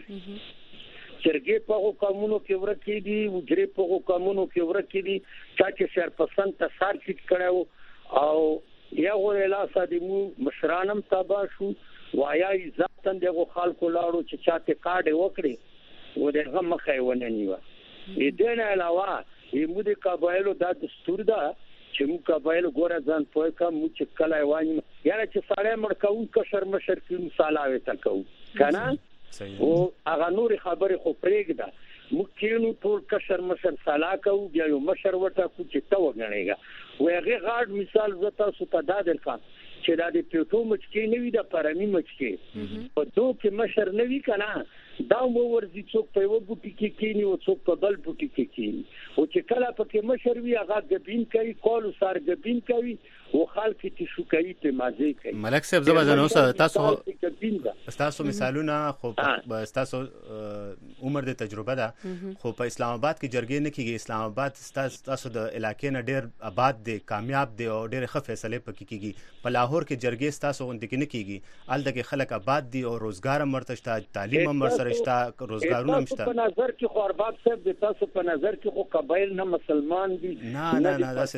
چرګې په قانونو کې ورکې دي وجره په قانونو کې ورکې دي چې شرپسند تسار کیټ کړو او یا غوړې لا سادمو مشرانم تابع شو وایا ذاتن دغه خلکو لاړو چې چاته کاډ وکړي و دغه مخه ونه نیو دې نه علاوه یمو د قبایلو د دستور ده چې مو قبایلو ګوره ځان پوي کوم چې کله وایي یاره چې ساړې مړ کوم کشر مشر کې مصالحه وکړو کنه او هغه نور خبره خو پرېږده مکینو ټول کشر مشر صلاح کوو بیا یو مشر وټا کو چې تا وګڼيږي وغه غاډ مثال زتا سو ته دادل کا چې د پیټو مچکی نوی د پرمی مچکی په دوه کې مشر نوی کنا دا مو ورزي څوک په یو بوټي کې کینی او څوک په بل بوټي کې کینی او چې کله پکې مشر وی هغه غبین کوي کول سار غبین کوي او خلک تی شو کوي ته مازه کوي ملک صاحب زما جنو تاسو مثالونه خو تاسو عمر د تجربه ده خو په اسلام آباد کې جرګې نه کیږي اسلام آباد تاسو د علاقې نه ډیر آباد دی کامیاب دی او ډیر ښه فیصله پکې کیږي په لاهور کې جرګې تاسو غونډه کې نه کیږي الته خلک آباد دي او روزګار مرتشتا تعلیم مرسرشتا روزګارونه مشته په نظر کې خو ارباب صاحب د تاسو په نظر کې خو قبایل نه مسلمان دي نه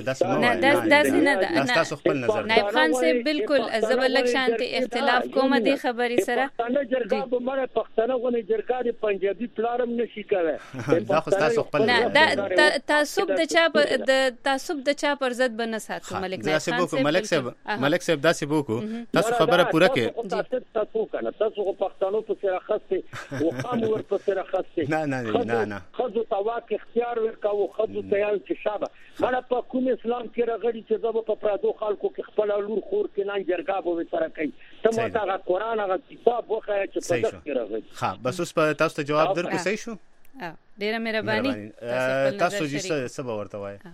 داسې تاسو خپل نظر نائب خان صاحب بالکل زبلک شانتي اختلاف کومه دي خبري سره پښتانه جرګه به مړه پښتانه غونې جرګه د پنجابي پلارم نشي کوي دا خو تاسو خپل نه تعصب د چا پر ضد بنه ساتو ملک ملک صاحب داسې وکړو تاسو خبره پوره کړئ تاسو کنه تاسو پښتنو په سره خسته او قام ور په سره خسته نه خذو تواک اختیار ورکاو خذو تیار چې شابه مړه په کوم اسلام کې راغړي چې زب په پرادو خلکو کې خپل لور خور کې نه جرګه به سره کوي ته مو تا قرآن هغه کتاب وخایا چې په دغه کې راغړي ها بس اوس په تاسو ته جواب درکو صحیح شو ډیره مهرباني تاسو چې سبا ورته وای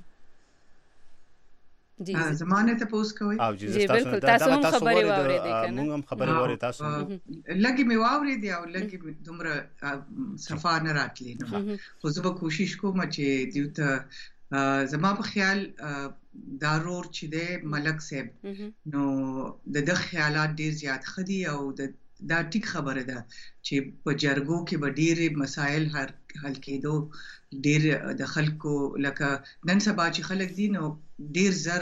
جی زمانه ته پوس کوي او جی بالکل تاسو هم خبري واوري دي کنه موږ هم خبري واوري تاسو لګي می واوري دي او لګي دومره صفا نه راتلی نو خو زه به کوشش کوم چې دیوته زما په خیال دارور چې د ملک صاحب نو د خیالات ډیر زیات خدي او دا ټیک خبره ده چې په جرګو کې به ډیر مسائل حل کېدو ډیر د خلکو لکه نن سبا چې خلک دي نو ډیر زر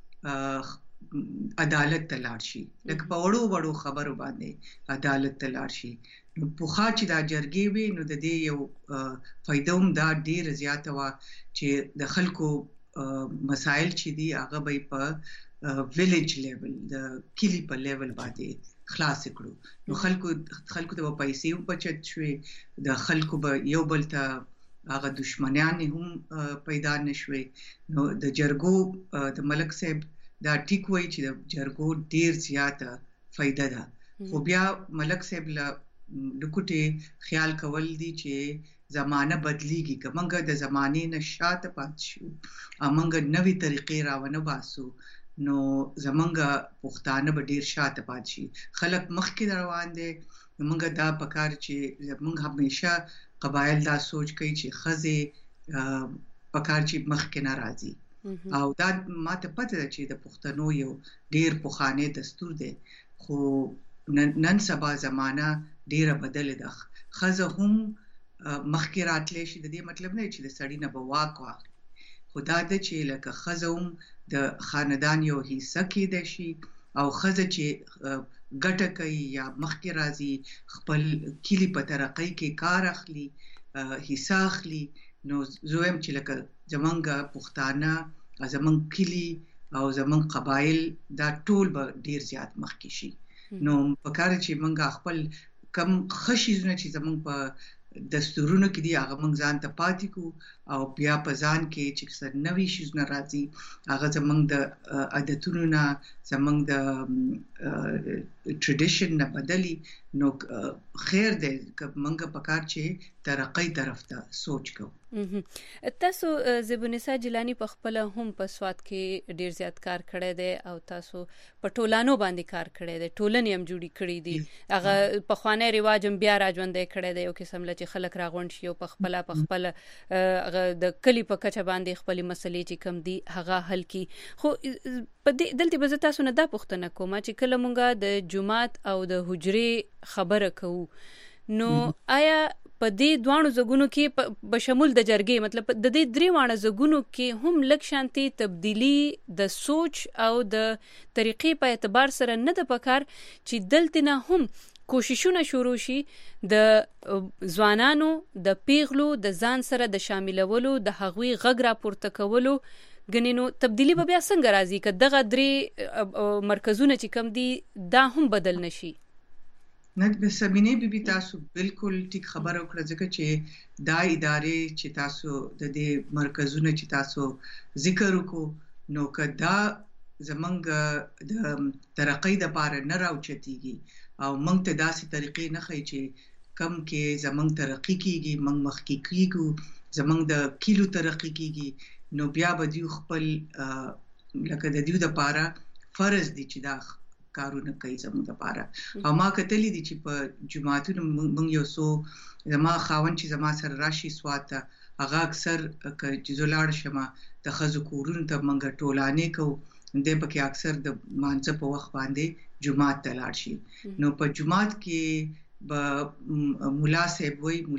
عدالت ته لاړ شي لکه په وړو خبرو باندې عدالت ته لاړ شي نو په خا چې دا جرګې وي نو د دې یو فائدوم دا ډیر زیات وا چې د خلکو مسائل چې دي هغه به په ویلیج لیول د کلی په لیول باندې خلاص کړو نو خلکو ته پیسې بچت شوي د خلکو به یو بل ته هغه دشمنیان هم پیدا نشوي نو د جرګو د ملک صاحب دا ټیک وای چې د جرګو ډیر زیاته فائدہ ده خو بیا ملک صاحب له لکوټه خیال کول دي چې زمانہ بدلیږي کومګه د زمانه نشاته پات شو امنګ نوې طریقې راونه باسو نو زمونږ پښتانه به ډیر شاته پات شي خلک مخکې روان دي موږ دا پکار چې موږ همیشه قبایل دا سوچ کوي چې خزه پکار چې مخکې نه راځي او دا ماته پته ده چې د پښتنو یو ډیر پخوانی دستور دی خو نن سبا زمانہ ډیره بدل ده خزه هم مخکې راتلی شي د دې مطلب نه چې د سړی نه بواک واخلي خدا د چې لکه خزوم د خاندان یو حصہ کې د شي او خزه چې ګټه کوي یا مخکې راځي خپل کلی په ترقۍ کې کار اخلي حصہ اخلي نو زویم چې لکه زمونږ پښتانه زمونږ کلی او زمونږ قبایل دا ټول به ډیر زیات مخکې شي نو پکاره چې مونږ خپل کم خشیزونه چې زمونږ په دستورونو کې دي هغه موږ ځان ته پاتې کو او بیا په ځان کې چې څه نوې شیزونه راځي هغه زموږ د عادتونو نه زموږ د ټریډیشن نه بدلی نو خیر دی که موږ په کار چې ترقۍ طرف ته سوچ کوو. تاسو زبونسا جیلانی په خپل هم په سواد کې ډیر زیات کار کړی دی او تاسو په ټولانو باندې کار کړی دی ټولنې هم جوړې کړې دي هغه په خوانې رواج هم بیا راځوندې کړی دی او قسم له چې خلک راغونډ شي او په خپل هغه د کلی په کچه باندې خپل مسلې چې کم دي هغه حل کی. خو په دې دلته به تاسو نه دا پوښتنه کوم چې کله مونږه د جمعات او د حجرې خبره کوو نو آیا په دې دوانو زګونو کې بشمول د جرګې مطلب د دې درې وانه زګونو کې هم لک شانتي تبدیلی د سوچ او د طریقې په اعتبار سره نه د پکار چې دلته نه هم کوششونه شروع شي د ځوانانو د پیغلو د ځان سره د شاملولو د هغوی غږ راپورته کولو غنینو تبدیلی به بیا څنګه راځي که دغه درې مرکزونه چې کم دي دا هم بدل نشي؟ نه سمینه بیبي تاسو بالکل ټیک خبره وکړه ځکه چې دا ادارې چې تاسو د دې مرکزونه چې تاسو ذکر وکړو نو کدا زمنګ د ترقۍ د پاره نه راوچتيږي او موږ ته داسې طریقې نه خي چې کم کې زمنګ ترقی کیږي موږ مخکې کیږو زمنګ د کیلو ترقی کیږي نو بیا به دی خپل لکه د دیو د پاره فرض دي چې دا کارونه کوي زموږ لپاره او ما کتلې دي چې په جمعاتونو موږ یو څو زما خاون چې زما سره راشي سواته هغه اکثر چې زولاړ شمه د خزو کورونو ته موږ ټولانه کوو د پکې اکثر د مانځه په وخت باندې جمعات ته لاړ شي نو په جمعات کې به مولا صاحب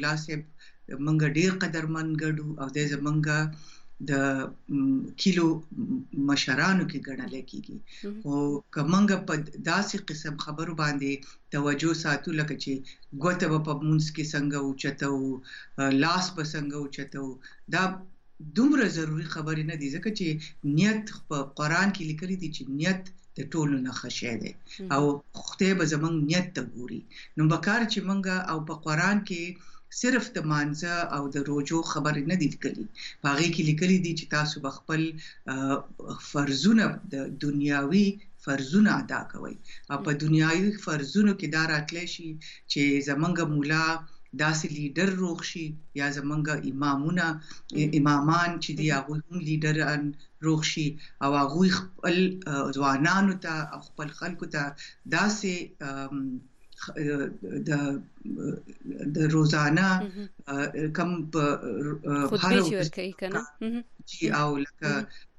موږ ډیر قدرمن ګړو او د زمونږ د کیلو مشرانو کې ګڼل کېږي او کومنګ په داسې قسم خبرو باندې توجه ساتو لکه چې ګوته په مونږ کې څنګه اوچتو لاس په څنګه اوچتو دا دومره ضروری خبرې نه دي ځکه چې نیت په قران کې لیکلي دي چې نیت د ټولو نه خشه ده او خدای به زمونږ نیت ته ګوري نو بکار چې مونږه او په قران کې صرف د مانځه او د روزو خبرې نه دي لیکلي هغه کې لیکلي دي چې تاسو خپل فرضونه د دنیاوي فرضونه ادا کوئ او په دنیاوي فرضونو کې دا راتلی شي چې زمونږ مولا داسې لیډر روغ شي یا زمونږ امامان چې دی هغه هم لیډران روغ شي او هغه خپل ځوانانو ته او خپل خلکو ته داسې د روزانه کم خطبه ورکوي کنه چې او لکه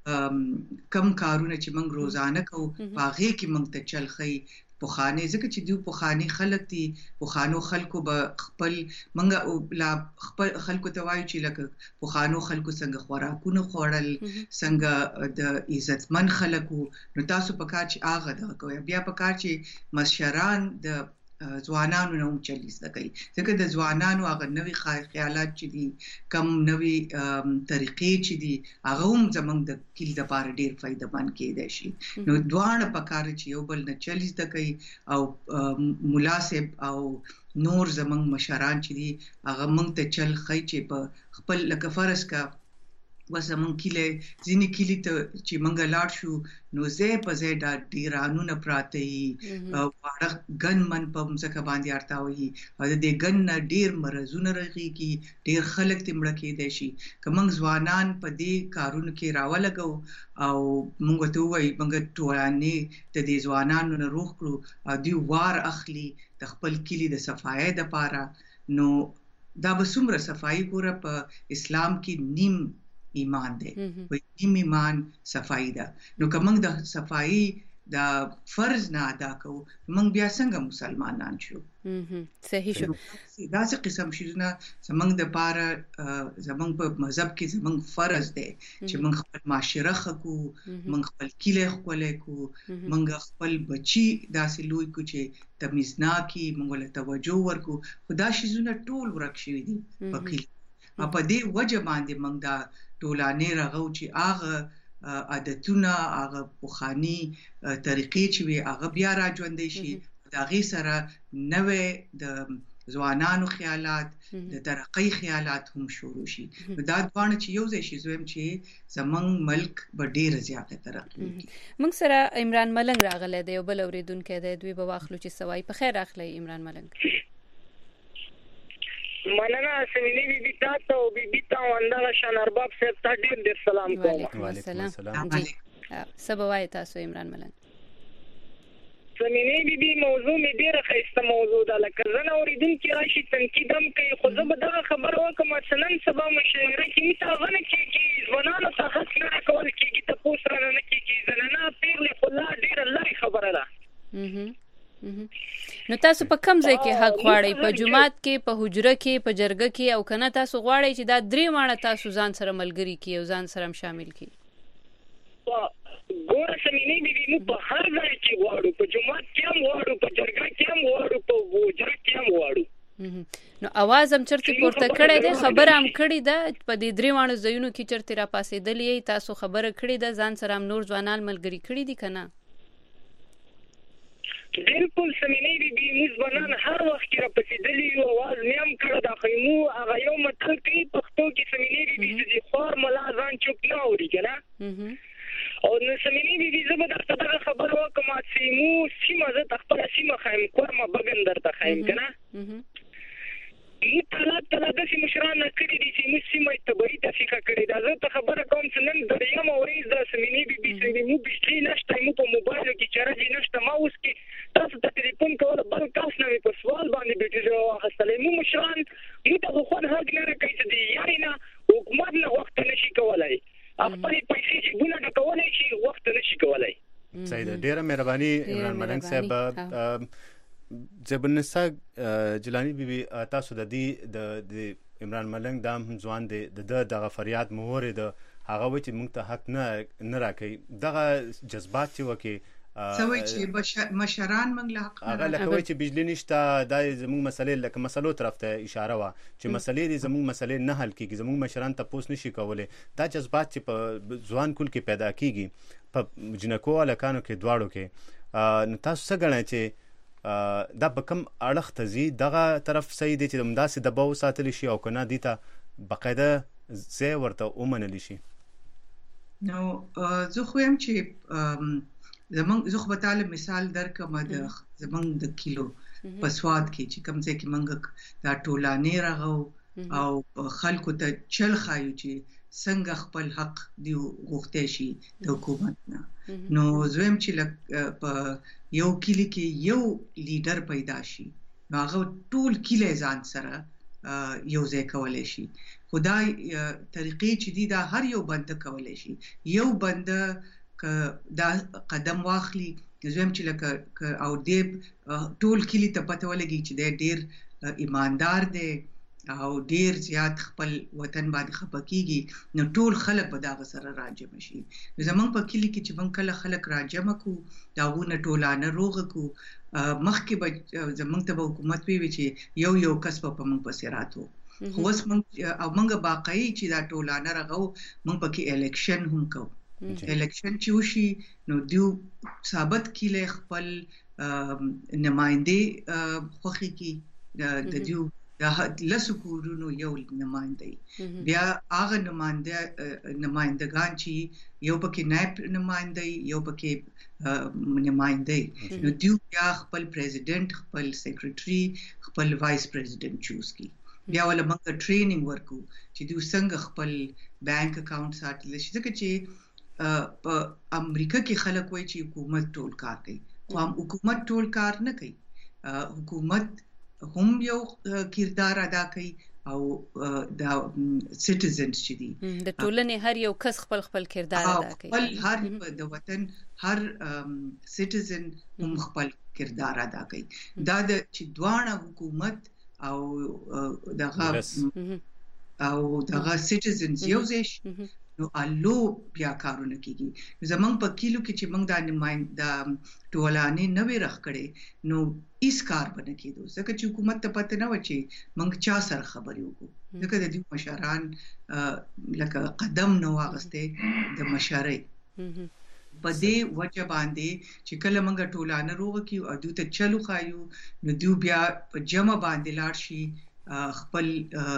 کم کارونه چې موږ روزانه کوو هغه کې موږ ته چل خي پوخانه ځکه چې دیو پوخانی خلک دي پوخانو خلکو به خپل منګه لا خپل خلکو ته وایي چې لکه پوخانو خلکو څنګه خوراکونه خوړل څنګه د عزتمن خلکو نو تاسو په کار چې اغه دا کوي بیا په کار چې مشران د ځوانانو نوم چلیس دکې ځکه د ځوانانو هغه نوې خیالات چې دي کم نوې طریقې چې دي هغه هم زمونږ د کلی د پاره ډیر فائدمن کېدای شي نو دوانه په کار چې یو بل نه چلیس دکې او مناسب او نور زمونږ مشران چې دي هغه مونږ ته چل خی چې په خپل لکه فرض کا وسمون کله ځینې کلی ته چې منګه لاړ شو نو زه په زه د ډیرانو پراته او واړه ګن من په مزکه باندې ارتاوي او د ګن ډیر مرزونه رغيږي ډیر خلک تمړه کېدای شي کوم ځوانان په دې کارونو کې راولګو او موږ ته وایي موږ ټولانه د دې ځوانانو نه روح کړو او دی وار اخلي د خپل کلی د صفایي د پاره نو دا به څومره صفایي ګوره په اسلام کې نیم ایمان دی په نیم ایمان صفایي ده نو کوم د صفایي دا فرض نه ادا کوو موږ بیا څنګه مسلمانان شو صحیح شو دا څه قسم شیونه زمونږ د پاره زمونږ په مذهب کې زمونږ فرض دی چې موږ خپل معاشره خکو موږ خپل کله خپل کو موږ خپل بچي داسې لوی کو چې تمیزناکي موږ له توجه ورکو خدا شیونه ټول ورک شوی دي په په دې وجه باندې موږ دا ټولانه راغو چې هغه عادتونه هغه پوخانی طریقې چې وي هغه بیا را ژوندې شي دا غي سره نوې د ځوانانو خیالات د ترقۍ خیالات هم شروع شي. دا دوانه چې یو ځای شي زویم چې زمنګ ملک به ډیر زیاته ترقی وکړي. موږ سره عمران ملنګ راغلی دی، یو بل اوریدونکی دی، دوی به واخلو چې سوای. په خیر راغلی عمران ملنګ. مننه سمینی بی تاسو او بی تاسو اندغه شان ارباب صاحب ته ډیر سلام کوم. وعلیکم السلام. جی سبوای تاسو عمران ملنګ. سمینی بی موضوع می ډیره خسته موضوع ده، لکه زنه اوریدونکي راشي تنقیدم کوي، خو زه به دغه خبره وکم چې نن سبا مشاعره کې متاغنه کېږي، ځوانانو ته حق نه کول کېږي، تاسو را نه کېږي، زنانه پیغلې خلا ډیره لای خبره ده. نو تاسو په کوم ځای کې حق غواړئ؟ په جماعت کې، په حجره کې، په جرګه کې، او کنه تاسو غواړئ چې دا درې ماړه تاسو ځان سره ملګری کړئ او ځان سره شامل کړئ؟ ګوره سمینی بی مو په هر ځای کې غواړو، په جماعت کې هم غواړو، په جرګه کې هم غواړو، په حجره کې هم غواړو. نو आवाज هم چرته پورته کړی دی، خبره هم کړې ده، په دې درې ماړو ځایونو کې چرته را پاسېدلې تاسو خبره کړې ده، ځان سره هم نور ځوانان ملګری کړي دي کنه؟ بالکل سمینی بی موږ ځوانان هر وخت کې را پاسېدلي یو، आवाज نه هم کړی دا خیمو هغه یو متل کوي پښتو کې سمینی بی چې خور ملا ځان چوپ نه اوري کنه. او نو سمینی بی زه به درته دغه خبره وکم چې مو سیمه زه خپله سیمه خایم کورمه بګن درته خایم کنه. مو تلا داسې مشران نه کړي دي چې موږ سیمه طبیعي تفریقه کړې ده. زه ته خبره کوم چې نن دریم ورځ ده سمینی بی مو بجلي نشته، مو په موبایلو کې چارج نشته، ما اوس کې تاسو ته ټلیفون کوله بل کاس نه مې په سوال باندې بیټري واخیستلی. مو مشران مو ته خو خوند حق نه راکوي چې د یارې نه حکومت نه وخت نشي کولی، خپلې پیسې جیبونه ډکولی شي، وخت نشي کولی. صحیح ده، ډېره مهرباني عمران ملنګ صاحب. زبرنسا جلانی بیبي تاسو د دې د عمران ملنګ دا هم ځوان دی، د دغه فریاد مورې د هغه و چې موږ ته حق نه راکوي، دغه جذبات چې وکړي سوي چې مشران موږ له حق هغه لکه وایي چې بجلی نشته، دا زموږ مسلې لکه مسلو طرف ته اشاره وه چې مسلې دي زموږ مسلې نه حل کېږي، زموږ مشران تپوس نشي کولی. دا جذبات چې په ځوان کول کې پیدا کېږي په جنکو او هلکانو کې دواړو کې، نو تاسو څه ګڼئ چې دا به کوم اړخ ته ځي؟ دغه طرف صحیح دی چې همداسې دبا وساتلی شي او که نه دې ته باقاعده ځای ورته ومنلی شي؟ نو زه خو یم چې زه خو به تاله مثال درکم د زمونږ د کیلو په سواد کې چې کوم ځای کې موږ دا ټولانې راغو او خلکو ته چل ښایو چې څنګه خپل حق دی غوښتی شي د حکومت نه. نو زه یم چې په یو کلي کې یو لیډر پیدا شي نو هغه ټول کلی ځان سره یو ځای کولی شي. خو دا طریقې چې دي دا هر یو بنده کولی شي. یو بنده که دا قدم واخلي، زه یم چې لکه او دې ټول کلي ته پته ولګي چې دی ډېر ایماندار دی او ډیر زیات خپل وطن باندې خپه کیږي، نو ټول خلک به دغه سره راجمع شي. زمونږ په کلي کې چې موږ کله خلک راجمع کو، د هغو نه ټولانه روغه کو، مخکې به زمونږ ته به حکومت ویوي چې یو یو کس به په موږ پسې راتو، خو اوس موږ باقایي چې دا ټولانه رغو، موږ پکې الیکشن هم کوو. الیکشن چې وشي نو دیو ثابت کلی خپل نماینده خوښي کی، د دیو د لسو کورونو یو نماینده، بیا هغه نمایندگان چې یو پکې نائب نماینده، یو پکې نماینده، نو دیو بیا خپل پریزیډنټ، خپل سیکریټري، خپل وایس پریزیډنټ چوز کی. بیا ولا موږ ټریننګ ورکو چې دیو څنګه خپل بانک اکاؤنٹ ساتل شي، ځکه چې په امریکا کې خلک وایي چې حکومت ټول کار کوي، خو حکومت ټول کار نه کوي. حکومت هم یو کردار ادا کوي او دا سټیزنز چې دي د ټولنې هر یو کس خپل خپل کردار ادا کوي، هر د وطن هر سټیزن هم خپل کردار ادا کوي. دا د چې دوانه حکومت او دغه سټیزنز یو ځای نو الو بیا کارونه کیږي. زمونږ په کیلو کې چې موږ دا نماینده ټولانې نوې رخ کړې نو هیڅ کار به نه کېدو، ځکه چې حکومت ته پته نه وه چې موږ چا سره خبرې وکړو، ځکه د دوی مشران لکه قدم نه واغستی د مشرۍ. په دې وجه باندې چې کله موږ ټولانه روغ کیو او دوی ته چلو خایو نو دوی بیا په جمع باندې لاړ شي خپل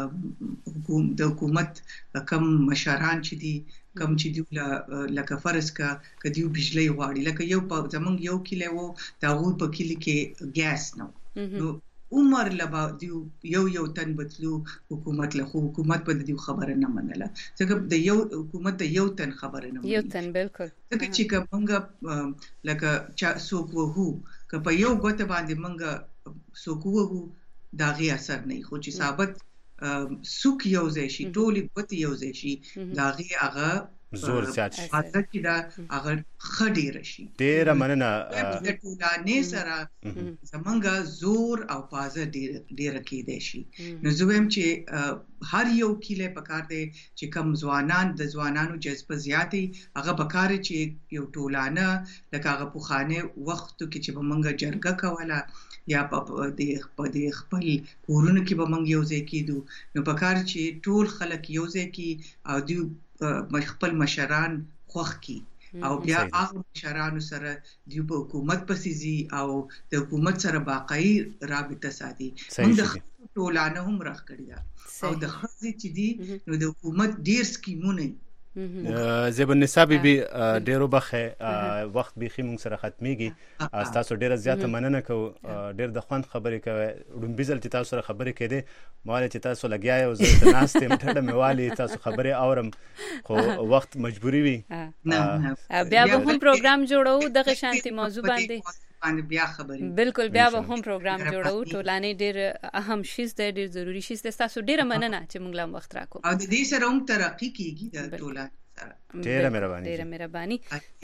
د حکومت کم مشران چې دي کم چې دی لکه فرض کا کدیو بجلی غواړي لکه یو په زمونږ یو کلی وو دا غو په کلی کې ګیس نو عمر لبا دیو یو تن بتلو حکومت له حکومت په دې خبره نه منله ځکه د یو حکومت د یو تن خبره نه منله یو تن بالکل ځکه چې کومه لکه چا سوق وو که په یو غوته باندې منګه سوق وو دا غي اثر نه خو چې ثابت سوق یو ځای شي ټولې غوته یو ځای شي دا غي هغه زور زیات شي حالت چې دا هغه خډیر شي ډیر مننه د ټولانې سره زمونږ زور او پازه ډیر کېدای شي نو زویم چې هر یو کله پکار دی چې کم ځوانان د ځوانانو جذبه زیاتې هغه پکار چې یو ټولانه لکه هغه په خانه وخت کې چې بمنګ جرګه کوله یا په دې خپل کورونه کې بمنګ یو ځای کېدو نو پکار چې ټول خلک یو ځای کې او دوی خپل مشران خوښ کی او بیا هغه مشرانو سره د حکومت پسیزي او د حکومت سره باقی رابطه ساتي موږ د ټولانه هم راخ کړی او د خزي چې دي نو د حکومت ډیر سکیمونه زبن نصابی بی ډیرو بخه وخت بيخي مونږ سره ختميږي تاسو ډیره زیاته مننه کو ډیر د خوند خبرې کوي ډومبیزل چې تاسو سره خبرې کړي مال چې تاسو لګیاي او زه ناستم ټډه میوالي تاسو خبرې اورم خو وخت مجبوری وي بیا به هم پروګرام جوړو دغه شانتي موضوع باندې بیا خبرې بالکل بیا به هم پروګرام جوړو ټولانه ډیر اهم شیز دی ډیر ضروری شیز دی تاسو ډیره مننه چې موږ لم وخت راکو او د دې سره هم ترقی کیږي د ټولانه ډیره مهرباني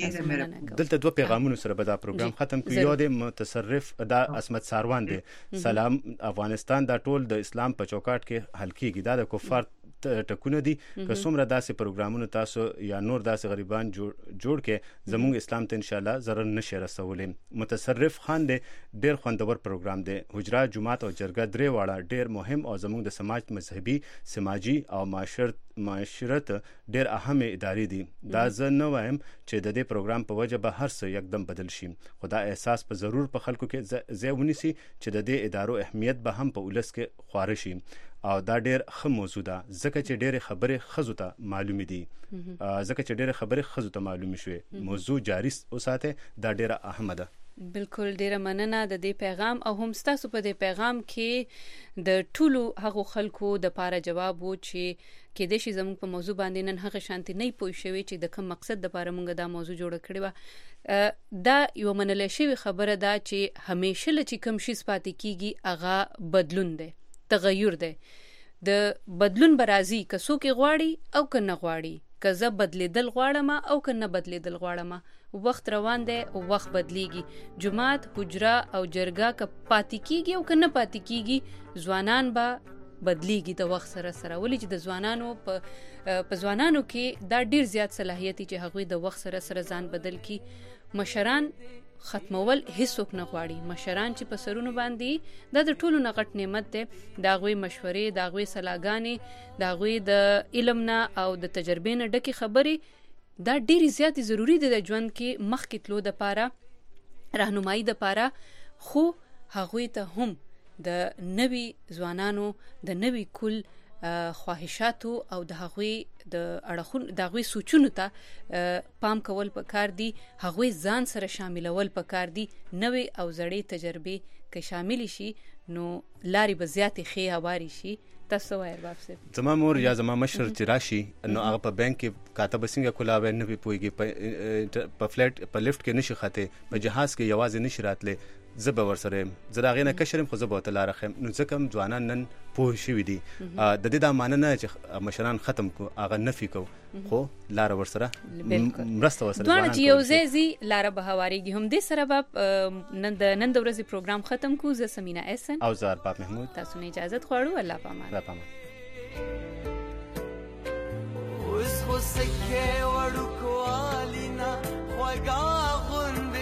دلته دوه پیغامونه سره به دا پروګرام ختم کړو یو د متصرف دا عصمت ساروان دی سلام افغانستان دا ټول د اسلام په چوکاټ کې حل کیږي دا د کفار ټکونه دي که څومره داسې پروګرامونه تاسو یا نور داسې غریبان جوړ کې زموږ اسلام ته ان شاء الله ضرر نشي رسولې متصرف خان دی ډیر خوندور پروګرام دی حجرا جماعت او جرګه درې واړه ډیر مهم او زموږ د سماج مذهبي سماجی او معاشرت ډیر اهم ادارې دي دا زه نه وایم چې د دې پروګرام په وجه به هر څه یکدم بدل شي خدا احساس په ضرور په خلکو کې ځای ونیسي چې د دې ادارو اهمیت به هم په ولس کې خواره شي او دا ډیر ښه موضوع ده ځکه چې ډېرې خبرې ښځو ته معلومې دي ځکه چې ډېرې خبرې ښځو ته معلومې شوې موضوع جاري وساته دا ډیره اهمه ده بالکل ډیره مننه د دې پیغام او هم تاسو په دې پیغام کې د ټولو هغو خلکو د پاره جواب وو چې کې د شي زموږ په موضوع باندې نن هغه شانتي نه پوي شوی چې د کوم مقصد د پاره مونږ دا موضوع جوړ کړی و دا یو منل شوی خبره ده چې همیشه لچې کوم شي سپاتې کیږي هغه بدلون دی تغیر دی د بدلون برازي که څوک غواړي او که نه غواړي که زه بدلیدل غواړم او که نه بدلیدل غواړم وخت روان دی او وخت بدلیږي جماعت حجرا او جرګه که پاتې کیږي او که نه پاتې کیږي ځوانان به بدلیږي د وخت سره سره ولې چې د ځوانانو په ځوانانو کې دا ډیر زیات صلاحیت چې هغوی د وخت سره سره ځان بدل کی مشران ختمول هیڅوک نه غواړي مشران چې په سرونو باندې د ټولو نه غټ نعمت دی دا غوي مشورې دا غوي صلاحګانې دا غوي د علم نه او د تجربې نه ډکه خبرې دا ډېری زیات ضروری دي د ژوند کې مخکې تلو د پاره راهنمایي د پاره خو هغوی ته هم د نوي ځوانانو د نوي کل خواهشاتو او د هغوی د اړخون د هغوی سوچونو ته پام کول پکار دي هغوی ځان سره شاملول پکار دي نوې او زړې تجربې که شامل شي نو لاري به زیاتې ښې هواري شي تاسو وایي باب صاحب زما مور یا زما مشر چې راشي نو هغه په بانک کې کاتب څنګه کولاوي نه پويږي په فلیټ په لیفت کې نشي خاطه په جهاز کې یوازې نشي راتله زبر ورسره زراغینه کشرم خو زبر تلاره خم نو ځکه ځوانان نن پوه شوي دي د دې د معنی نه چې مشران ختم کو هغه نفي کو خو لار ورسره مرسته ورسره دوه چې یو زی لار به هواريږي هم دې سره به نن د ورځې پروګرام ختم کو ز سمینا احسن او زار پاپ محمود تاسو نه اجازه خوړو الله پامان الله پامان اوس خو سکه وړو کوالینا وګا غوندې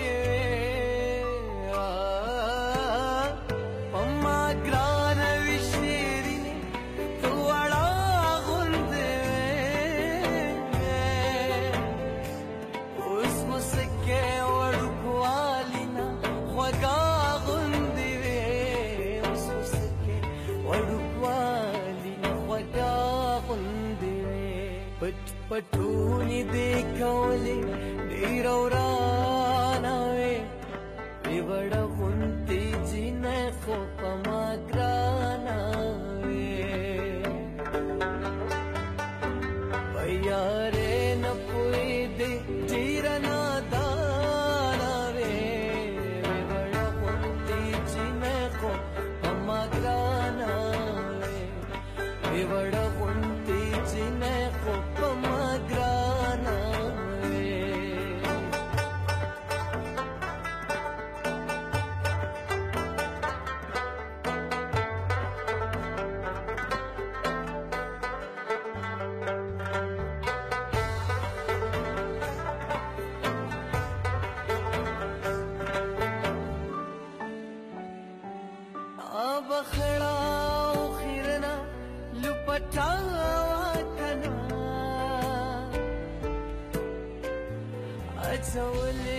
Music خوږا غوندې وې اوس وسکې وړوکوالي خوږا غوندې وې پټ پټونې دې کولې ډېر ورانه وې وې وړه غوندې جینۍ خو په ما ګرانه وې یارې نه پوهېدې ډېر نادانه وې وړه غوندې جینۍ خو په ما ګرانه وې وړه غوندې جینۍ خو په ما ګرانه وې بخړا او خیرنا لپټا کنا اچولې